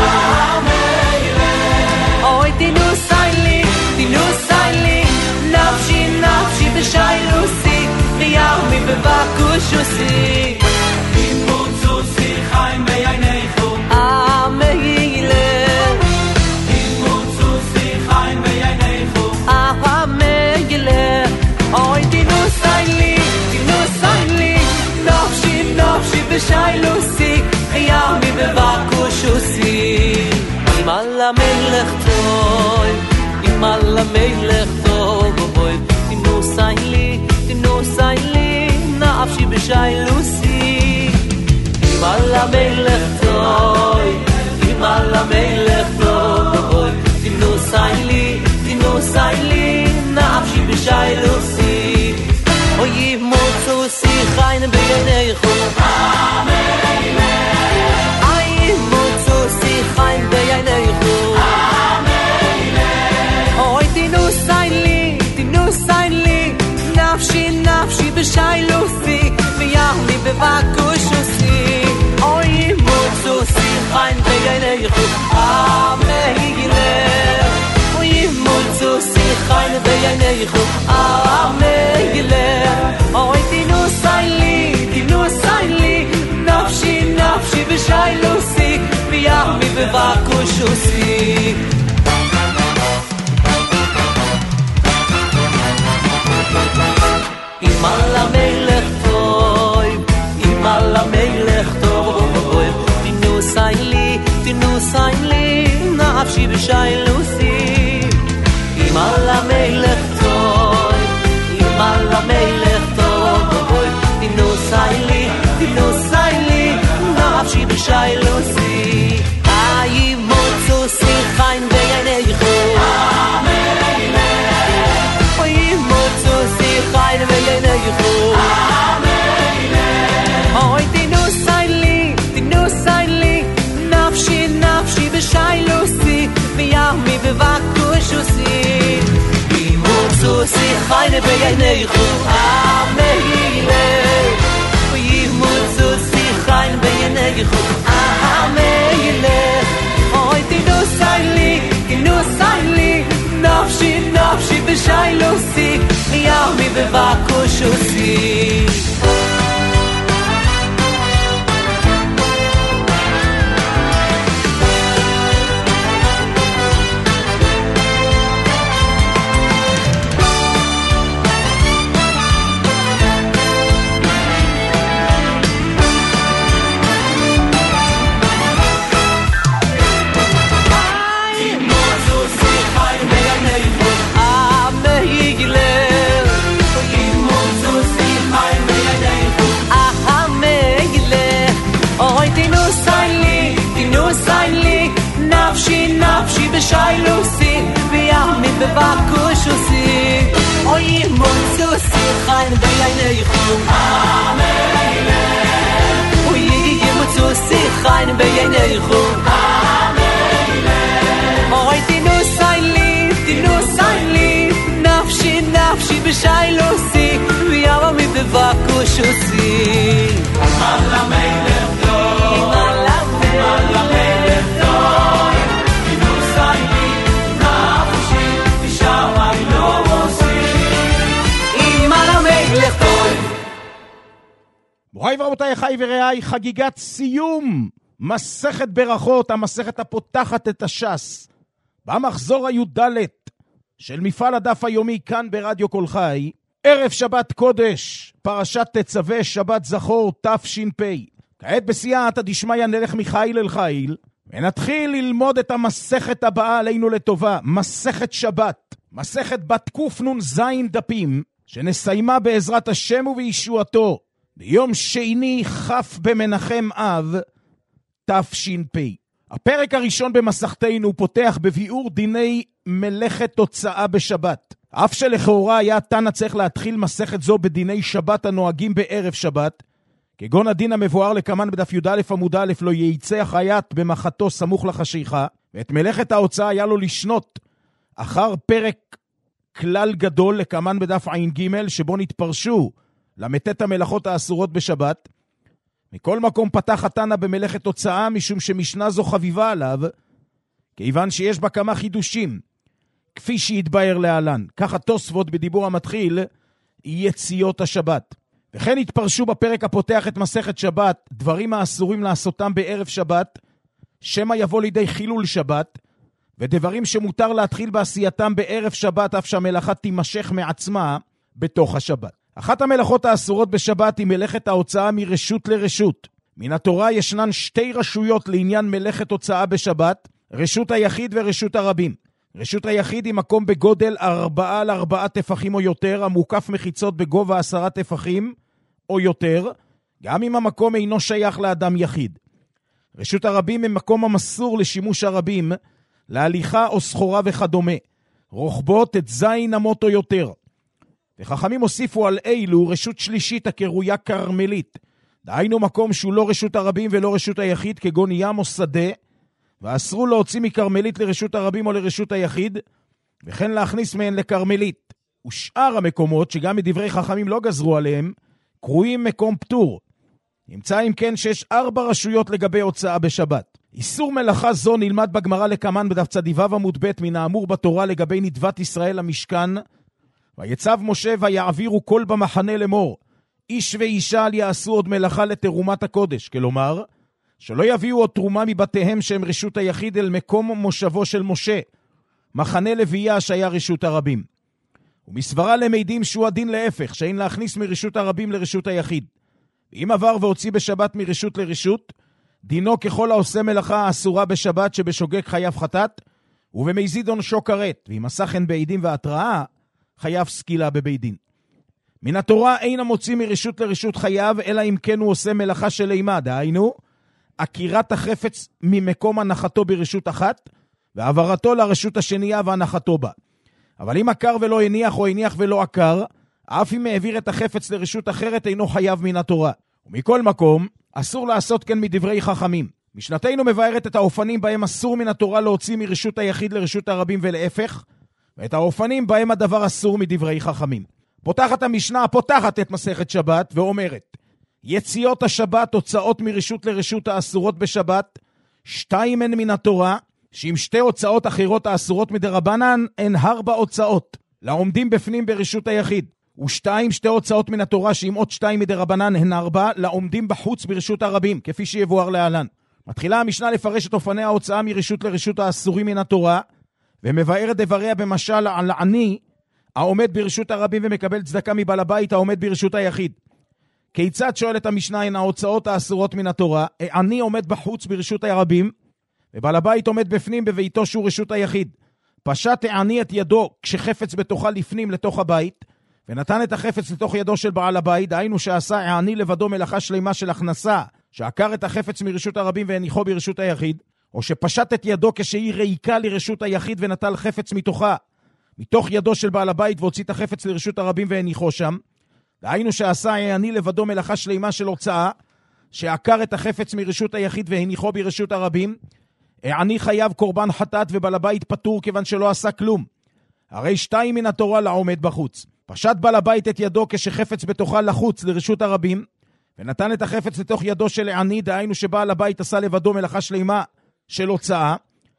אוי תינוסי לי, תינוסי לי נפשי נפשי בשיילוסי וירמי בבקושוסי מוצו שיחין בעינייך המגילה מוצו שיחין בעינייך המגילה אוי תינוסי לי, תינוסי לי נפשי נפשי בשיילוסי וירמי בבקושוסי אם על המלך טוב אם על המלך טוב תינוסי לי, תינוסי לי נפשי בשיילוסי אם על המלך טוב אם על המלך טוב תינוסי לי, תינוסי לי נפשי בשיילוסי אוי מוצו שיחין בעינייך המלך אוי מוצו שיחין בעינייך המלך אוי תינוסי לי, תינוסי לי נפשי נפשי בשיילוסי וירמי בבקושוסי אוי מוצו שיחין בעינייך המלך אוי מוצו שיחין בעינייך המלך נפשי בשיילוסי אם על המלך טוב אם על המלך טוב תינוסי לי תינוסי לי נפשי בשיילוסי אי מוצו שיחיים בעיניך אי מוצו שיחיים בעיניך אוי תינוסי לי תינוסי לי נפשי נפשי בשיילוסי ויעמי בבקושוסי אי מוצו שיחיים בעיניך המלך אי מוצו שיחיים בעיניך המלך אוי תינוסי לי תינוסי לי נפשי נפשי בשיילוסי ויעמי בבקושוסי נפשי נפשי בשיילוסי ויעמי בבקושוסי אוי מוצוסי חיים בעיניך המלך אוי מוצוסי חיים בעיניך המלך אוי תינוסי לי תינוסי לי נפשי נפשי בשיילוסי ויעמי בבקושוסי על המלך טוב על המלך טוב מוריי ורבותיי, אחיי ורעיי, חגיגת סיום מסכת ברכות, המסכת הפותחת את הש"ס במחזור הי"ד של מפעל הדף היומי כאן ברדיו כל חי, ערב שבת קודש, פרשת תצווה, שבת זכור תש"פ. כעת בסייעתא דשמיא נלך מחיל אל חיל ונתחיל ללמוד את המסכת הבאה עלינו לטובה, מסכת שבת, מסכת בת קנ"ז דפים, שנסיימה בעזרת השם ובישועתו ביום שני כ' במנחם אב תש"פ. הפרק הראשון במסכתנו פותח בביאור דיני מלאכת תוצאה בשבת. אף שלכאורה היה תנא צריך להתחיל מסכת זו בדיני שבת הנוהגים בערב שבת, כגון הדין המבואר לקמן בדף י"א עמוד א', לא ייצא החייט במחתו סמוך לחשיכה, ואת מלאכת ההוצאה היה לו לשנות אחר פרק כלל גדול לקמן בדף ע"ג, שבו נתפרשו למתת המלאכות האסורות בשבת. מכל מקום פתח התנא במלאכת תוצאה, משום שמשנה זו חביבה עליו, כיוון שיש בה כמה חידושים, כפי שהתבאר להלן. ככה תוספות בדיבור המתחיל יציאות השבת. וכן התפרשו בפרק הפותח את מסכת שבת דברים האסורים לעשותם בערב שבת, שמא יבוא לידי חילול שבת, ודברים שמותר להתחיל בעשייתם בערב שבת, אף שהמלאכה תימשך מעצמה בתוך השבת. אחת המלאכות האסורות בשבת היא מלאכת ההוצאה מרשות לרשות. מן התורה ישנן שתי רשויות לעניין מלאכת הוצאה בשבת, רשות היחיד ורשות הרבים. רשות היחיד היא מקום בגודל ארבעה על ארבעה טפחים או יותר, המוקף מחיצות בגובה עשרה טפחים או יותר, גם אם המקום אינו שייך לאדם יחיד. רשות הרבים היא מקום המסור לשימוש הרבים, להליכה או סחורה וכדומה, רוחבות את זין אמות או יותר. וחכמים הוסיפו על אילו רשות שלישית הקרויה קרמלית, דהיינו מקום שהוא לא רשות הרבים ולא רשות היחיד, כגון ים או שדה, ואסרו להוציא מקרמלית לרשות הרבים או לרשות היחיד, וכן להכניס מהן לקרמלית. ושאר המקומות, שגם מדברי חכמים לא גזרו עליהם, קרויים מקום פטור. נמצא אם כן שיש ארבע רשויות לגבי הוצאה בשבת. איסור מלאכה זו נלמד בגמרא לקמן בדף צדיו עמוד ב' מן האמור בתורה לגבי נדבת ישראל למשכן, ויצב משה ויעבירו כל במחנה לאמור, איש ואישה אל יעשו עוד מלאכה לתרומת הקודש, כלומר, שלא יביאו עוד תרומה מבתיהם שהם רשות היחיד אל מקום מושבו של משה, מחנה לוויה שהיה רשות הרבים. ומסברה למדים שהוא הדין להפך, שאין להכניס מרשות הרבים לרשות היחיד. אם עבר והוציא בשבת מרשות לרשות, דינו ככל העושה מלאכה האסורה בשבת שבשוגג חייב חטאת, ובמזיד עונשו כרת, ואם עשה כן בעדים והתראה, חייב סקילה בבית דין. מן התורה אין המוציא מרשות לרשות חייב, אלא אם כן הוא עושה מלאכה של אימה, דהיינו, עקירת החפץ ממקום הנחתו ברשות אחת, ועברתו לרשות השנייה והנחתו בה. אבל אם עקר ולא הניח או הניח ולא עקר, אף אם העביר את החפץ לרשות אחרת אינו חייב מן התורה. ומכל מקום, אסור לעשות כן מדברי חכמים. משנתנו מבארת את האופנים בהם אסור מן התורה להוציא מרשות היחיד לרשות הרבים ולהפך, ואת האופנים בהם הדבר אסור מדברי חכמים. פותחת המשנה, פותחת את מסכת שבת ואומרת, יציאות השבת, הוצאות מרשות לרשות האסורות בשבת, שתיים הן מן התורה, שאם שתי הוצאות אחרות האסורות מדרבנן, הן ארבע הוצאות, לעומדים בפנים ברשות היחיד. ושתיים, שתי הוצאות מן התורה, שאם עוד שתיים מדרבנן הן ארבע, לעומדים בחוץ ברשות הרבים, כפי שיבואר להלן. מתחילה המשנה לפרש את אופני ההוצאה מרשות לרשות האסורים מן התורה, ומבארת דבריה במשל על עני, העומד ברשות הרבים ומקבל צדקה מבעל הבית העומד ברשות היחיד. כיצד שואלת המשנה הן ההוצאות האסורות מן התורה? עני עומד בחוץ ברשות הרבים, ובעל הבית עומד בפנים בביתו שהוא רשות היחיד. פשט העני את ידו כשחפץ בתוכה לפנים לתוך הבית, ונתן את החפץ לתוך ידו של בעל הבית, דהיינו שעשה העני לבדו מלאכה שלמה של הכנסה, שעקר את החפץ מרשות הרבים והניחו ברשות היחיד, או שפשט את ידו כשהיא ריקה לרשות היחיד ונטל חפץ מתוכה, מתוך ידו של בעל הבית והוציא את החפץ לרשות הרבים והניחו שם, דהיינו שעשה העני לבדו מלאכה שלמה של הוצאה, שעקר את החפץ מרשות היחיד והניחו ברשות הרבים, העני חייב קורבן חטאת ובעל הבית פטור כיוון שלא עשה כלום. הרי שתיים מן התורה לעומד בחוץ. פשט בעל הבית את ידו כשחפץ בתוכה לחוץ לרשות הרבים, ונתן את החפץ לתוך ידו של העני, דהיינו שבעל הבית עשה לבדו מלאכה שלמה של הוצאה,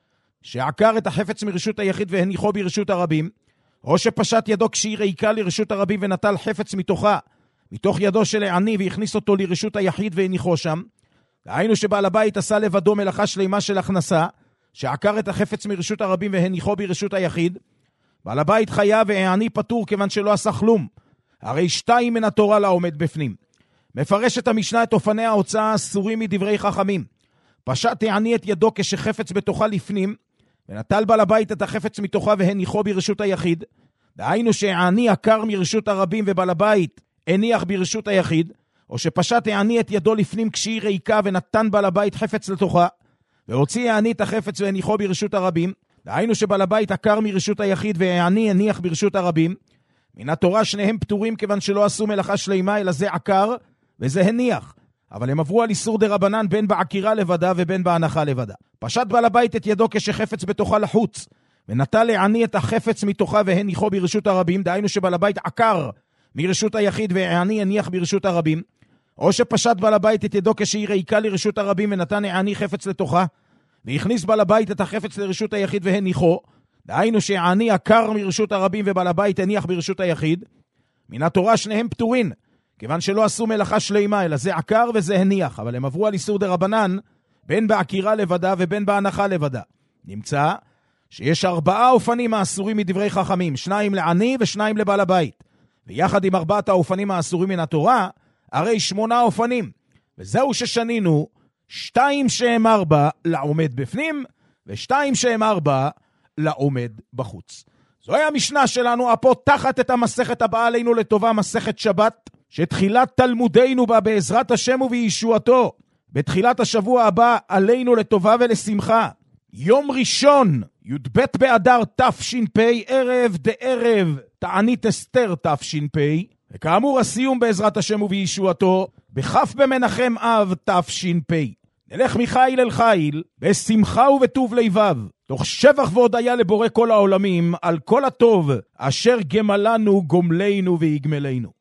שעקר את החפץ מרשות היחיד והניחו ברשות הרבים, או שפשט ידו כשהיא ריקה לרשות הרבים ונטל חפץ מתוכה, מתוך ידו של העני והכניס אותו לרשות היחיד והניחו שם, דהיינו שבעל הבית עשה לבדו מלאכה שלמה של הכנסה, שעקר את החפץ מרשות הרבים והניחו ברשות היחיד, בעל הבית חייב והעני פטור כיוון שלא עשה כלום, הרי שתיים מן התורה לעומד בפנים. מפרשת המשנה את אופני ההוצאה האסורים מדברי חכמים. פשט העני את ידו כשחפץ בתוכה לפנים, ונטל בעל הבית את החפץ מתוכה והניחו ברשות היחיד, דהיינו שהעני עקר מרשות הרבים ובעל הבית הניח ברשות היחיד, או שפשט העני את ידו לפנים כשהיא ריקה ונתן בעל הבית חפץ לתוכה, והוציא העני את החפץ והניחו ברשות הרבים, דהיינו שבעל הבית עקר מרשות היחיד והעני הניח ברשות הרבים. מן התורה שניהם פטורים כיוון שלא עשו מלאכה שלמה, אלא זה עקר וזה הניח, אבל הם עברו על איסור דרבנן בין בעקירה לבדה ובין בהנחה לבדה. פשט בעל הבית את ידו כשחפץ בתוכה לחוץ, ונטל לעני את החפץ מתוכה והניחו ברשות הרבים, דהיינו שבעל הבית עקר מרשות היחיד והעני הניח ברשות הרבים, או שפשט בעל הבית את ידו כשהיא ריקה לרשות הרבים ונתן העני חפץ לתוכה, והכניס בעל הבית את החפץ לרשות היחיד והניחו, דהיינו שהעני עקר מרשות הרבים ובעל הבית הניח ברשות היחיד. מן התורה שניהם פטורים, כיוון שלא עשו מלאכה שלמה, אלא זה עקר וזה הניח, אבל הם עברו על איסור דרבנן, בין בעקירה לבדה ובין בהנחה לבדה. נמצא שיש ארבעה אופנים האסורים מדברי חכמים, שניים לעני ושניים לבעל הבית, ויחד עם ארבעת האופנים האסורים מן התורה, הרי שמונה אופנים, וזהו ששנינו, שתיים שהם ארבע לעומד בפנים, ושתיים שהם ארבע לעומד בחוץ. זוהי המשנה שלנו, הפותחת את המסכת הבאה עלינו לטובה, מסכת שבת, שתחילת תלמודנו בה בעזרת השם ובישועתו, בתחילת השבוע הבא עלינו לטובה ולשמחה. יום ראשון, י"ב באדר תש"פ, ערב דערב תענית אסתר תש"פ, וכאמור הסיום בעזרת השם ובישועתו, בכף במנחם אב תש"פ. נלך מחיל אל חיל, בשמחה ובטוב לבב, תוך שבח והודיה לבורא כל העולמים, על כל הטוב, אשר גמלנו, גומלנו ויגמלנו.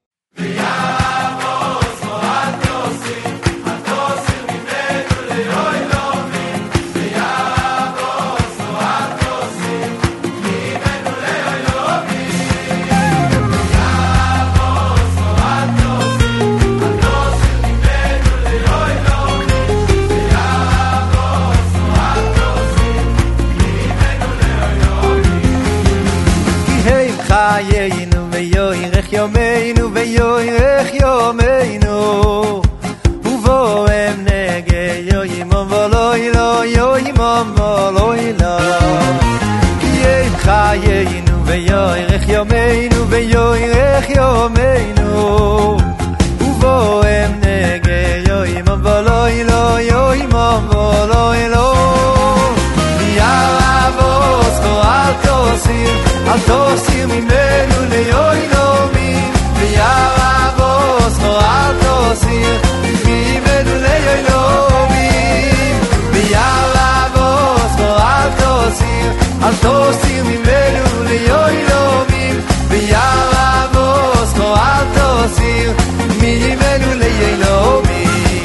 חיינו ויוירך יומנו ויוירך יומנו ובוהם נגה יוימום ולוי לא יוימום ולוי לא חיינו ויורך יומנו ויורך יומנו ובוהם נגה יוימם ולוי לא יוימם ולוי לא יאללה בוסקו אל תוסיר אל תוסיר ממנו ליוינומים ויאללה בוסקו אל תוסיר ממנו ליוינומים ויאללה בוסקו אל תוסיר אל תוסיר ממנו ליוינומים ויאללה בוסקו אל תוסיר ממנו ליוינומים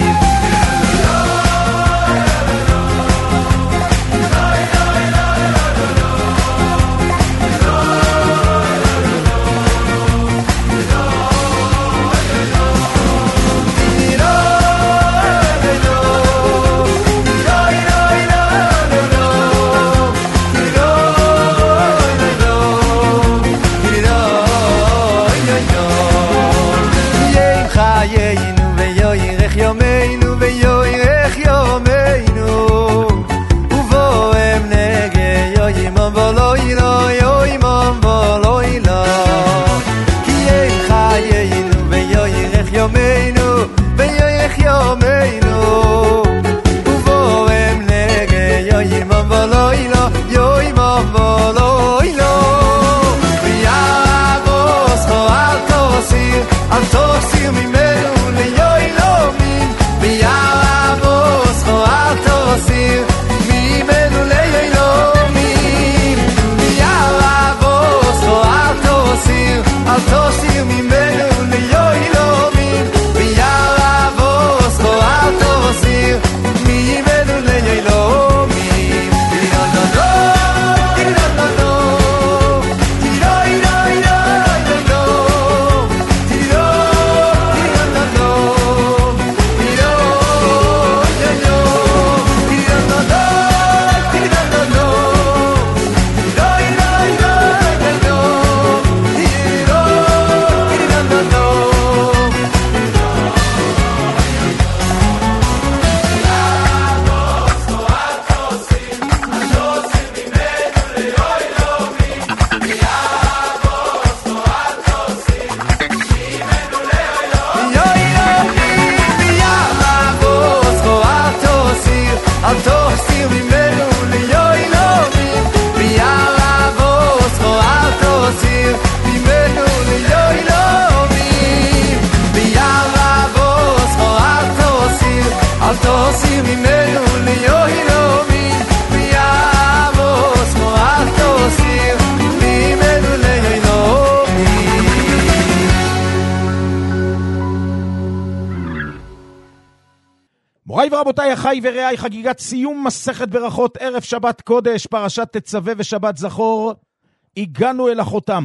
רבותיי, אחי ורעי, חגיגת סיום מסכת ברכות ערב שבת קודש, פרשת תצווה ושבת זכור, הגענו אל החותם.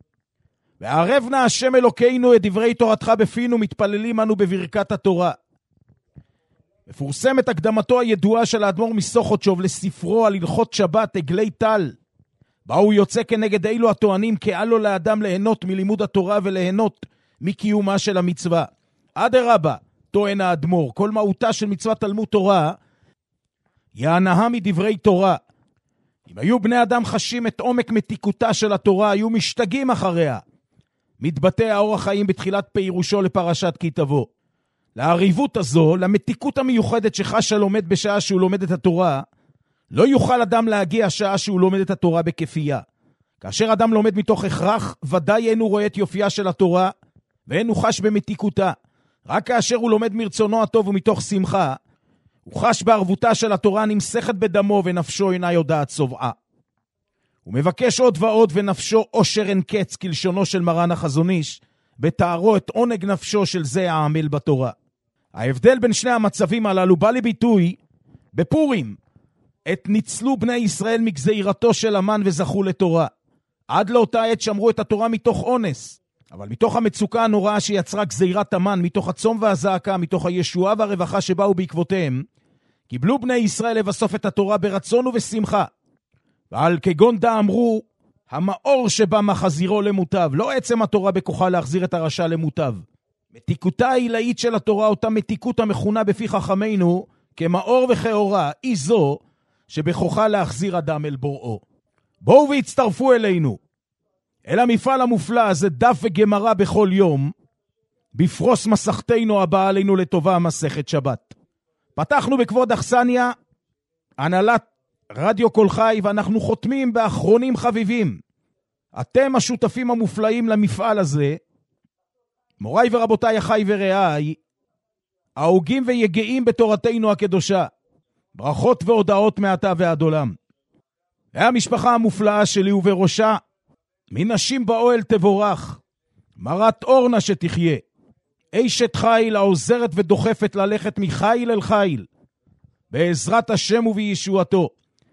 וערב נא השם אלוקינו את דברי תורתך בפינו, מתפללים אנו בברכת התורה. מפורסמת הקדמתו הידועה של האדמו"ר מסוכותשוב לספרו על הלכות שבת, עגלי טל, בה הוא יוצא כנגד אילו הטוענים כי אל לו לאדם ליהנות מלימוד התורה וליהנות מקיומה של המצווה. אדרבה, טוען האדמו"ר, כל מהותה של מצוות תלמוד תורה היא ההנאה מדברי תורה. אם היו בני אדם חשים את עומק מתיקותה של התורה, היו משתגעים אחריה. מתבטא האורח חיים בתחילת פירושו לפרשת כי תבוא. להריבות הזו, למתיקות המיוחדת שחש הלומד בשעה שהוא לומד את התורה, לא יוכל אדם להגיע שעה שהוא לומד את התורה בכפייה. כאשר אדם לומד מתוך הכרח, ודאי אינו רואה את יופייה של התורה, ואינו חש במתיקותה. רק כאשר הוא לומד מרצונו הטוב ומתוך שמחה, הוא חש בערבותה של התורה נמסכת בדמו ונפשו אינה יודעת צובעה. הוא מבקש עוד ועוד ונפשו אושר אין קץ, כלשונו של מרן החזון איש, בתארו את עונג נפשו של זה העמל בתורה. ההבדל בין שני המצבים הללו בא לביטוי בפורים. את ניצלו בני ישראל מגזירתו של המן וזכו לתורה. עד לאותה עת שמרו את התורה מתוך אונס. אבל מתוך המצוקה הנוראה שיצרה גזירת המן, מתוך הצום והזעקה, מתוך הישועה והרווחה שבאו בעקבותיהם, קיבלו בני ישראל לבסוף את התורה ברצון ובשמחה. ועל כגון דה אמרו, המאור שבא מחזירו למוטב, לא עצם התורה בכוחה להחזיר את הרשע למוטב. מתיקותה העילאית של התורה, אותה מתיקות המכונה בפי חכמינו, כמאור וכאורה, היא זו שבכוחה להחזיר אדם אל בוראו. בואו והצטרפו אלינו, אל המפעל המופלא הזה, דף וגמרא בכל יום, בפרוס מסכתנו הבאה עלינו לטובה, מסכת שבת. פתחנו בכבוד אכסניה, הנהלת רדיו כל חי, ואנחנו חותמים באחרונים חביבים. אתם השותפים המופלאים למפעל הזה, מוריי ורבותיי, אחי ורעיי, ההוגים ויגעים בתורתנו הקדושה, ברכות והודעות מעתה ועד עולם. והמשפחה המופלאה שלי ובראשה, מנשים באוהל תבורך, מרת אורנה שתחיה, אשת חיל העוזרת ודוחפת ללכת מחיל אל חיל, בעזרת השם ובישועתו,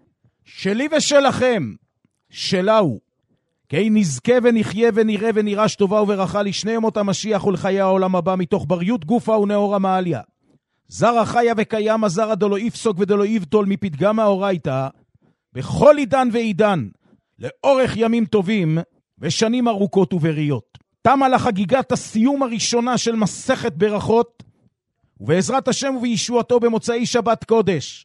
שלי ושלכם, שלהו, כי נזכה ונחיה ונראה ונירש טובה וברכה לשני ימות המשיח ולחיי העולם הבא, מתוך בריות גופה ונאור המעליה. זרע חיה וקיים, הזרע דלו יפסוק ודלו יבטול מפתגם האורייתא, בכל עידן ועידן, לאורך ימים טובים ושנים ארוכות ובריות. תמה לחגיגת הסיום הראשונה של מסכת ברכות, ובעזרת השם ובישועתו במוצאי שבת קודש,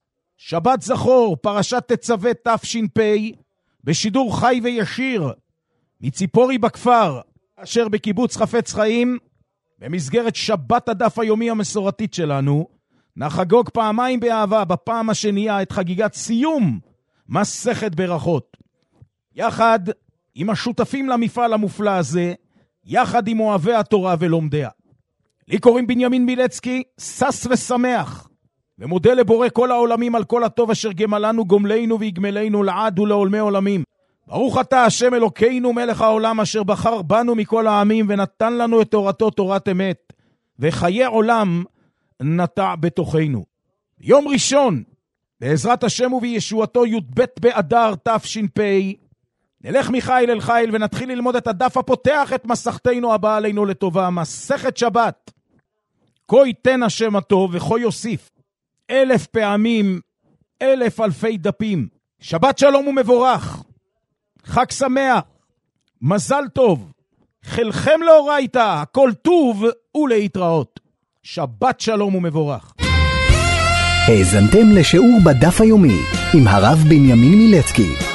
שבת זכור, פרשת תצווה תש"פ, בשידור חי וישיר, מציפורי בכפר, אשר בקיבוץ חפץ חיים, במסגרת שבת הדף היומי המסורתית שלנו, נחגוג פעמיים באהבה, בפעם השנייה את חגיגת סיום מסכת ברכות. יחד עם השותפים למפעל המופלא הזה, יחד עם אוהבי התורה ולומדיה. לי קוראים בנימין מילצקי, סס ושמח, ומודה לבורא כל העולמים על כל הטוב אשר גמלנו, גומלנו ויגמלנו לעד ולעולמי עולמים. ברוך אתה השם אלוקינו מלך העולם, אשר בחר בנו מכל העמים ונתן לנו את תורתו תורת אמת, וחיי עולם נטע בתוכנו. יום ראשון, בעזרת השם ובישועתו, י"ב באדר תש"פ, נלך מחיל אל חיל ונתחיל ללמוד את הדף הפותח את מסכתנו הבאה עלינו לטובה, מסכת שבת. כה ייתן השם הטוב וכה יוסיף אלף פעמים, אלף אלפי דפים. שבת שלום ומבורך, חג שמח, מזל טוב, חלכם לאורייתא, הכל טוב ולהתראות. שבת שלום ומבורך. האזנתם לשיעור בדף היומי עם הרב בנימין מילצקי.